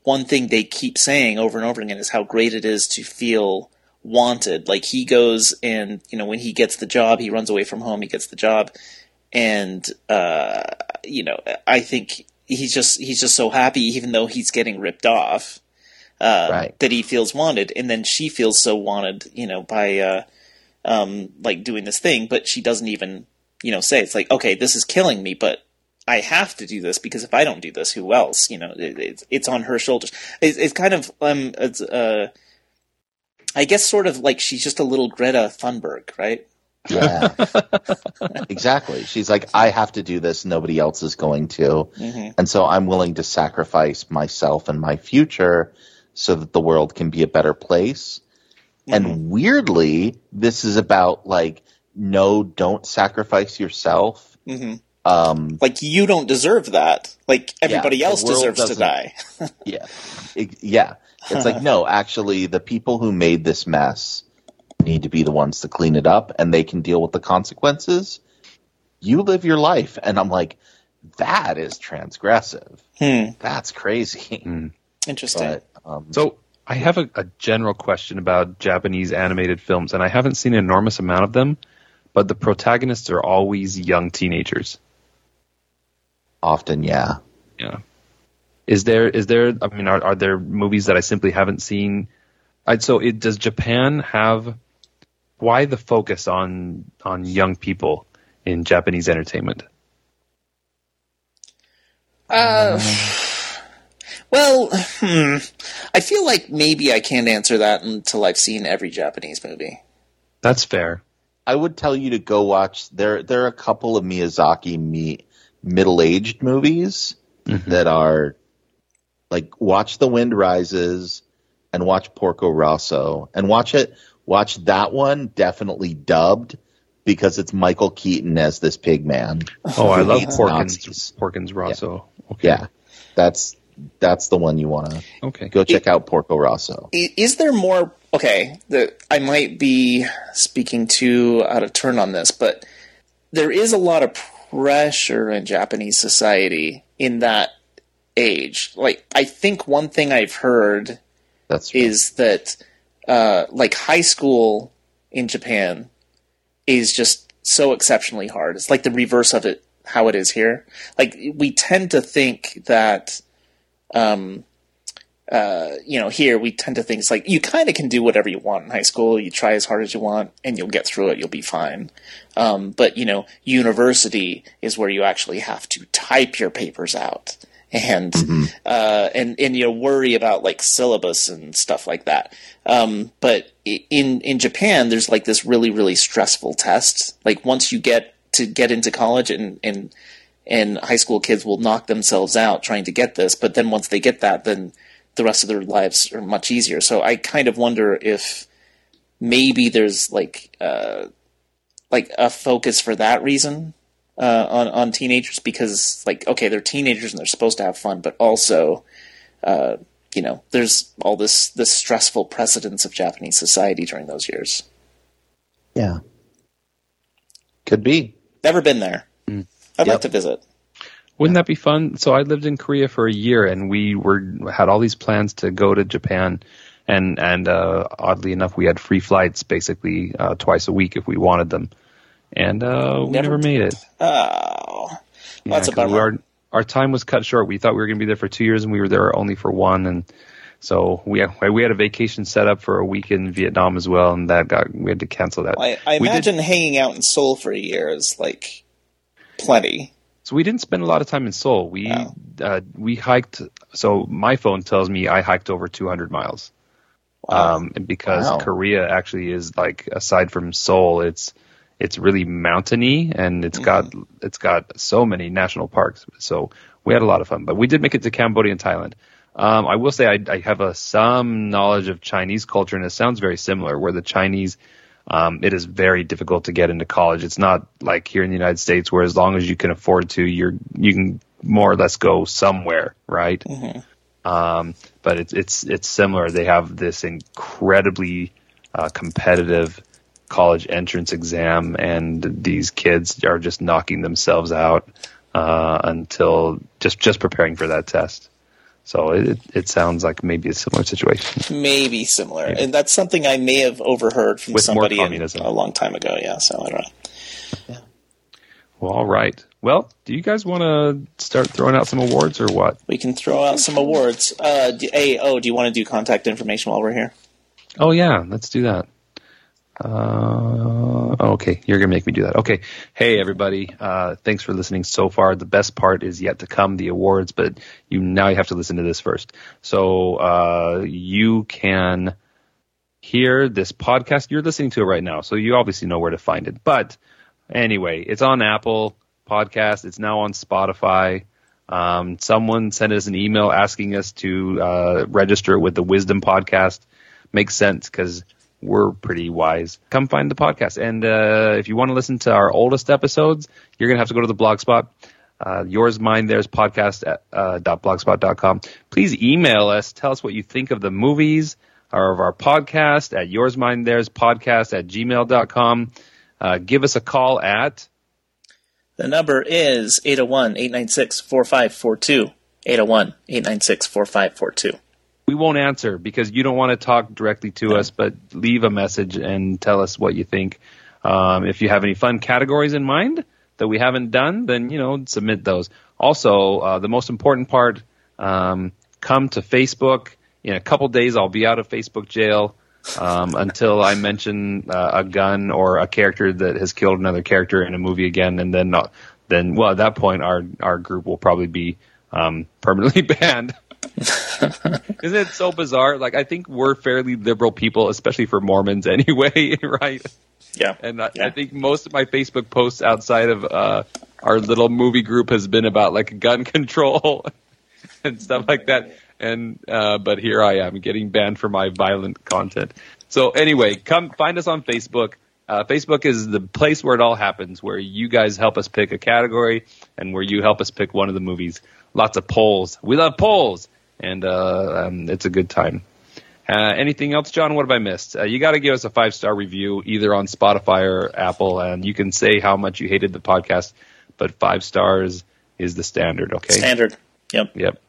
one thing they keep saying over and over again is how great it is to feel wanted. Like, he goes and, you know, when he gets the job, he runs away from home, he gets the job, and you know, I think he's just so happy, even though he's getting ripped off, that he feels wanted. And then she feels so wanted, you know, by like doing this thing, but she doesn't even, you know, say, it's like, okay, this is killing me, but I have to do this, because if I don't do this, who else? You know, it's on her shoulders. It's kind of I guess sort of like she's just a little Greta Thunberg, right? Yeah, exactly. She's like, I have to do this. Nobody else is going to. Mm-hmm. And so I'm willing to sacrifice myself and my future so that the world can be a better place. Mm-hmm. And weirdly, this is about like, no, don't sacrifice yourself. Mm-hmm. Like, you don't deserve that. Like, everybody else deserves to die. Yeah. It's like, no, actually, the people who made this mess need to be the ones to clean it up, and they can deal with the consequences. You live your life. And I'm like, that is transgressive. That's crazy. Interesting. But, so I have a general question about Japanese animated films, and I haven't seen an enormous amount of them, but the protagonists are always young teenagers. Often, yeah. Yeah. Is there? I mean, are there movies that I simply haven't seen? Does Japan have? Why the focus on young people in Japanese entertainment? Well, I feel like maybe I can't answer that until I've seen every Japanese movie. That's fair. I would tell you to go watch. There are a couple of Miyazaki middle-aged movies that are like, watch The Wind Rises and watch Porco Rosso, and watch that one definitely dubbed, because it's Michael Keaton as this pig man. Oh, I love Porkins Rosso. Yeah. Okay. Yeah, that's the one you want to go check out, Porco Rosso. Is there more? Okay, I might be speaking too out of turn on this, but there is a lot of pressure in Japanese society in that age. Like, I think one thing I've heard is that like, high school in Japan is just so exceptionally hard. It's like the reverse of it, how it is here. Like, we tend to think that you know, here we tend to think it's like, you kind of can do whatever you want in high school. You try as hard as you want, and you'll get through it. You'll be fine. But, you know, university is where you actually have to type your papers out and you know, worry about like syllabus and stuff like that. But in Japan, there's like this really, really stressful test. Like, once you get into college, and high school kids will knock themselves out trying to get this, but then once they get that, then the rest of their lives are much easier. So I kind of wonder if maybe there's like a focus for that reason on teenagers, because, like, okay, they're teenagers and they're supposed to have fun, but also you know, there's all this stressful precedence of Japanese society during those years. Yeah, could be. Never been there. I'd like to visit. Wouldn't that be fun? So I lived in Korea for a year, and we had all these plans to go to Japan, and oddly enough, we had free flights basically twice a week if we wanted them, and we never made it. Oh, that's a bummer. Our time was cut short. We thought we were going to be there for 2 years, and we were there only for one, and so we had a vacation set up for a week in Vietnam as well, and we had to cancel that. I imagine hanging out in Seoul for a year is like plenty. So we didn't spend a lot of time in Seoul. We hiked. So my phone tells me I hiked over 200 miles. Wow. Because Korea actually is, like, aside from Seoul, it's really mountainy, and it's got so many national parks. So we had a lot of fun. But we did make it to Cambodia and Thailand. I will say I have some knowledge of Chinese culture, and it sounds very similar, where the Chinese, it is very difficult to get into college. It's not like here in the United States, where as long as you can afford to, you can more or less go somewhere, right? Mm-hmm. But it's similar. They have this incredibly competitive college entrance exam, and these kids are just knocking themselves out until just preparing for that test. So it sounds like maybe a similar situation. Maybe similar. Maybe. And that's something I may have overheard from With somebody more communism. a long time ago. Yeah, so I don't know. Yeah. Well, all right. Well, do you guys want to start throwing out some awards or what? We can throw out some awards. Do you want to do contact information while we're here? Oh, yeah. Let's do that. Okay, you're going to make me do that. Okay. Hey, everybody. Thanks for listening so far. The best part is yet to come, the awards, but now you have to listen to this first. So you can hear this podcast. You're listening to it right now, so you obviously know where to find it. But anyway, it's on Apple Podcast. It's now on Spotify. Someone sent us an email asking us to register with the Wisdom Podcast. Makes sense because we're pretty wise. Come find the podcast. And if you want to listen to our oldest episodes, you're going to have to go to the Blogspot. Yours, Mine, Theirs podcast at .blogspot.com. Please email us. Tell us what you think of the movies or of our podcast at Yours, Mine, Theirs podcast at gmail.com. Give us a call at... The number is 801-896-4542. 801-896-4542. We won't answer because you don't want to talk directly to us, but leave a message and tell us what you think. If you have any fun categories in mind that we haven't done, then, submit those. Also, the most important part, come to Facebook. In a couple days, I'll be out of Facebook jail until I mention a gun or a character that has killed another character in a movie again. And then at that point, our group will probably be permanently banned. Isn't it so bizarre? Like, I think we're fairly liberal people, especially for Mormons anyway, right? Yeah. And I think most of my Facebook posts outside of our little movie group has been about like gun control and stuff like that. And but here I am getting banned for my violent content. So anyway, come find us on Facebook. Facebook is the place where it all happens, where you guys help us pick a category and where you help us pick one of the movies. Lots of polls. We love polls. And it's a good time. Anything else, John? What have I missed? You got to give us a 5-star review either on Spotify or Apple, and you can say how much you hated the podcast, but 5 stars is the standard, okay? Standard. Yep.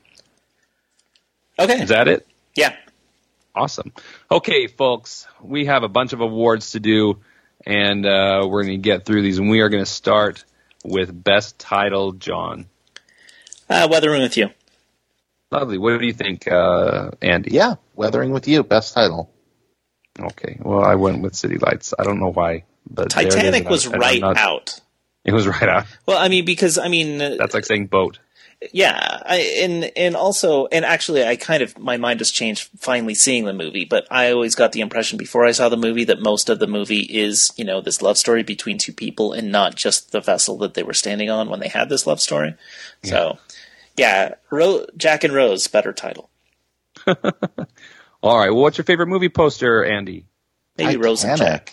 Okay. Is that it? Yeah. Awesome. Okay, folks, we have a bunch of awards to do, and we're going to get through these, and we are going to start with Best Title, John. Weathering with You. Lovely. What do you think, Andy? Yeah, Weathering with You, best title. Okay. Well, I went with City Lights. I don't know why, but Titanic was right out. It was right out. Well, because that's like saying boat. Yeah, and actually, my mind has changed finally seeing the movie. But I always got the impression before I saw the movie that most of the movie is, this love story between two people and not just the vessel that they were standing on when they had this love story. Yeah. So. Yeah, Jack and Rose, better title. All right, well, what's your favorite movie poster, Andy? Maybe Titanic. Rose and Jack.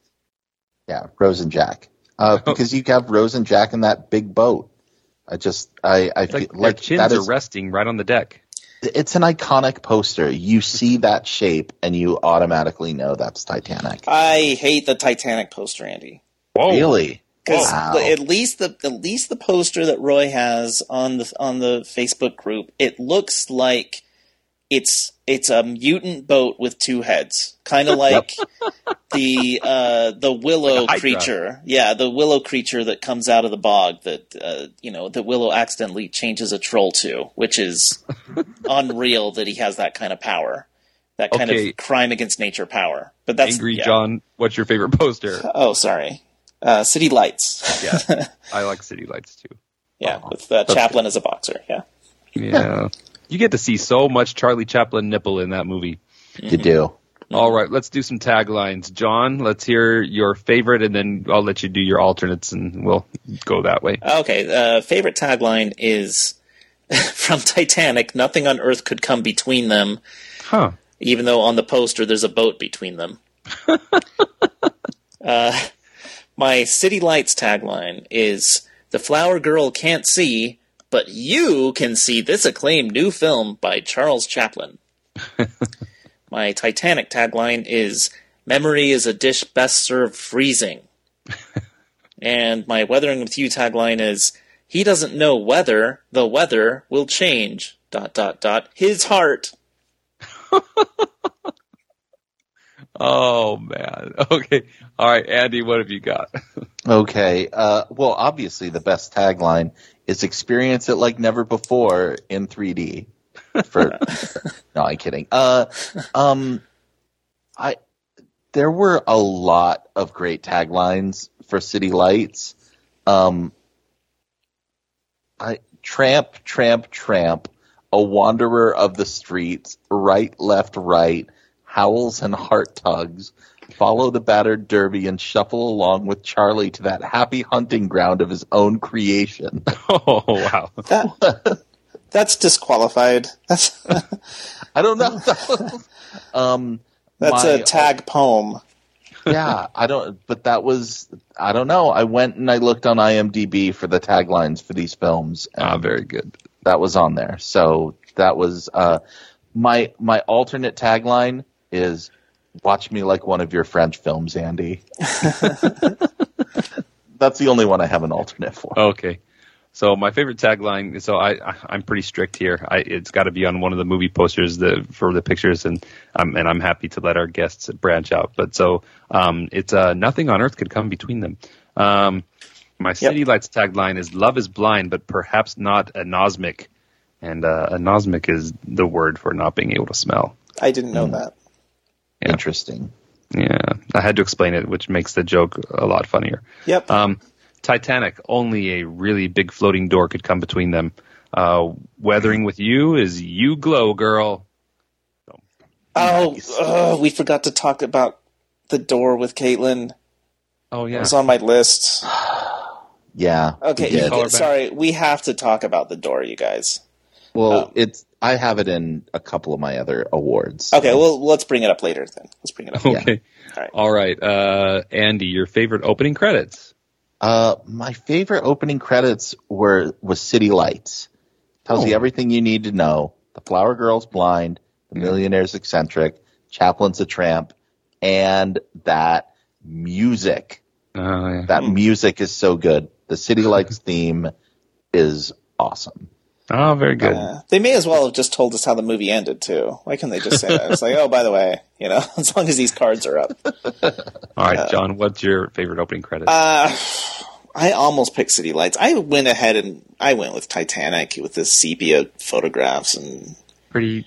Yeah, Rose and Jack. Because you have Rose and Jack in that big boat. I feel like their chins are resting right on the deck. It's an iconic poster. You see that shape, and you automatically know that's Titanic. I hate the Titanic poster, Andy. Whoa. Really? Because at least the poster that Roy has on the Facebook group, it looks like it's a mutant boat with two heads, kind of like the willow like creature. Yeah, the willow creature that comes out of the bog that Willow accidentally changes a troll to, which is unreal that he has that kind of power, that kind of crime against nature power. But that's Angry John. What's your favorite poster? Oh, sorry. City Lights. Yeah, I like City Lights too. Yeah, with Chaplin as a boxer. Yeah. Yeah. You get to see so much Charlie Chaplin nipple in that movie. You do. All right, let's do some taglines. John, let's hear your favorite, and then I'll let you do your alternates, and we'll go that way. Okay, favorite tagline is from Titanic, nothing on earth could come between them. Huh. Even though on the poster there's a boat between them. My City Lights tagline is, the flower girl can't see, but you can see this acclaimed new film by Charles Chaplin. My Titanic tagline is, memory is a dish best served freezing. And my Weathering with You tagline is, he doesn't know whether the weather will change. ... His heart. Oh, man. Okay. All right, Andy, what have you got? Okay. Well, obviously the best tagline is experience it like never before in 3D. No, I'm kidding. There were a lot of great taglines for City Lights. Tramp, tramp, tramp, a wanderer of the streets, right, left, right, howls and heart tugs, follow the battered derby and shuffle along with Charlie to that happy hunting ground of his own creation. Oh, wow. That's disqualified. I don't know. That's a tag poem. Yeah, I don't know. I went and I looked on IMDb for the taglines for these films. Very good. That was on there. So that was my alternate tagline is watch me like one of your French films, Andy. That's the only one I have an alternate for. Okay. So my favorite tagline, so I'm pretty strict here. It's got to be on one of the movie posters for the pictures, and I'm happy to let our guests branch out. But so it's nothing on earth could come between them. My City Lights tagline is love is blind, but perhaps not anosmic. And anosmic is the word for not being able to smell. I didn't know that. Yeah. Interesting. Yeah, I had to explain it, which makes the joke a lot funnier. Yep. Titanic, only a really big floating door could come between them. Weathering with you is you glow, girl. So, nice. We forgot to talk about the door with Caitlin. Oh, yeah. It was on my list. Yeah. Okay, sorry. We have to talk about the door, you guys. Well, I have it in a couple of my other awards. Okay, well, let's bring it up later then. Let's bring it up. Okay. Yeah. All right. Andy, your favorite opening credits? My favorite opening credits was City Lights. Tells you everything you need to know. The flower girl's blind, the millionaire's eccentric, Chaplin's a tramp, and that music. That music is so good. The City Lights theme is awesome. Oh, very good. They may as well have just told us how the movie ended, too. Why can't they just say that? It's like, oh, by the way, as long as these cards are up. All right, John, what's your favorite opening credit? I almost picked City Lights. I went ahead and I went with Titanic with the sepia photographs and pretty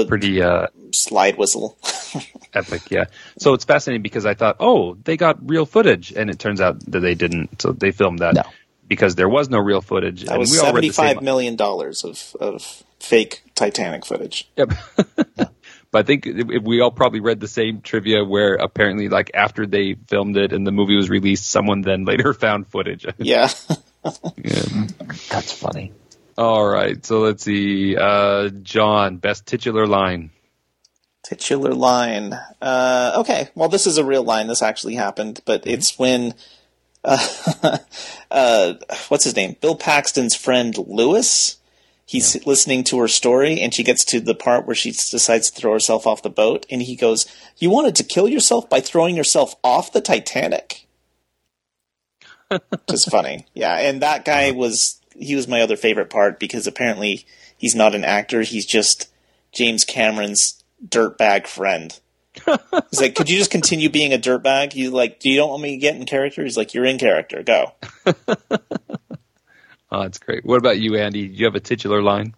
slide whistle. Epic, yeah. So it's fascinating because I thought, they got real footage, and it turns out that they didn't. So they filmed that. No. Because there was no real footage. That was $75 million of fake Titanic footage. Yep. But I think we all probably read the same trivia where apparently, like, after they filmed it and the movie was released, someone then later found footage. Yeah. Yeah. That's funny. All right. So let's see. John, best titular line. Titular line. Okay. Well, this is a real line. This actually happened. But it's when... what's his name? Bill Paxton's friend Lewis. He's listening to her story, and she gets to the part where she decides to throw herself off the boat, and he goes, "You wanted to kill yourself by throwing yourself off the Titanic?" Just funny. Yeah, and that guy was my other favorite part because apparently he's not an actor. He's just James Cameron's dirtbag friend. He's like, could you just continue being a dirtbag? He's like, you don't want me to get in character? He's like, you're in character. Go. Oh, that's great. What about you, Andy? Do you have a titular line?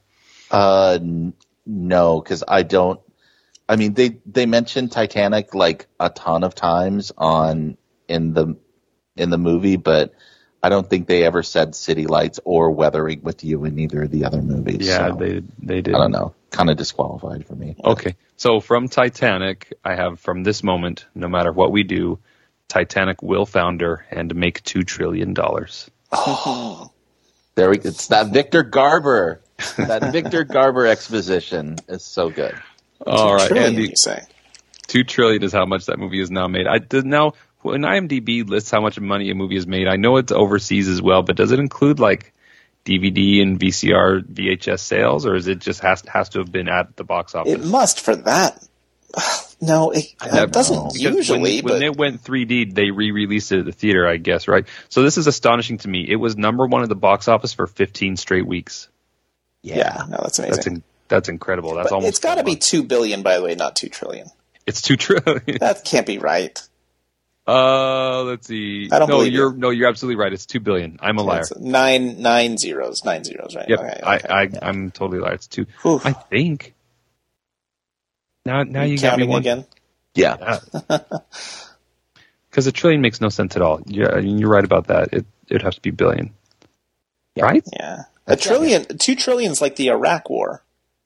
No, because I don't. I mean, they mentioned Titanic like a ton of times in the movie, but I don't think they ever said City Lights or Weathering with You in either of the other movies. Yeah, so they did. I don't know. Kind of disqualified for me. Okay. So from Titanic, I have from this moment, no matter what we do, Titanic will founder and make $2 trillion. Oh, it's that Victor Garber. That Victor Garber exposition is so good. All right, trillion, Andy. You say. $2 trillion is how much that movie is now made. Now, when IMDb lists how much money a movie is made, I know it's overseas as well, but does it include like DVD and VCR, VHS sales, or is it just has to have been at the box office? It must for that. No, it doesn't usually. When they went 3D, they re-released it at the theater, I guess, right? So this is astonishing to me. It was number one at the box office for 15 straight weeks. Yeah, no, that's amazing. That's incredible. That's But almost. it's got to be 2 billion, by the way, not 2 trillion. It's 2 trillion. That can't be right. Let's see. I don't believe you're absolutely right. It's 2 billion. I'm a liar. It's nine zeros, right? Yep. Okay. I'm totally liar. It's 2. Whew. I think. Now you got me counting one. again. Yeah. Because a trillion makes no sense at all. Yeah, you're right about that. It has to be billion. Right? Yeah. A trillion, 2 trillion is like the Iraq War.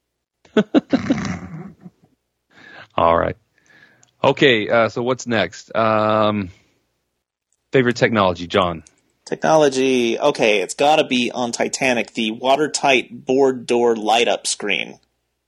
All right. Okay, so what's next? Favorite technology, John? Technology. Okay, it's got to be on Titanic, the watertight board door light-up screen.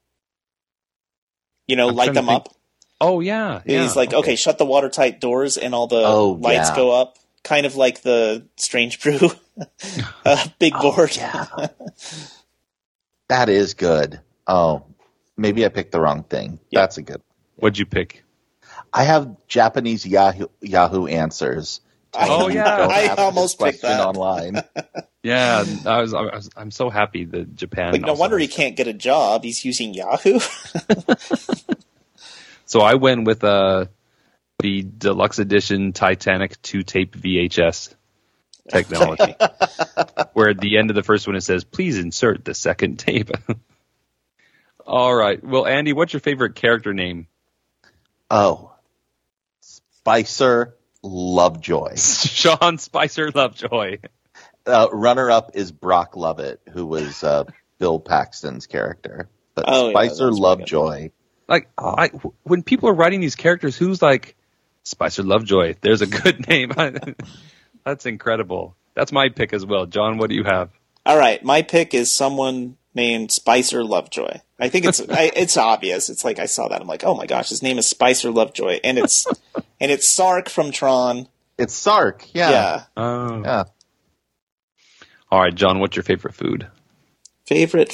Light them up. Oh, yeah. He's like, okay, shut the watertight doors and all the lights go up. Kind of like the Strange Brew big board. Yeah. That is good. Oh, maybe I picked the wrong thing. Yeah. That's a good one. What'd you pick? I have Japanese Yahoo answers. Oh, yeah. I almost picked that. Online. Yeah, I'm so happy that Japan. Like, no wonder he can't get a job. He's using Yahoo. So I went with the deluxe edition Titanic 2-tape VHS technology, where at the end of the first one it says, "Please insert the second tape." All right. Well, Andy, what's your favorite character name? Oh, Spicer Lovejoy. Sean Spicer Lovejoy. Runner-up is Brock Lovett, who was Bill Paxton's character. But Spicer Lovejoy. Like, when people are writing these characters, who's like, Spicer Lovejoy, there's a good name. That's incredible. That's my pick as well. John, what do you have? All right, my pick is someone named Spicer Lovejoy. I think it's obvious. It's like I saw that. I'm like, oh my gosh, his name is Spicer Lovejoy, and it's Sark from Tron. It's Sark, yeah. Oh. Yeah. All right, John, what's your favorite food? Favorite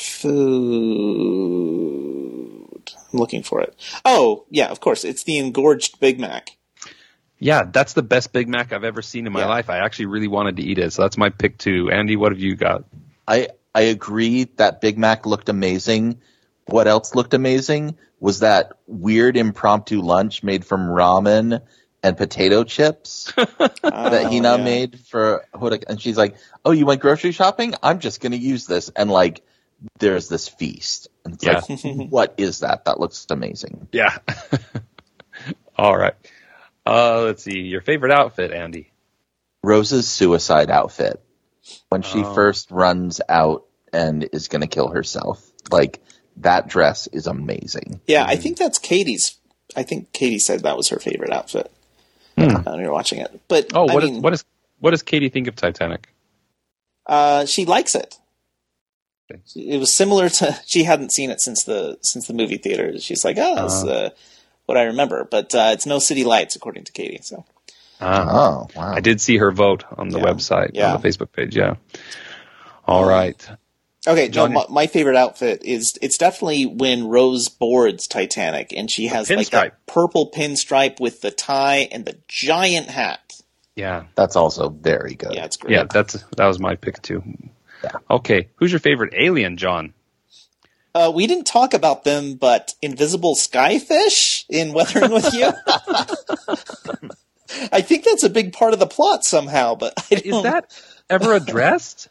food. I'm looking for it. Oh, yeah, of course. It's the engorged Big Mac. Yeah, that's the best Big Mac I've ever seen in my life. I actually really wanted to eat it, so that's my pick too. Andy, what have you got? I agree that Big Mac looked amazing. What else looked amazing was that weird impromptu lunch made from ramen and potato chips that Hina made for Huda. And she's like, oh, you went grocery shopping? I'm just going to use this. And like, there's this feast. And it's like, what is that? That looks amazing. Yeah. All right. Let's see. Your favorite outfit, Andy? Rose's suicide outfit. When she first runs out and is going to kill herself. Like, that dress is amazing. Yeah, I think that's Katie's. I think Katie said that was her favorite outfit when we were watching it. But what does Katie think of Titanic? She likes it. It was similar to she hadn't seen it since the movie theater. She's like, it's what I remember, but it's no city lights according to Katie. So. Oh, wow. I did see her vote on the website, on the Facebook page. Yeah. All right. Okay, John, my favorite outfit it's definitely when Rose boards Titanic, and she has like that purple pinstripe with the tie and the giant hat. Yeah, that's also very good. Yeah, it's great. Yeah, that was my pick too. Yeah. Okay, who's your favorite alien, John? We didn't talk about them, but invisible skyfish in Weathering with You. I think that's a big part of the plot somehow, but is that ever addressed?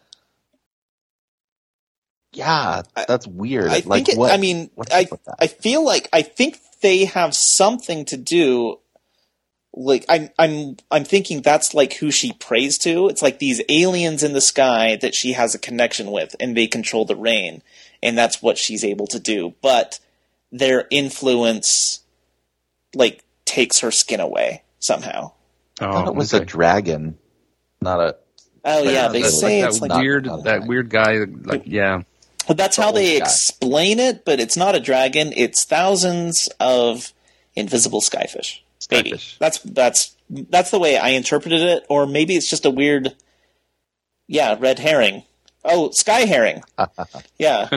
Yeah, that's weird. I think I feel like I think they have something to do. Like I'm thinking that's like who she prays to. It's like these aliens in the sky that she has a connection with, and they control the rain, and that's what she's able to do. But their influence, like, takes her skin away somehow. I thought it was a dragon, not a. Oh yeah, they say like it's that like weird guy. Like yeah. But that's how they explain it. But it's not a dragon. It's thousands of invisible skyfish. Maybe that's the way I interpreted it, or maybe it's just a weird, red herring. Oh, sky herring. Yeah.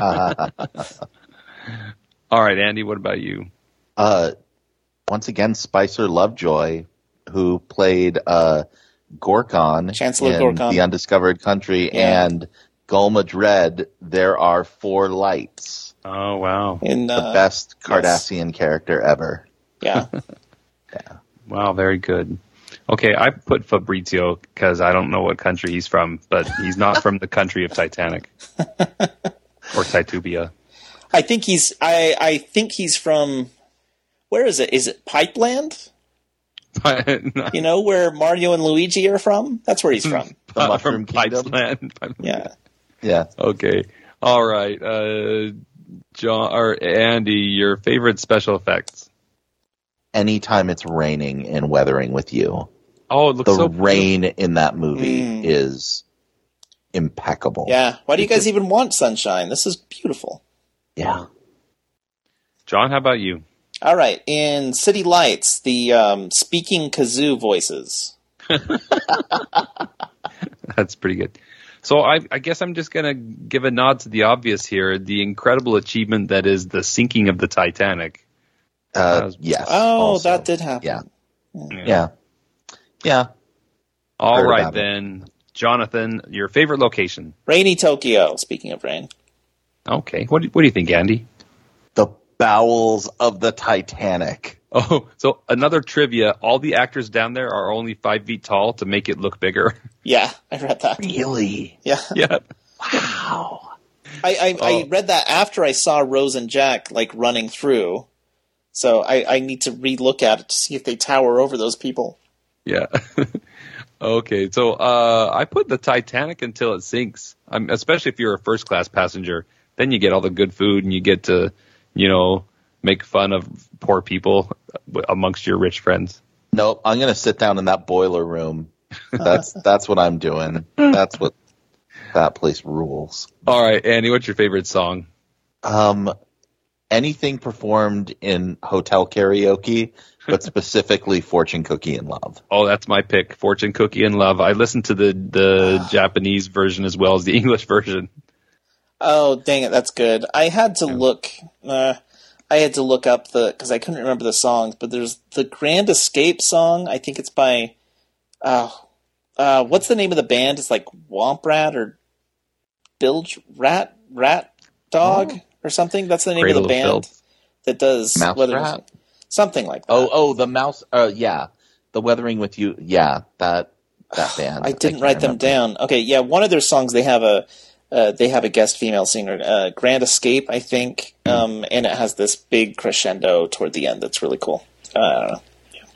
All right, Andy. What about you? Once again, Spicer Lovejoy, who played Gorkon Chancellor in Gorkon. The Undiscovered Country, and Gulma Dread. There are 4 lights. Oh, wow. In The best Cardassian character ever. Yeah. Yeah. Wow, very good. Okay, I put Fabrizio because I don't know what country he's from, but he's not from the country of Titanic. Or Titubia. I think he's from, where is it? Is it Pipeland? You know where Mario and Luigi are from? That's where he's from. The Mushroom from Kingdom? Pipeland. Yeah. Yeah. Okay. All right. John or Andy, your favorite special effects? Anytime it's raining in Weathering with You. Oh, it looks The so rain in that movie is impeccable. Yeah. Why do you guys even want sunshine? This is beautiful. Yeah. John, how about you? All right. In City Lights, the speaking kazoo voices. That's pretty good. So I guess I'm just going to give a nod to the obvious here, the incredible achievement that is the sinking of the Titanic. Yes. Oh, also. that did happen. Yeah. Yeah. All Heard right, about it. then. Jonathan, your favorite location? Rainy Tokyo, speaking of rain. Okay. What do you think, Andy? The bowels of the Titanic. Oh, so another trivia. All the actors down there are only 5 feet tall to make it look bigger. Yeah, I read that. Really? Yeah. Yeah. Wow. I read that after I saw Rose and Jack, like, running through. So I need to re-look at it to see if they tower over those people. Yeah. Okay, so I put the Titanic until it sinks. Especially if you're a first class passenger, then you get all the good food and you get to, make fun of poor people amongst your rich friends. Nope, I'm going to sit down in that boiler room. That's what I'm doing. That's what that place rules. All right, Andy, what's your favorite song? Anything performed in hotel karaoke, but specifically Fortune Cookie in Love. Oh, that's my pick, Fortune Cookie in Love. I listened to the Japanese version as well as the English version. Oh, dang it, that's good. I had to look up because I couldn't remember the songs, but there's the Grand Escape song. I think it's by, what's the name of the band? It's like Womp Rat or Bilge Rat Dog or something. That's the name Cradle of the band Filth. that does Mouse Weathering Rat? with You. Something like that. Oh, the mouse. Yeah, the Weathering with You. Yeah, that band. I didn't can't write them remember. down. Okay, yeah, one of their songs they have a guest female singer, Grand Escape, I think, and it has this big crescendo toward the end that's really cool. I don't know.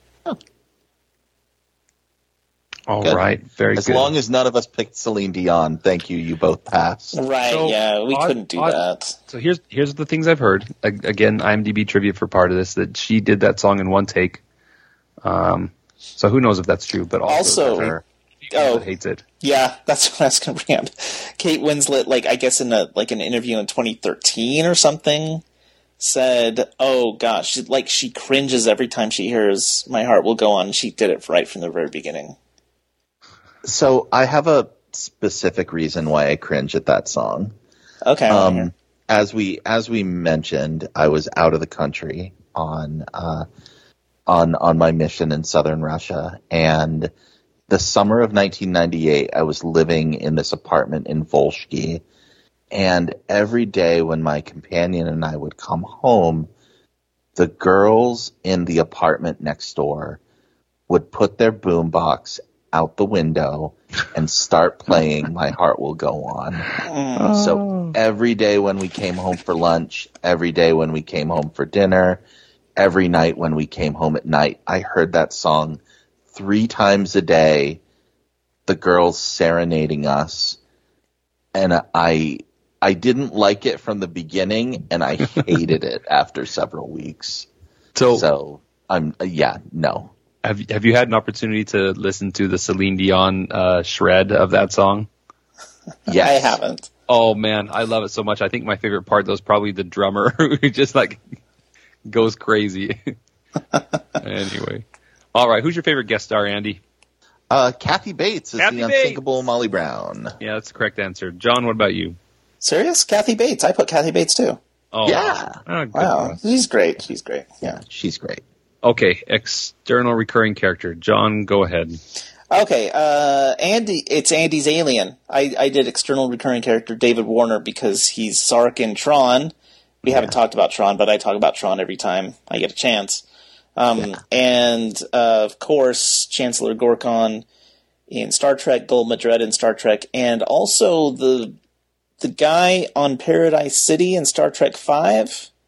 All Good. right, very As good. long as none of us picked Celine Dion, thank you. You both passed. Right, So, yeah, we couldn't do that. So here's the things I've heard. Again, IMDb trivia for part of this, that she did that song in one take. So who knows if that's true, but also Sure. hates it. Yeah, that's what I was going to bring up. Kate Winslet, like, I guess in an interview in 2013 or something, said, "Oh gosh, she cringes every time she hears My Heart Will Go On." She did it right from the very beginning. So I have a specific reason why I cringe at that song. Okay. I wanna hear. As we mentioned, I was out of the country on my mission in southern Russia, and the summer of 1998, I was living in this apartment in Volsky, and every day when my companion and I would come home, the girls in the apartment next door would put their boombox out the window and start playing My Heart Will Go On. So every day when we came home for lunch, every day when we came home for dinner, every night when we came home at night, I heard that song 3 times a day, the girls serenading us. And I didn't like it from the beginning, and I hated it after several weeks. So no. Have you had an opportunity to listen to the Celine Dion shred of that song? Yes. I haven't. Oh man, I love it so much. I think my favorite part though is probably the drummer who just like goes crazy. Anyway, all right. Who's your favorite guest star, Andy? Kathy Bates is Kathy the Bates. unsinkable Molly Brown. Yeah, that's the correct answer. John, what about you? Serious? Kathy Bates. I put Kathy Bates too. Oh, Yeah. good Wow. one. She's great. She's great. Yeah. She's great. Okay, external recurring character. John, go ahead. Okay, Andy. It's Andy's alien. I did external recurring character David Warner because he's Sark in Tron, We haven't talked about Tron, but I talk about Tron every time I get a chance. And, of course, Chancellor Gorkon in Star Trek, Gul Madred in Star Trek, and also the guy on Paradise City in Star Trek V.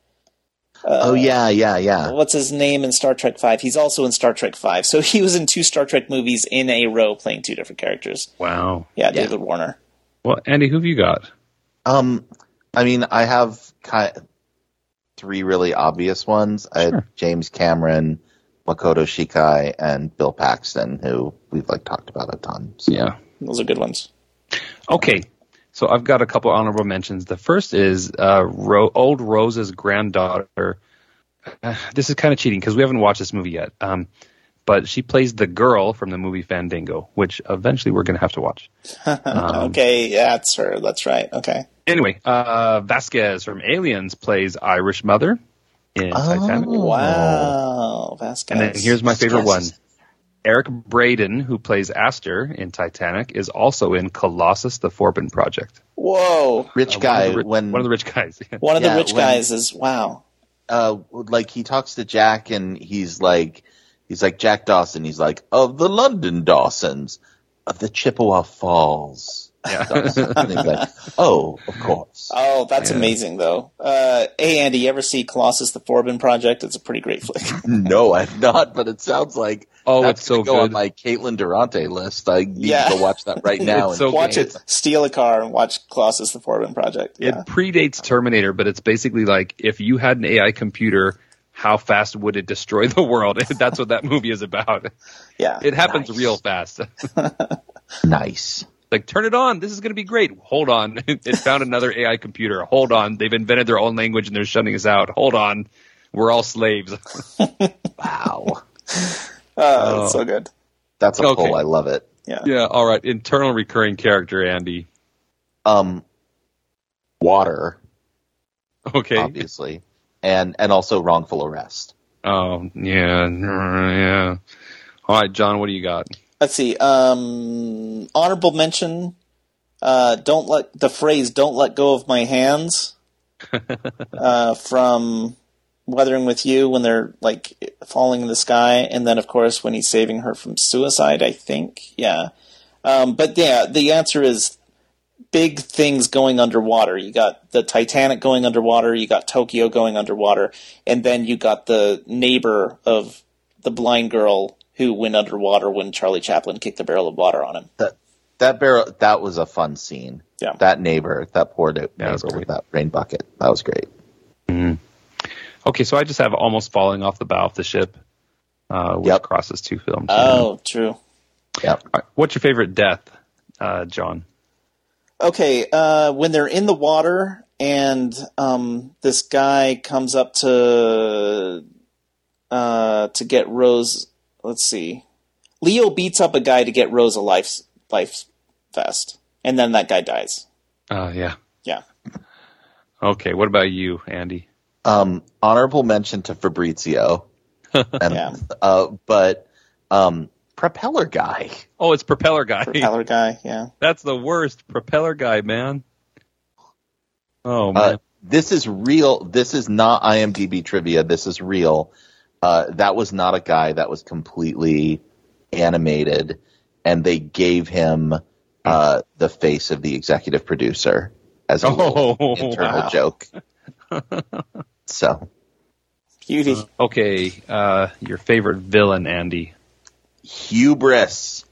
Yeah. What's his name in Star Trek V? He's also in Star Trek V. So he was in 2 Star Trek movies in a row playing 2 different characters. Wow. Yeah, David Warner. Well, Andy, who have you got? I mean, I have 3 really obvious ones. I had James Cameron, Makoto Shikai, and Bill Paxton, who we've talked about a ton. So. Yeah. Those are good ones. Okay. So I've got a couple honorable mentions. The first is old Rose's granddaughter. This is kind of cheating because we haven't watched this movie yet. But she plays the girl from the movie Fandango, which eventually we're going to have to watch. Okay, yeah, that's her. That's right. Okay. Anyway, Vasquez from Aliens plays Irish Mother in Titanic. Wow, Vasquez. And then here's my favorite one. Eric Braeden, who plays Astor in Titanic, is also in Colossus: The Forbidden Project. Whoa. Rich guy. One of the rich guys. One of the rich guys is, wow. He talks to Jack and he's like, Jack Dawson. He's like, of the London Dawsons, of the Chippewa Falls. Yeah. And he's like, oh, of course. Oh, that's amazing, though. Hey, Andy, you ever see Colossus: The Forbidden Project? It's a pretty great flick. No, I've not, but it sounds like it's so go good. on my Caitlin Durante list. I need to go watch that right now. It's so watch it. Steal a car and watch Colossus: The Forbidden Project. Yeah. It predates Terminator, but it's basically like if you had an AI computer, how fast would it destroy the world? That's what that movie is about. Yeah. It happens real fast. Nice. Like, turn it on. This is going to be great. Hold on. It found another AI computer. Hold on. They've invented their own language and they're shutting us out. Hold on. We're all slaves. Wow. That's so good. That's a pull. I love it. Yeah. Yeah. All right. Internal recurring character, Andy. Water. Okay. Obviously. And also wrongful arrest. Oh, yeah. Yeah. All right, John, what do you got? Let's see. Honorable mention. Don't let go of my hands. From Weathering with You when they're falling in the sky, and then of course when he's saving her from suicide, I think. Yeah. But yeah, the answer is big things going underwater. You got the Titanic going underwater, you got Tokyo going underwater, and then you got the neighbor of the blind girl who went underwater when Charlie Chaplin kicked a barrel of water on him. That was a fun scene. Yeah. That neighbor, that poor neighbor with that rain bucket. That was great. Mm-hmm. Okay, so I just have Almost Falling Off the Bow of the Ship, which crosses 2 films. Oh, true. Yep. Right, what's your favorite death, John? Okay, when they're in the water and this guy comes up to get Rose. Let's see. Leo beats up a guy to get Rose a life vest, and then that guy dies. Yeah. Okay, what about you, Andy? Honorable mention to Fabrizio. But Propeller Guy. Oh, it's Propeller Guy. Propeller Guy, yeah. That's the worst. Propeller Guy, man. Oh, man. This is real. This is not IMDb trivia. This is real. That was not a guy that was completely animated, and they gave him the face of the executive producer as a internal joke. So, beauty. Okay, your favorite villain, Andy? Hubris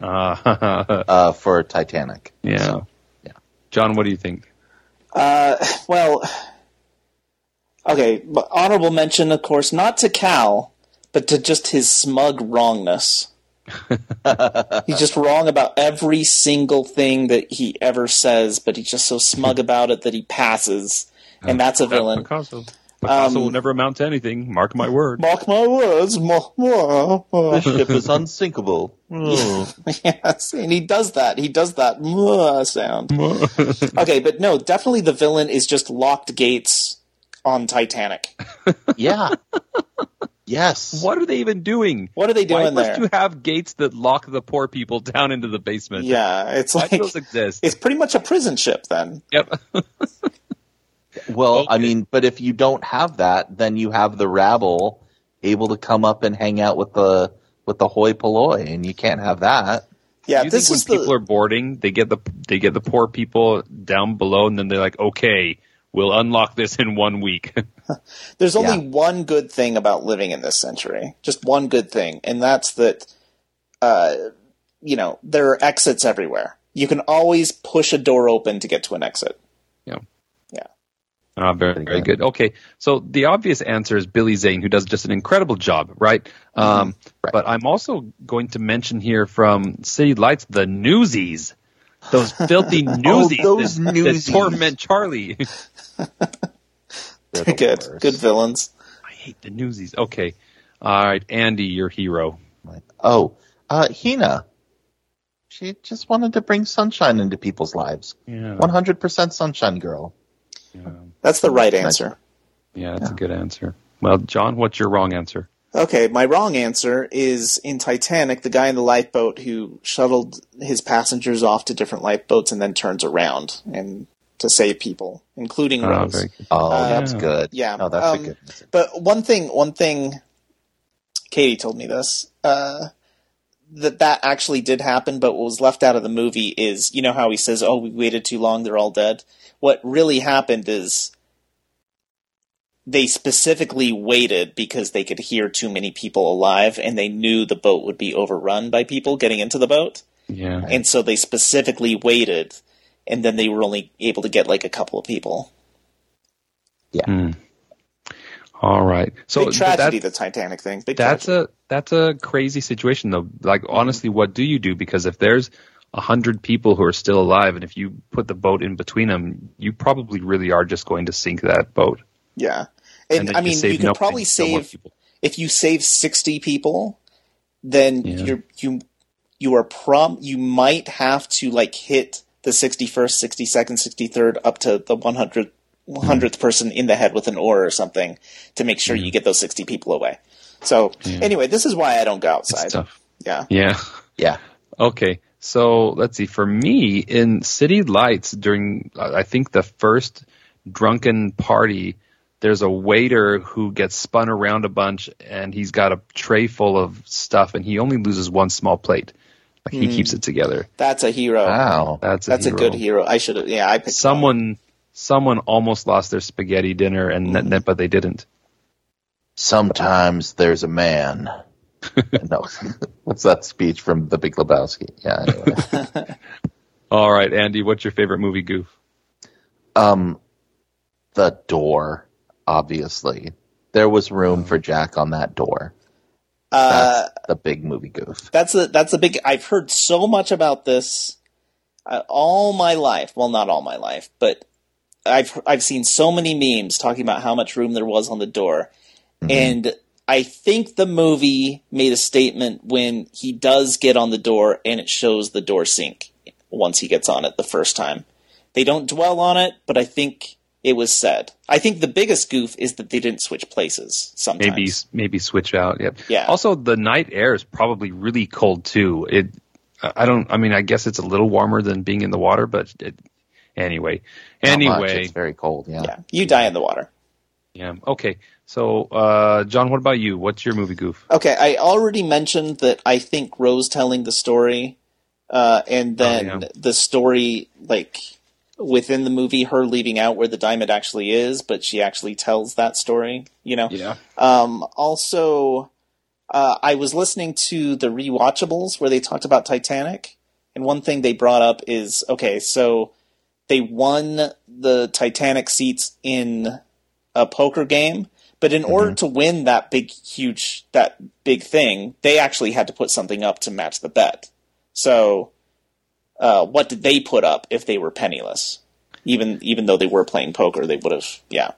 for Titanic. Yeah. So, yeah. John, what do you think? Well, okay, but honorable mention, of course, not to Cal, but to just his smug wrongness. He's just wrong about every single thing that he ever says, but he's just so smug about it that he passes, and that's a villain. Picasso will never amount to anything. Mark my word. Mark my words. This ship is unsinkable. Yes, and he does that. He does that sound. Okay, but no, definitely the villain is just locked gates on Titanic. Yeah. Yes. What are they even doing? What are they doing there? Why must you have gates that lock the poor people down into the basement? Yeah, it's Why do those exist? It's pretty much a prison ship then. What Well, Okay. I mean, but if you don't have that, then you have the rabble able to come up and hang out with the hoi polloi, and you can't have that. Yeah, you this think is when people are boarding, they get the poor people down below, and then they're like, okay, we'll unlock this in 1 week. There's only one good thing about living in this century. Just one good thing, and that's that, there are exits everywhere. You can always push a door open to get to an exit. Yeah. Yeah. Very good. Okay, so the obvious answer is Billy Zane, who does just an incredible job, right? Right. But I'm also going to mention here from City Lights, the Newsies. Those filthy Newsies those that Newsies. torment Charlie. They're the Good. worst. Good villains. I hate the Newsies. Okay. All right, Andy, your hero. Oh, Hina. She just wanted to bring sunshine into people's lives. Yeah. 100% sunshine girl. That's the right answer. Yeah, that's a good answer. Well, John, what's your wrong answer? Okay, my wrong answer is in Titanic, the guy in the lifeboat who shuttled his passengers off to different lifeboats and then turns around and to save people, including Rose. Very good. Oh, that's good. Yeah. Oh, that's a good answer. But one thing, Katie told me this, that actually did happen, but what was left out of the movie is, you know how he says, oh, we waited too long, they're all dead? What really happened is they specifically waited because they could hear too many people alive, and they knew the boat would be overrun by people getting into the boat. Yeah. And so they specifically waited, and then they were only able to get like a couple of people. Yeah. All right. So Big tragedy, the Titanic thing. Big tragedy. That's a crazy situation, though. Like, honestly, what do you do? Because if there's 100 people who are still alive, and if you put the boat in between them, you probably really are just going to sink that boat. Yeah. And And then I you mean, save you could nobody, probably still more save, people. if you save 60 people, then Yeah. you might have to like hit the 61st, 62nd, 63rd up to the 100th person in the head with an oar or something to make sure you get those 60 people away. So anyway, this is why I don't go outside. It's tough. Yeah. Yeah. Yeah. Okay. So let's see. For me, in City Lights, during I think the first drunken party, there's a waiter who gets spun around a bunch, and he's got a tray full of stuff, and he only loses one small plate. Like, he keeps it together. That's a hero. Wow. That's a good hero. I should have. Yeah, I picked Someone almost lost their spaghetti dinner, and but they didn't. Sometimes there's a man. No. What's that speech from The Big Lebowski? Yeah, anyway. All right, Andy, what's your favorite movie goof? The door, obviously. There was room for Jack on that door. That's the big movie goof. That's a big. I've heard so much about this all my life. Well, not all my life, but I've seen so many memes talking about how much room there was on the door, and I think the movie made a statement when he does get on the door, and it shows the door sink once he gets on it the first time. They don't dwell on it, but I think it was said. I think the biggest goof is that they didn't switch places sometimes. Maybe switch out. Yep. Yeah. Also, the night air is probably really cold too. I guess it's a little warmer than being in the water, but anyway. Not much. It's very cold. Yeah. Yeah, you die in the water. Yeah. Okay. So, John, what about you? What's your movie goof? Okay, I already mentioned that I think Rose telling the story, and then the story, like, within the movie, her leaving out where the diamond actually is, but she actually tells that story, you know? Yeah. Also, I was listening to the Rewatchables where they talked about Titanic, and one thing they brought up is, okay, so they won the Titanic seats in a poker game, but in order to win that big thing, they actually had to put something up to match the bet. So, what did they put up if they were penniless? Even though they were playing poker, they would have, yeah.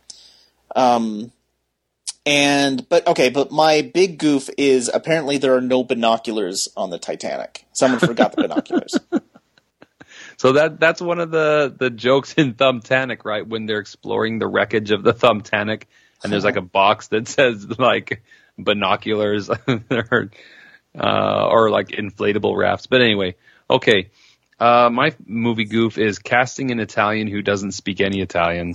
But my big goof is apparently there are no binoculars on the Titanic. Someone forgot the binoculars. So that's one of the jokes in Thumbtanic, right? When they're exploring the wreckage of the Thumbtanic, and there's like a box that says like binoculars or like inflatable rafts. But anyway, okay. My movie goof is casting an Italian who doesn't speak any Italian.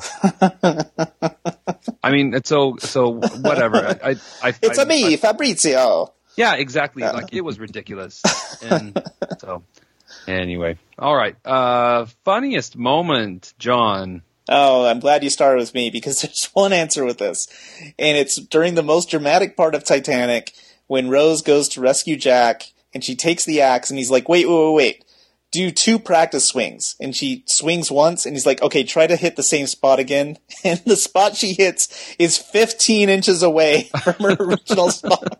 I mean, so whatever. It's a me, Fabrizio. Yeah, exactly. Like, it was ridiculous. And so, anyway. All right. Funniest moment, John. Oh, I'm glad you started with me, because there's one answer with this. And it's during the most dramatic part of Titanic, when Rose goes to rescue Jack, and she takes the axe, and he's like, wait. Do 2 practice swings. And she swings once, and he's like, okay, try to hit the same spot again. And the spot she hits is 15 inches away from her original spot.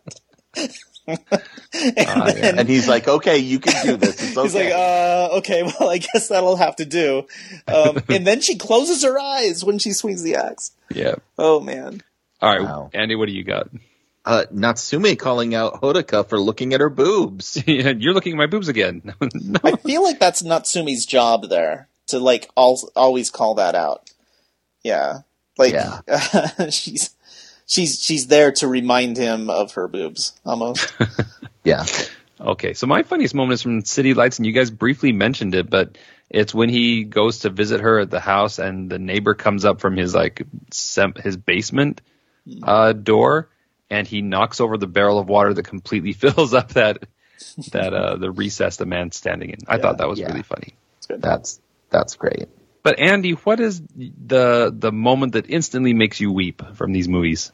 And he's like, okay, you can do this. It's okay. He's like, okay, well, I guess that'll have to do. And then she closes her eyes when she swings the axe. Yeah. Oh, man. All right, Wow. Andy, what do you got? Natsume calling out Hodaka for looking at her boobs. Yeah, you're looking at my boobs again. No. I feel like that's Natsume's job there, to, like, always call that out. Yeah. Like, yeah. She's there to remind him of her boobs, almost. Yeah. Okay, so my funniest moment is from City Lights, and you guys briefly mentioned it, but it's when he goes to visit her at the house, and the neighbor comes up from his his basement door, and he knocks over the barrel of water that completely fills up the recess the man's standing in. I thought that was really funny. That's great. But Andy, what is the moment that instantly makes you weep from these movies?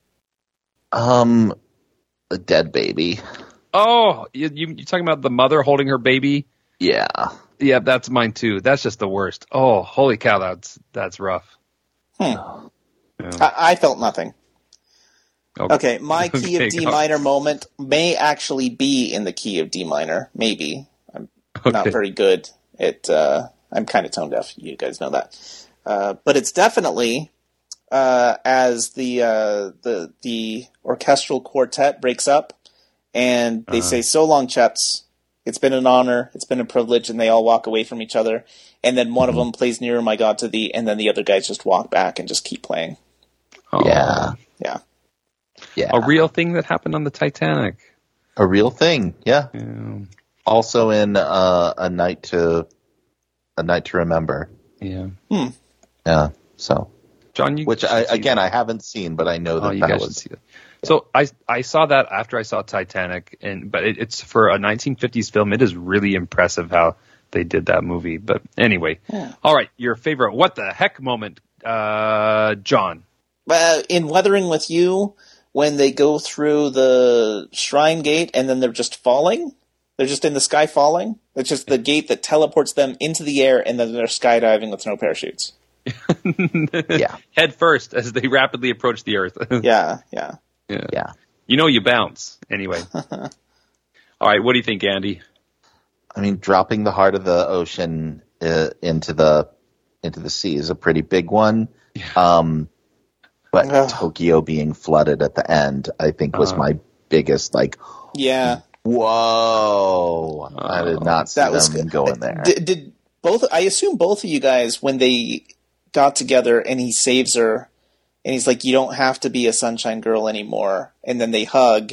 A dead baby. Oh, you're talking about the mother holding her baby? Yeah. Yeah, that's mine too. That's just the worst. Oh, holy cow, that's rough. Yeah. I felt nothing. Okay, my key of D minor moment may actually be in the key of D minor. Maybe. I'm not very good at... I'm kind of tone deaf. You guys know that. But it's definitely as the orchestral quartet breaks up, and they say, "So long, Chaps. It's been an honor. It's been a privilege," and they all walk away from each other. And then one of them plays "Nearer, My God, to Thee," and then the other guys just walk back and just keep playing. Oh. Yeah. A real thing that happened on the Titanic. A real thing. Yeah. Also in A Night to Remember. Yeah. Yeah. So, John, I haven't seen, but I know that you guys should see it. So I saw that after I saw Titanic, but it's for a 1950s film. It is really impressive how they did that movie. But anyway, All right, your favorite what the heck moment, John? In Weathering with You, when they go through the shrine gate and then they're just falling. They're just in the sky falling. It's just the gate that teleports them into the air, and then they're skydiving with no parachutes. Yeah. Head first as they rapidly approach the Earth. Yeah. You know you bounce. Anyway. All right, what do you think, Andy? I mean, dropping the heart of the ocean into the sea is a pretty big one. Yeah. But Tokyo being flooded at the end, I think, was my biggest, Yeah. Whoa! I did not see them going there. Did both? I assume both of you guys, when they got together and he saves her, and he's like, "You don't have to be a sunshine girl anymore," and then they hug.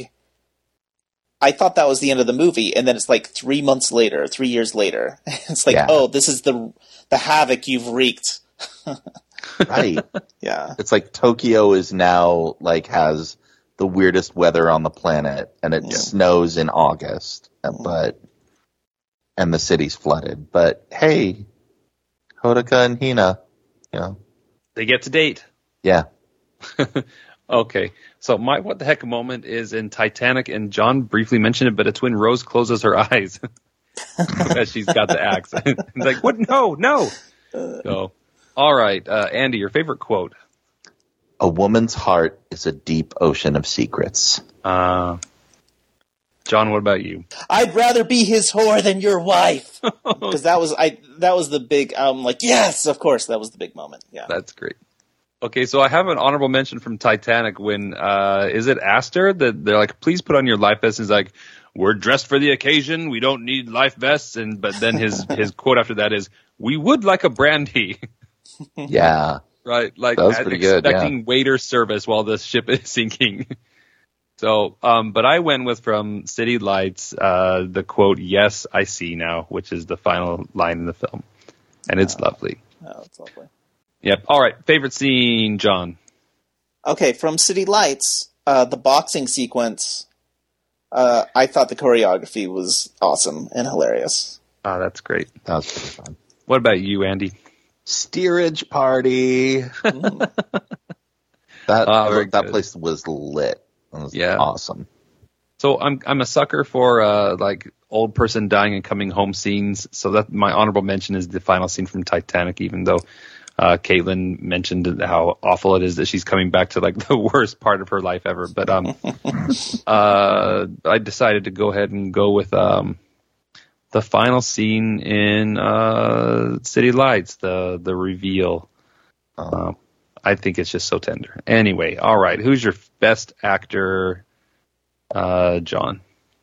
I thought that was the end of the movie, and then it's like 3 years later. It's like, oh, this is the havoc you've wreaked. Right. Yeah. It's like Tokyo is now has the weirdest weather on the planet, and it snows in August, and the city's flooded. But hey, Hodaka and Hina, they get to date. Yeah. Okay, so my what the heck moment is in Titanic, and John briefly mentioned it, but it's when Rose closes her eyes as she's got the axe. It's like, what? No. So, all right, Andy, your favorite quote? A woman's heart is a deep ocean of secrets. John, what about you? I'd rather be his whore than your wife. Because that was the big. Yes, of course, that was the big moment. Yeah, that's great. Okay, so I have an honorable mention from Titanic when is it Astor that they're like, please put on your life vest. He's like, we're dressed for the occasion. We don't need life vests. But then his quote after that is, we would like a brandy. Yeah. Right, that was pretty good, expecting waiter service while the ship is sinking. So, but I went with from City Lights, the quote, "Yes, I see now," which is the final line in the film. And it's lovely. Oh, it's lovely. Yep. All right. Favorite scene, John? Okay, from City Lights, the boxing sequence, I thought the choreography was awesome and hilarious. Oh, that's great. That was pretty fun. What about you, Andy? Steerage party. That place was lit. It was awesome. So I'm a sucker for like old person dying and coming home scenes. So that my honorable mention is the final scene from Titanic, even though Caitlin mentioned how awful it is that she's coming back to like the worst part of her life ever. But I decided to go ahead and go with the final scene in City Lights, the reveal. I think it's just so tender. Anyway, all right. Who's your best actor, John?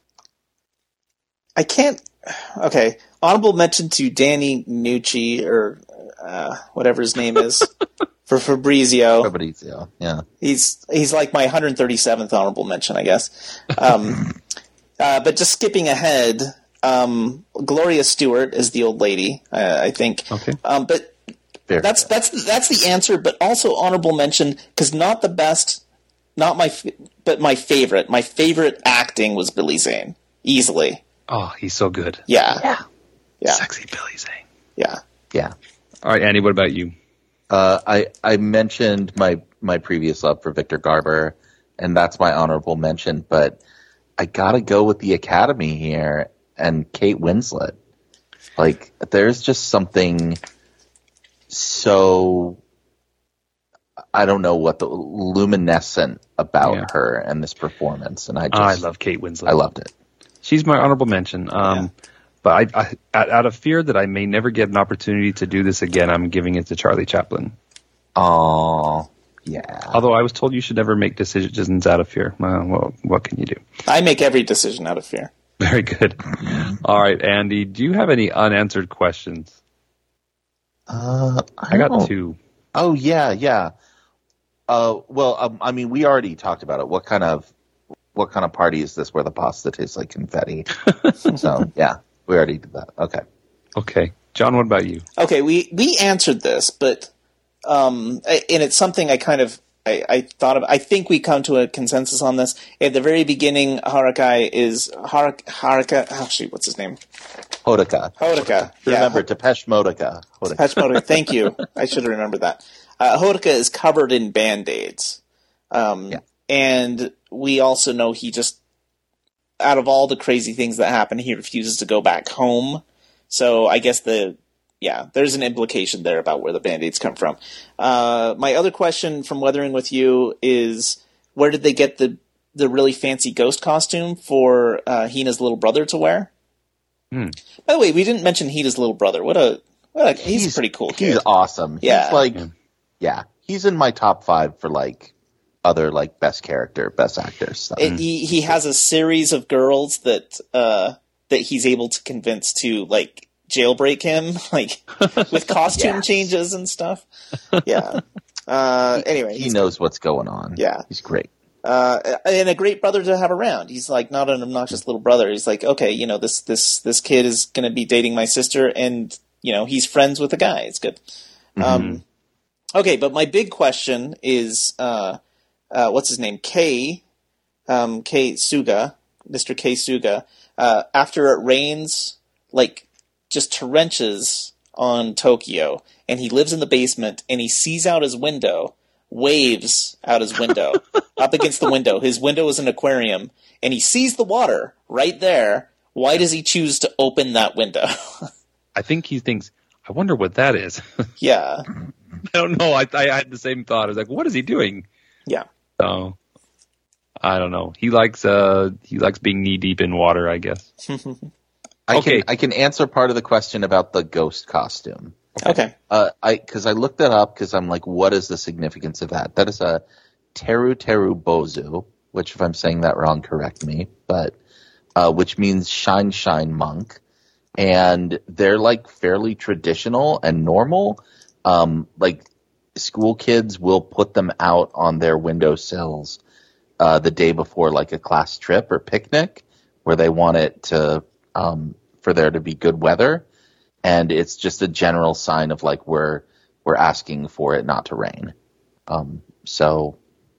I can't. Okay. Honorable mention to Danny Nucci, or whatever his name is, for Fabrizio. Fabrizio, yeah. He's like my 137th honorable mention, I guess. But just skipping ahead, Gloria Stewart is the old lady, I think. Okay. But that's the answer. But also honorable mention, because not the best, but my favorite. My favorite acting was Billy Zane, easily. Oh, he's so good. Yeah. Sexy Billy Zane. Yeah. All right, Andy, what about you? I mentioned my previous love for Victor Garber, and that's my honorable mention, but I gotta go with the Academy here and Kate Winslet. Like, there's just something so, I don't know what, the luminescent about her and this performance, and I love Kate Winslet. I loved it. She's my honorable mention. But I, out of fear that I may never get an opportunity to do this again, I'm giving it to Charlie Chaplin. Oh, yeah. Although I was told you should never make decisions out of fear. Well, what can you do? I make every decision out of fear. Very good. All right, Andy, do you have any unanswered questions? I got two. Oh, yeah. Well, I mean, we already talked about it. What kind of party is this where the pasta tastes like confetti? So, yeah. We already did that. Okay. John, what about you? Okay, we answered this, but and it's something I kind of I thought of. I think we come to a consensus on this. At the very beginning, Haruka is Haruka. Oh shoot, what's his name? Hodoka. Remember, Depeche Modica. Depeche Modica. Thank you. I should have remembered that. Hodoka is covered in Band-Aids. And we also know he just, out of all the crazy things that happen, he refuses to go back home. So I guess there's an implication there about where the Band-Aids come from. My other question from Weathering with You is, where did they get the really fancy ghost costume for Hina's little brother to wear? By the way, we didn't mention Hina's little brother. He's a pretty cool kid. He's awesome. Yeah. He's in my top 5 for other best character, best actor stuff. He has a series of girls that he's able to convince to jailbreak him, with costume changes and stuff. Yeah. Anyway, he knows what's going on. Yeah, he's great. And a great brother to have around. He's not an obnoxious little brother. He's okay, this kid is going to be dating my sister, and he's friends with the guy. It's good. Mm-hmm. Okay, but my big question is, what's his name? Kei Suga, Mr. Kei Suga. After it rains, just torrentials on Tokyo, and he lives in the basement, and he sees out his window, waves out his window, up against the window. His window is an aquarium, and he sees the water right there. Why does he choose to open that window? I think he thinks, I wonder what that is. Yeah. I don't know. I had the same thought. I was like, what is he doing? Yeah. So, I don't know. He likes being knee deep in water, I guess. I can answer part of the question about the ghost costume. Okay. Because I looked that up because I'm like, what is the significance of that? That is a Teru Teru Bozu, which if I'm saying that wrong, correct me, but which means shine shine monk, and they're fairly traditional and normal. School kids will put them out on their windowsills the day before like a class trip or picnic where they want it to for there to be good weather, and it's just a general sign of like we're asking for it not to rain. So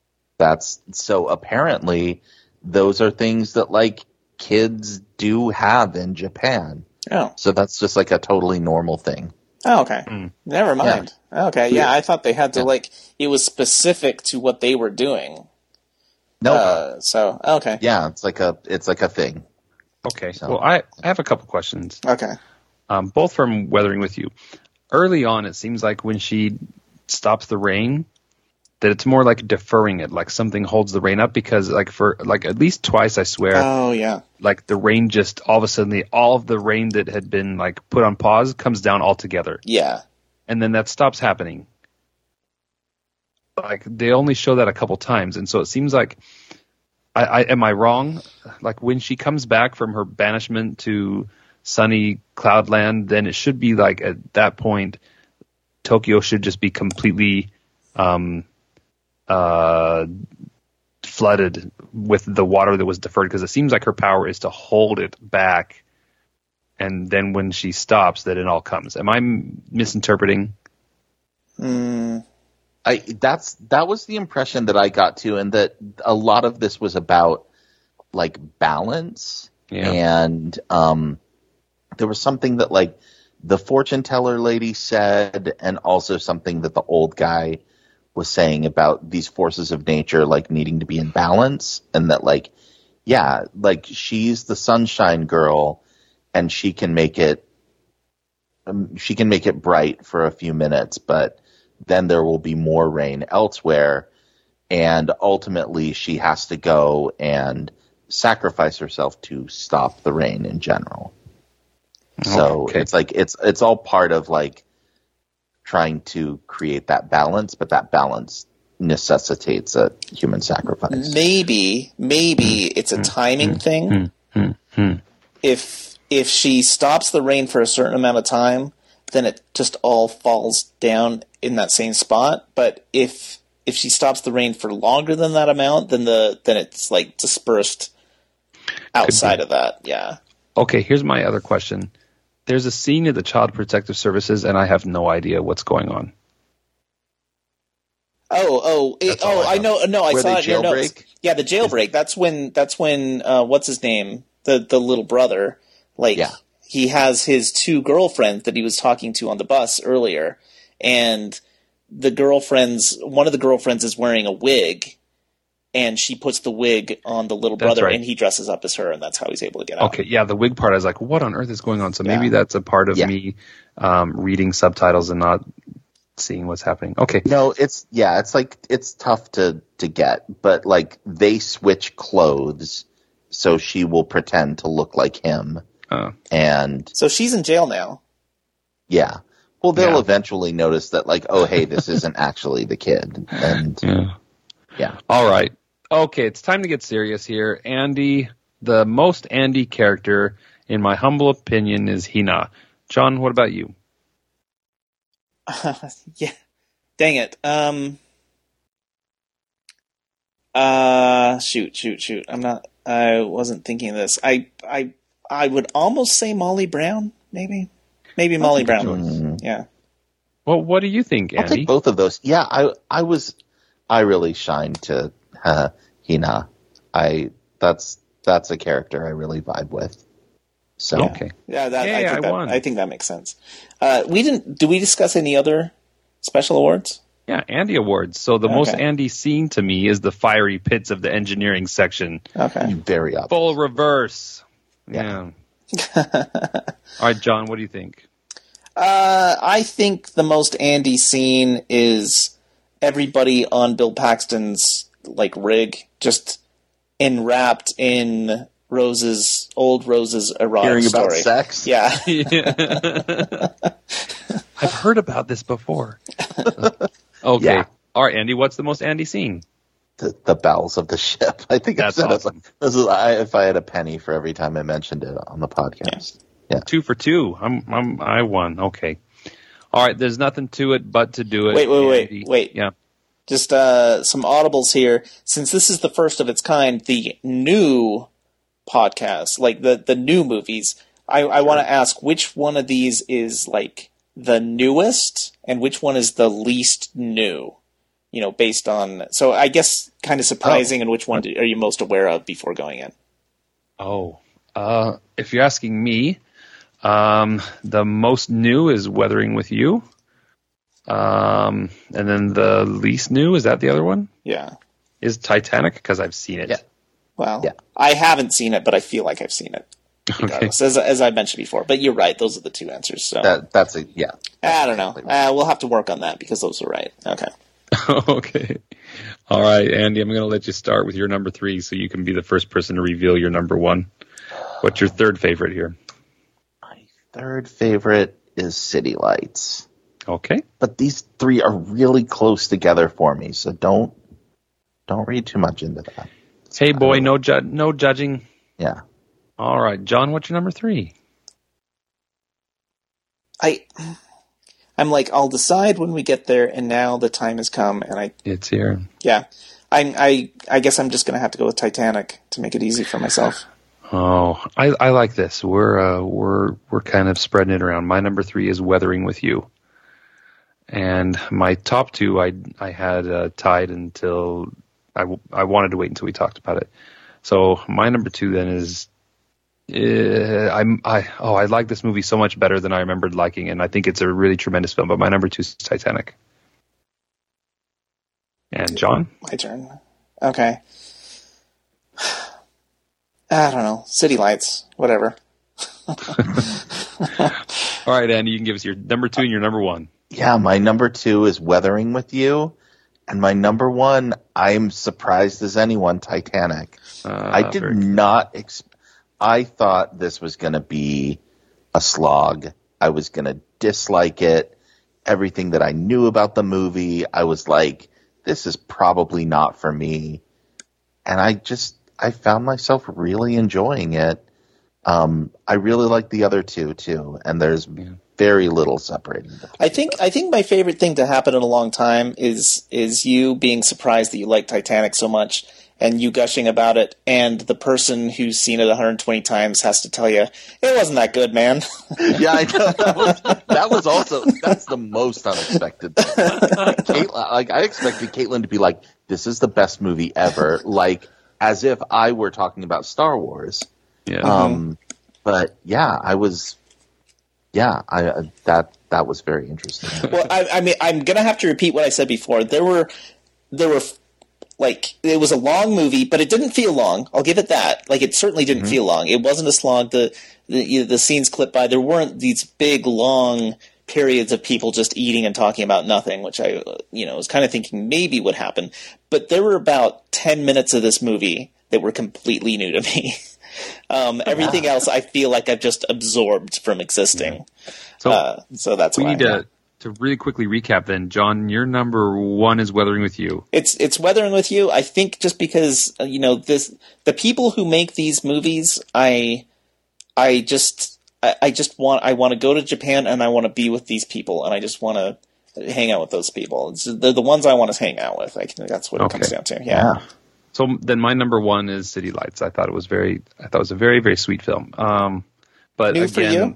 apparently those are things that like kids do have in Japan. Oh. So that's just like a totally normal thing. Oh, okay. Never mind. Yeah. Okay, yeah, I thought they had to like it was specific to what they were doing. No. So okay. Yeah, it's like a thing. Okay. So. Well, I have a couple questions. Okay. Both from Weathering With You. Early on, it seems like when she stops the rain, that it's more like deferring it, like something holds the rain up, because like for like at least twice, I swear. Oh yeah. Like the rain just all of a sudden, all of the rain that had been like put on pause comes down altogether. Yeah. And then that stops happening. Like they only show that a couple times, and so it seems like, am I wrong? Like when she comes back from her banishment to sunny Cloudland, then it should be like at that point, Tokyo should just be completely flooded with the water that was deferred, because it seems like her power is to hold it back, and then when she stops, that it all comes. Am I misinterpreting? That was the impression that I got too, and that a lot of this was about like balance, and there was something that like the fortune teller lady said, and also something that the old guy was saying about these forces of nature like needing to be in balance, and that like she's the sunshine girl, and she can make it bright for a few minutes, but then there will be more rain elsewhere, and ultimately she has to go and sacrifice herself to stop the rain in general. So it's like it's all part of like trying to create that balance, but that balance necessitates a human sacrifice. Maybe it's a timing thing. If she stops the rain for a certain amount of time, then it just all falls down in that same spot. But if she stops the rain for longer than that amount, then it's like dispersed outside of that. Yeah. Okay, here's my other question. There's a scene at the Child Protective Services, and I have no idea what's going on. I know. No, I saw it in your notes. Yeah, the jailbreak. That's when what's his name? The little brother. He has his two girlfriends that he was talking to on the bus earlier, and one of the girlfriends is wearing a wig, and she puts the wig on the little brother, and he dresses up as her, and that's how he's able to get out. Okay, yeah, the wig part, I was like, what on earth is going on? So maybe that's a part of me reading subtitles and not seeing what's happening. Okay. No, it's like it's tough to get, but like they switch clothes, so she will pretend to look like him. And so she's in jail now. Yeah. Well, they'll eventually notice that, like, oh, hey, this isn't actually the kid. And yeah. All right. Okay, it's time to get serious here. Andy, the most Andy character, in my humble opinion, is Hina. John, what about you? Yeah. Dang it. Shoot. I wasn't thinking of this. I would almost say Molly Brown, maybe Molly Brown. Yeah. Well, what do you think, Andy? I'll take both of those. Yeah, I really shine to Hina. That's a character I really vibe with. So okay. Yeah, I think that makes sense. Did we discuss any other special awards? Yeah, Andy Awards. So the most Andy scene to me is the fiery pits of the engineering section. Okay. Very obvious. Full reverse. Yeah. All right, John, what do you think? I think the most Andy scene is everybody on Bill Paxton's like rig just enwrapped in old Rose's erotic hearing story. About sex. Yeah. I've heard about this before. Okay. Yeah. All right, Andy, what's the most Andy scene? The bowels of the ship. I think that's awesome. If I had a penny for every time I mentioned it on the podcast. Yeah. 2 for 2. I won. Okay. All right. There's nothing to it but to do it. Wait. Yeah. Just some audibles here. Since this is the first of its kind, the new podcast, like the new movies, I want to ask which one of these is like the newest and which one is the least new, based on, so I guess kind of surprising, and which one are you most aware of before going in? If you're asking me, the most new is Weathering with You. And then the least new, is that the other one? Yeah. Is Titanic, because I've seen it. Yeah. Well, I haven't seen it, but I feel like I've seen it. Okay. As I mentioned before. But you're right, those are the two answers. So That's I don't know. We'll have to work on that because those are right. Okay. Okay. All right, Andy, I'm going to let you start with your number 3 so you can be the first person to reveal your number 1. What's your third favorite here? My third favorite is City Lights. Okay. But these three are really close together for me, so don't read too much into that. Hey, boy, no judging. Yeah. All right, John, what's your number 3? I'm like, I'll decide when we get there, and now the time has come, and it's here. Yeah. I guess I'm just going to have to go with Titanic to make it easy for myself. Oh, I like this. We're kind of spreading it around. My number 3 is Weathering with You. And my top 2 I had tied until I wanted to wait until we talked about it. So my number 2 then is I like this movie so much better than I remembered liking it, and I think it's a really tremendous film, but my number 2 is Titanic. And John? My turn. Okay. I don't know. City Lights. Whatever. All right, Andy, you can give us your number 2 and your number 1. Yeah, my number 2 is Weathering with You, and my number 1, I'm surprised as anyone, Titanic. I did not I thought this was going to be a slog. I was going to dislike it. Everything that I knew about the movie, I was like, this is probably not for me. And I found myself really enjoying it. I really like the other two too, and there's very little separating them. I think my favorite thing to happen in a long time is you being surprised that you like Titanic so much, and you gushing about it, and the person who's seen it 120 times has to tell you, it wasn't that good, man. Yeah, I know. That's the most unexpected thing. Caitlin, I expected Caitlin to be like, this is the best movie ever, like, as if I were talking about Star Wars. Yeah. But yeah, that was very interesting. Well, I mean, I'm going to have to repeat what I said before. There were like, it was a long movie, but it didn't feel long. I'll give it that. Like, it certainly didn't feel long. It wasn't a slog. The scenes clipped by. There weren't these big, long periods of people just eating and talking about nothing, which I, was kind of thinking maybe would happen. But there were about 10 minutes of this movie that were completely new to me. Everything else I feel like I've just absorbed from existing. So that's we why. We need to really quickly recap then. John, your number 1 is Weathering with You. It's Weathering with You. I think just because, the people who make these movies, I want to go to Japan and I want to be with these people and I just want to hang out with those people. They're the ones I want to hang out with. I think that's what it comes down to. Yeah. So then my number 1 is City Lights. I thought it was a very, very sweet film. But new again, for you?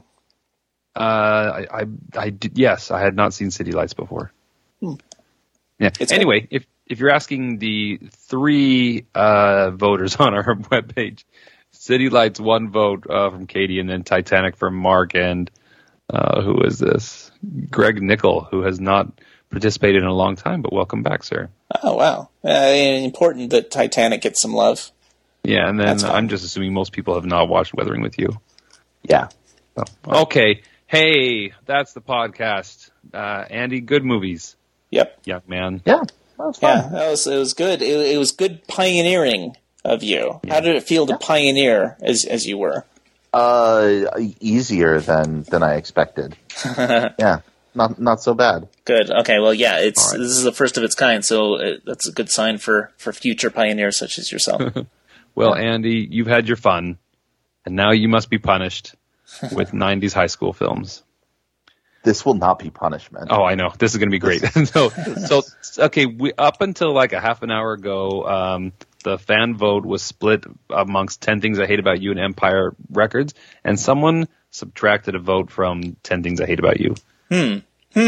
I did, yes, I had not seen City Lights before. Yeah. Anyway, if you're asking the 3 voters on our webpage, City Lights 1 vote from Katie, and then Titanic from Mark, and who is this? Greg Nickel, who has not participated in a long time, but welcome back, sir. Oh, wow. Important that Titanic gets some love. Yeah, and then I'm just assuming most people have not watched Weathering with You. Yeah. So, okay. Hey, that's the podcast. Andy, good movies. Yep. Young man. Yeah. That was fun. Yeah, it was good. It was good pioneering of you. Yeah. How did it feel to pieneer as you were? Easier than I expected. Yeah. Not so bad. Good. Okay. Well, yeah. Right. This is the first of its kind, so that's a good sign for future pioneers such as yourself. Well, Andy, you've had your fun, and now you must be punished with 90s high school films. This will not be punishment. Oh, I know. This is going to be great. so okay. Up until like a half an hour ago, the fan vote was split amongst 10 Things I Hate About You and Empire Records, and someone subtracted a vote from 10 Things I Hate About You. I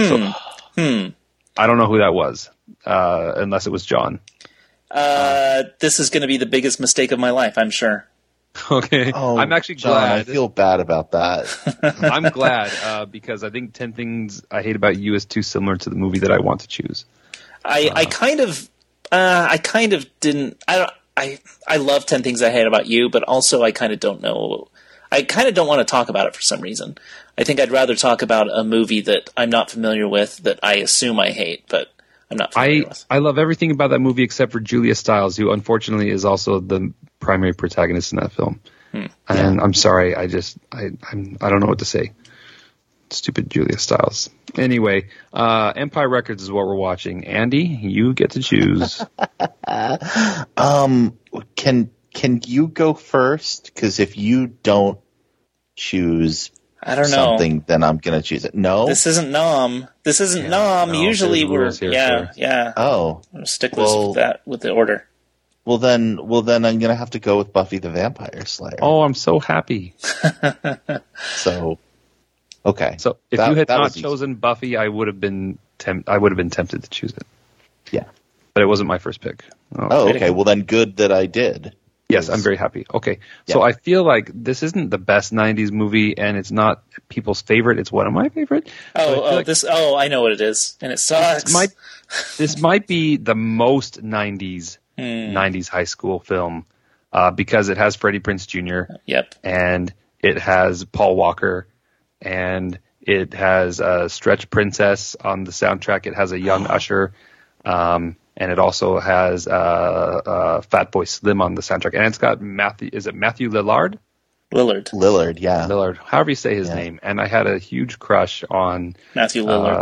don't know who that was, unless it was John. This is going to be the biggest mistake of my life, I'm sure. Okay. Oh, I'm actually John, glad. I feel bad about that. I'm glad because I think 10 Things I Hate About You is too similar to the movie that I want to choose. I kind of didn't. I love 10 Things I Hate About You, but also I kind of don't know. I kind of don't want to talk about it for some reason. I think I'd rather talk about a movie that I'm not familiar with that I assume I hate, but I'm not familiar with. I love everything about that movie except for Julia Stiles, who unfortunately is also the primary protagonist in that film. And I'm sorry, I don't know what to say. Stupid Julia Stiles. Anyway, Empire Records is what we're watching. Andy, you get to choose. Can you go first? Because if you don't choose something, then I'm going to choose it. No? This isn't Nom. No, Usually we're here, yeah. Oh. We're sticklers with the order. Well then I'm going to have to go with Buffy the Vampire Slayer. Oh, I'm so happy. So, okay. So if you had not chosen Buffy, I would have been tempted to choose it. Yeah. But it wasn't my first pick. Okay. Well then good that I did. Yes, I'm very happy. Okay. Yeah. So I feel like this isn't the best 90s movie, and it's not people's favorite. It's one of my favorite. I know what it is, and it sucks. This might be the most 90s high school film because it has Freddie Prinze Jr. Yep. And it has Paul Walker, and it has Stretch Princess on the soundtrack. It has a young Usher. And it also has Fatboy Slim on the soundtrack. And it's got Matthew Lillard? Lillard, yeah. Lillard, however you say his name. And I had a huge crush on Matthew Lillard.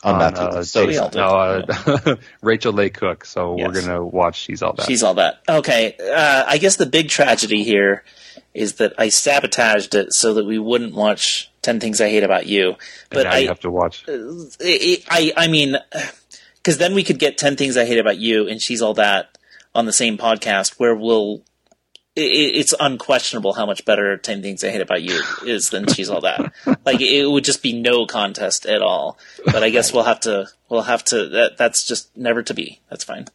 Rachel Leigh Cook. So we're going to watch She's All That. She's All That. Okay. I guess the big tragedy here is that I sabotaged it so that we wouldn't watch 10 Things I Hate About You. But and now you have to watch. I mean... Because then we could get 10 Things I Hate About You and She's All That on the same podcast where it's unquestionable how much better 10 Things I Hate About You is than She's All That. Like, it would just be no contest at all. But I guess we'll have to, that's just never to be. That's fine.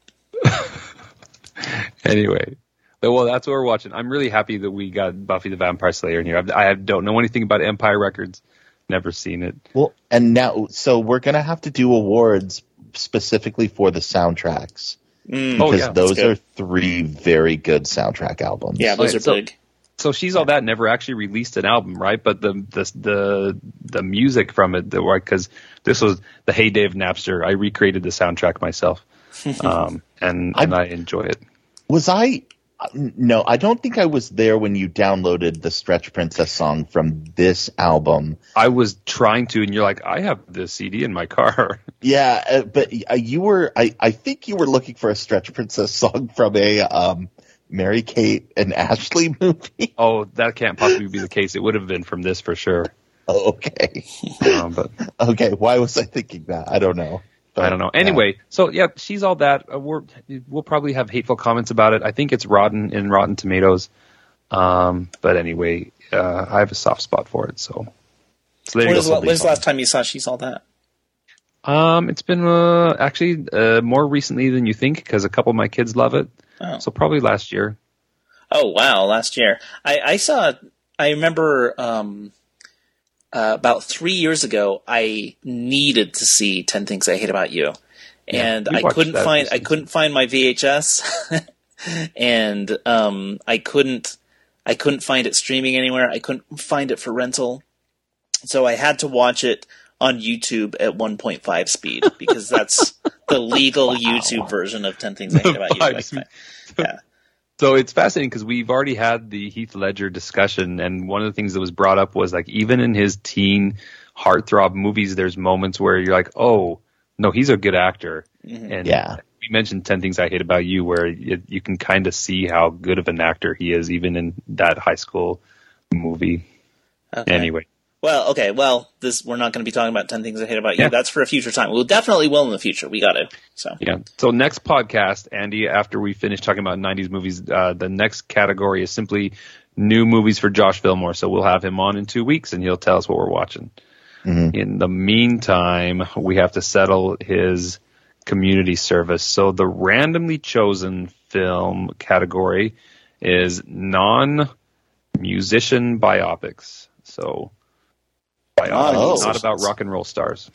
Anyway. Well, that's what we're watching. I'm really happy that we got Buffy the Vampire Slayer in here. I don't know anything about Empire Records. Never seen it. Well, and now, so we're going to have to do awards specifically for the soundtracks because those are 3 very good soundtrack albums. Yeah, those are big. So She's All That never actually released an album, right? But the music from it, because this was the heyday of Napster. I recreated the soundtrack myself, and I enjoy it. Was I? No, I don't think I was there when you downloaded the Stretch Princess song from this album. I was trying to, and you're like, I have the CD in my car. Yeah, but you were. I think you were looking for a Stretch Princess song from a Mary-Kate and Ashley movie. Oh, that can't possibly be the case. It would have been from this for sure. Oh, okay. Okay, why was I thinking that? I don't know. I don't know. Anyway, so yeah, She's All That. We'll probably have hateful comments about it. I think it's rotten in Rotten Tomatoes. But anyway, I have a soft spot for it. So there you go. When's the last time you saw She's All That? It's been actually more recently than you think because a couple of my kids love it. Oh. So probably last year. Oh wow, last year. I remember about 3 years ago, I needed to see 10 Things I Hate About You, and I couldn't find my VHS, and I couldn't find it streaming anywhere. I couldn't find it for rental, so I had to watch it on YouTube at 1.5 speed because that's the legal YouTube version of 10 Things I Hate About You. Yeah. So it's fascinating because we've already had the Heath Ledger discussion, and one of the things that was brought up was like even in his teen heartthrob movies, there's moments where you're like, oh, no, he's a good actor. Mm-hmm. And we mentioned 10 Things I Hate About You, where you can kind of see how good of an actor he is, even in that high school movie. Okay. Anyway, Well, okay. Well, we're not going to be talking about 10 Things I Hate About You. Yeah. That's for a future time. We'll definitely will in the future. We got to. So Yeah. So next podcast, Andy, after we finish talking about 90s movies, the next category is simply new movies for Josh Fillmore. So we'll have him on in 2 weeks, and he'll tell us what we're watching. Mm-hmm. In the meantime, we have to settle his community service. So the randomly chosen film category is non-musician biopics. So biopics, not about rock and roll stars.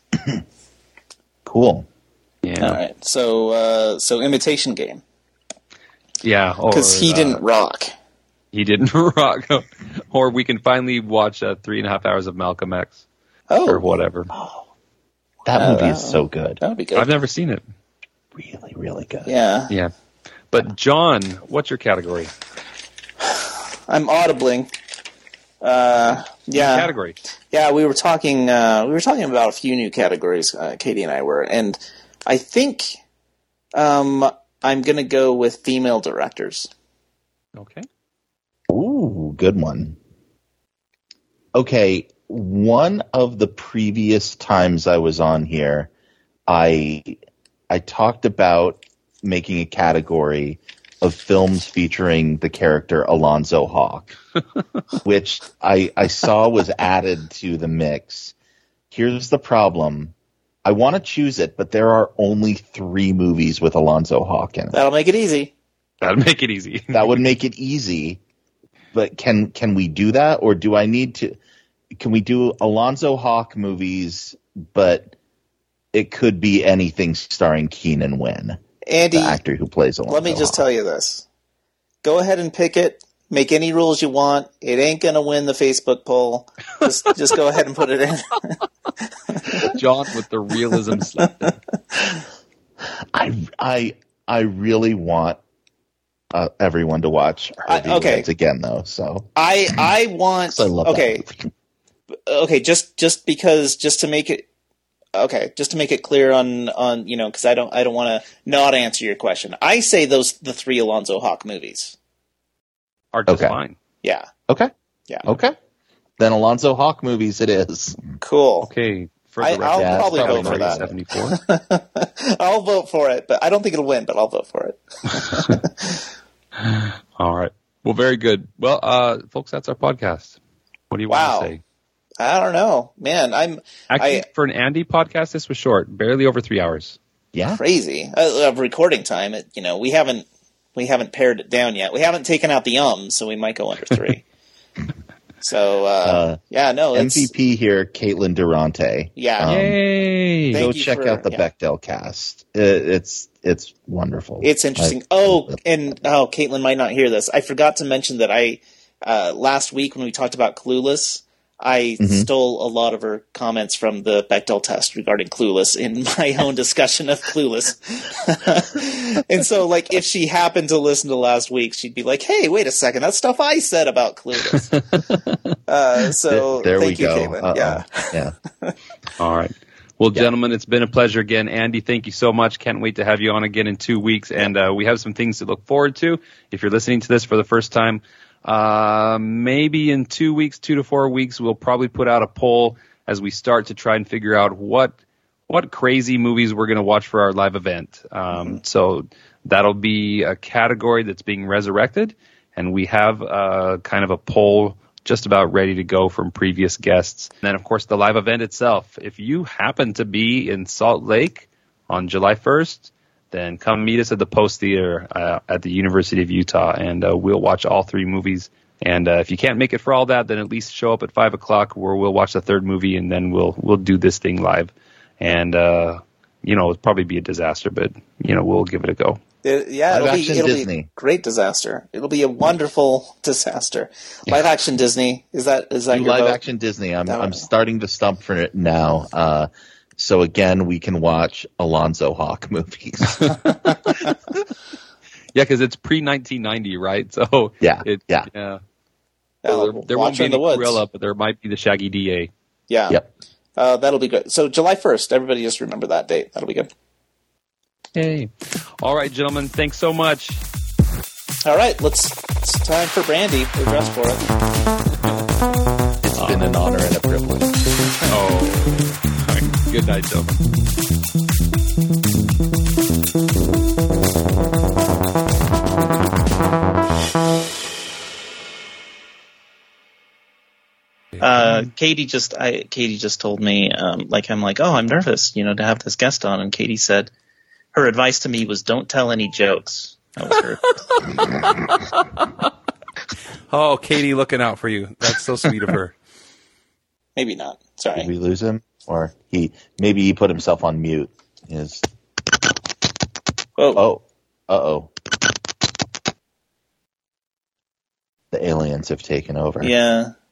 Cool. Yeah. All right. So Imitation Game. Yeah. Because he didn't rock. He didn't rock. Or we can finally watch 3.5 hours of Malcolm X. Oh. Or whatever. Oh. That movie is so good. That would be good. I've never seen it. Really, really good. Yeah. Yeah. But John, what's your category? I'm audibling. Yeah. Category. Yeah, we were talking about a few new categories, Katie and I were, and I think I'm going to go with female directors. Okay. Ooh, good one. Okay, one of the previous times I was on here, I talked about making a category of films featuring the character Alonzo Hawk, which I saw was added to the mix. Here's the problem. I want to choose it, but there are only 3 movies with Alonzo Hawk in it. That'll make it easy. That would make it easy. But can we do that, or do I need to? Can we do Alonzo Hawk movies, but it could be anything starring Keenan Wynn, Andy, the actor who plays Alonzo Let me just Hawk. tell you this. Go ahead and pick it. Make any rules you want. It ain't going to win the Facebook poll. Just go ahead and put it in. John with the realism slap. I really want everyone to watch Herbie Woods again, though. So I want. I love that. Okay. Just to make it clear on because I don't want to not answer your question. I say the 3 Alonzo Hawk movies are just fine. Yeah. Okay. Yeah. Okay. Then Alonzo Hawk movies it is. Cool. Okay. I'll probably vote for that. 74. I'll vote for it, but I don't think it'll win, but I'll vote for it. All right. Well, very good. Well, folks, that's our podcast. What do you want to say? I don't know, man. For an Andy podcast, this was short, barely over 3 hours. Yeah, crazy of recording time. We haven't pared it down yet. We haven't taken out the so we might go under 3. So MVP here, Caitlin Durante. Yeah, yay! Go check out the Bechdel cast. It's wonderful. It's interesting. Caitlin might not hear this. I forgot to mention that last week when we talked about Clueless, I stole a lot of her comments from the Bechdel test regarding Clueless in my own discussion of Clueless. And so, if she happened to listen to last week, she'd be like, hey, wait a second, that's stuff I said about Clueless. There thank we you, go. Caitlin. Yeah. All right. Well, gentlemen, it's been a pleasure again. Andy, thank you so much. Can't wait to have you on again in 2 weeks. And we have some things to look forward to. If you're listening to this for the first time, maybe in 2 weeks, 2 to 4 weeks, we'll probably put out a poll as we start to try and figure out what crazy movies we're going to watch for our live event. So that'll be a category that's being resurrected, and we have kind of a poll just about ready to go from previous guests. And then, of course, the live event itself. If you happen to be in Salt Lake on July 1st, then come meet us at the Post Theater at the University of Utah, and we'll watch all 3 movies. And if you can't make it for all that, then at least show up at 5 o'clock where we'll watch the 3rd movie, and then we'll do this thing live. And, it'll probably be a disaster, but, we'll give it a go. It'll be a great disaster. It'll be a wonderful disaster. Live action Disney. Is that your live vote? action Disney? I'm starting to stump for it now. So again, we can watch Alonzo Hawk movies. Yeah, because it's pre-1990, right? So yeah. There won't be any Cruella, but there might be the Shaggy DA. Yeah. Yep. That'll be good. So July 1st, everybody just remember that date. That'll be good. Hey. All right, gentlemen. Thanks so much. All right. It's time for Brandy. We're dressed for it. It's been an honor and a privilege. Oh, good night, gentlemen. Katie just told me, I'm like, oh, I'm nervous, to have this guest on. And Katie said her advice to me was, don't tell any jokes. That was her. Oh, Katie looking out for you. That's so sweet of her. Maybe not. Sorry. Did we lose him? Or maybe he put himself on mute. Oh. Uh-oh. The aliens have taken over. Yeah.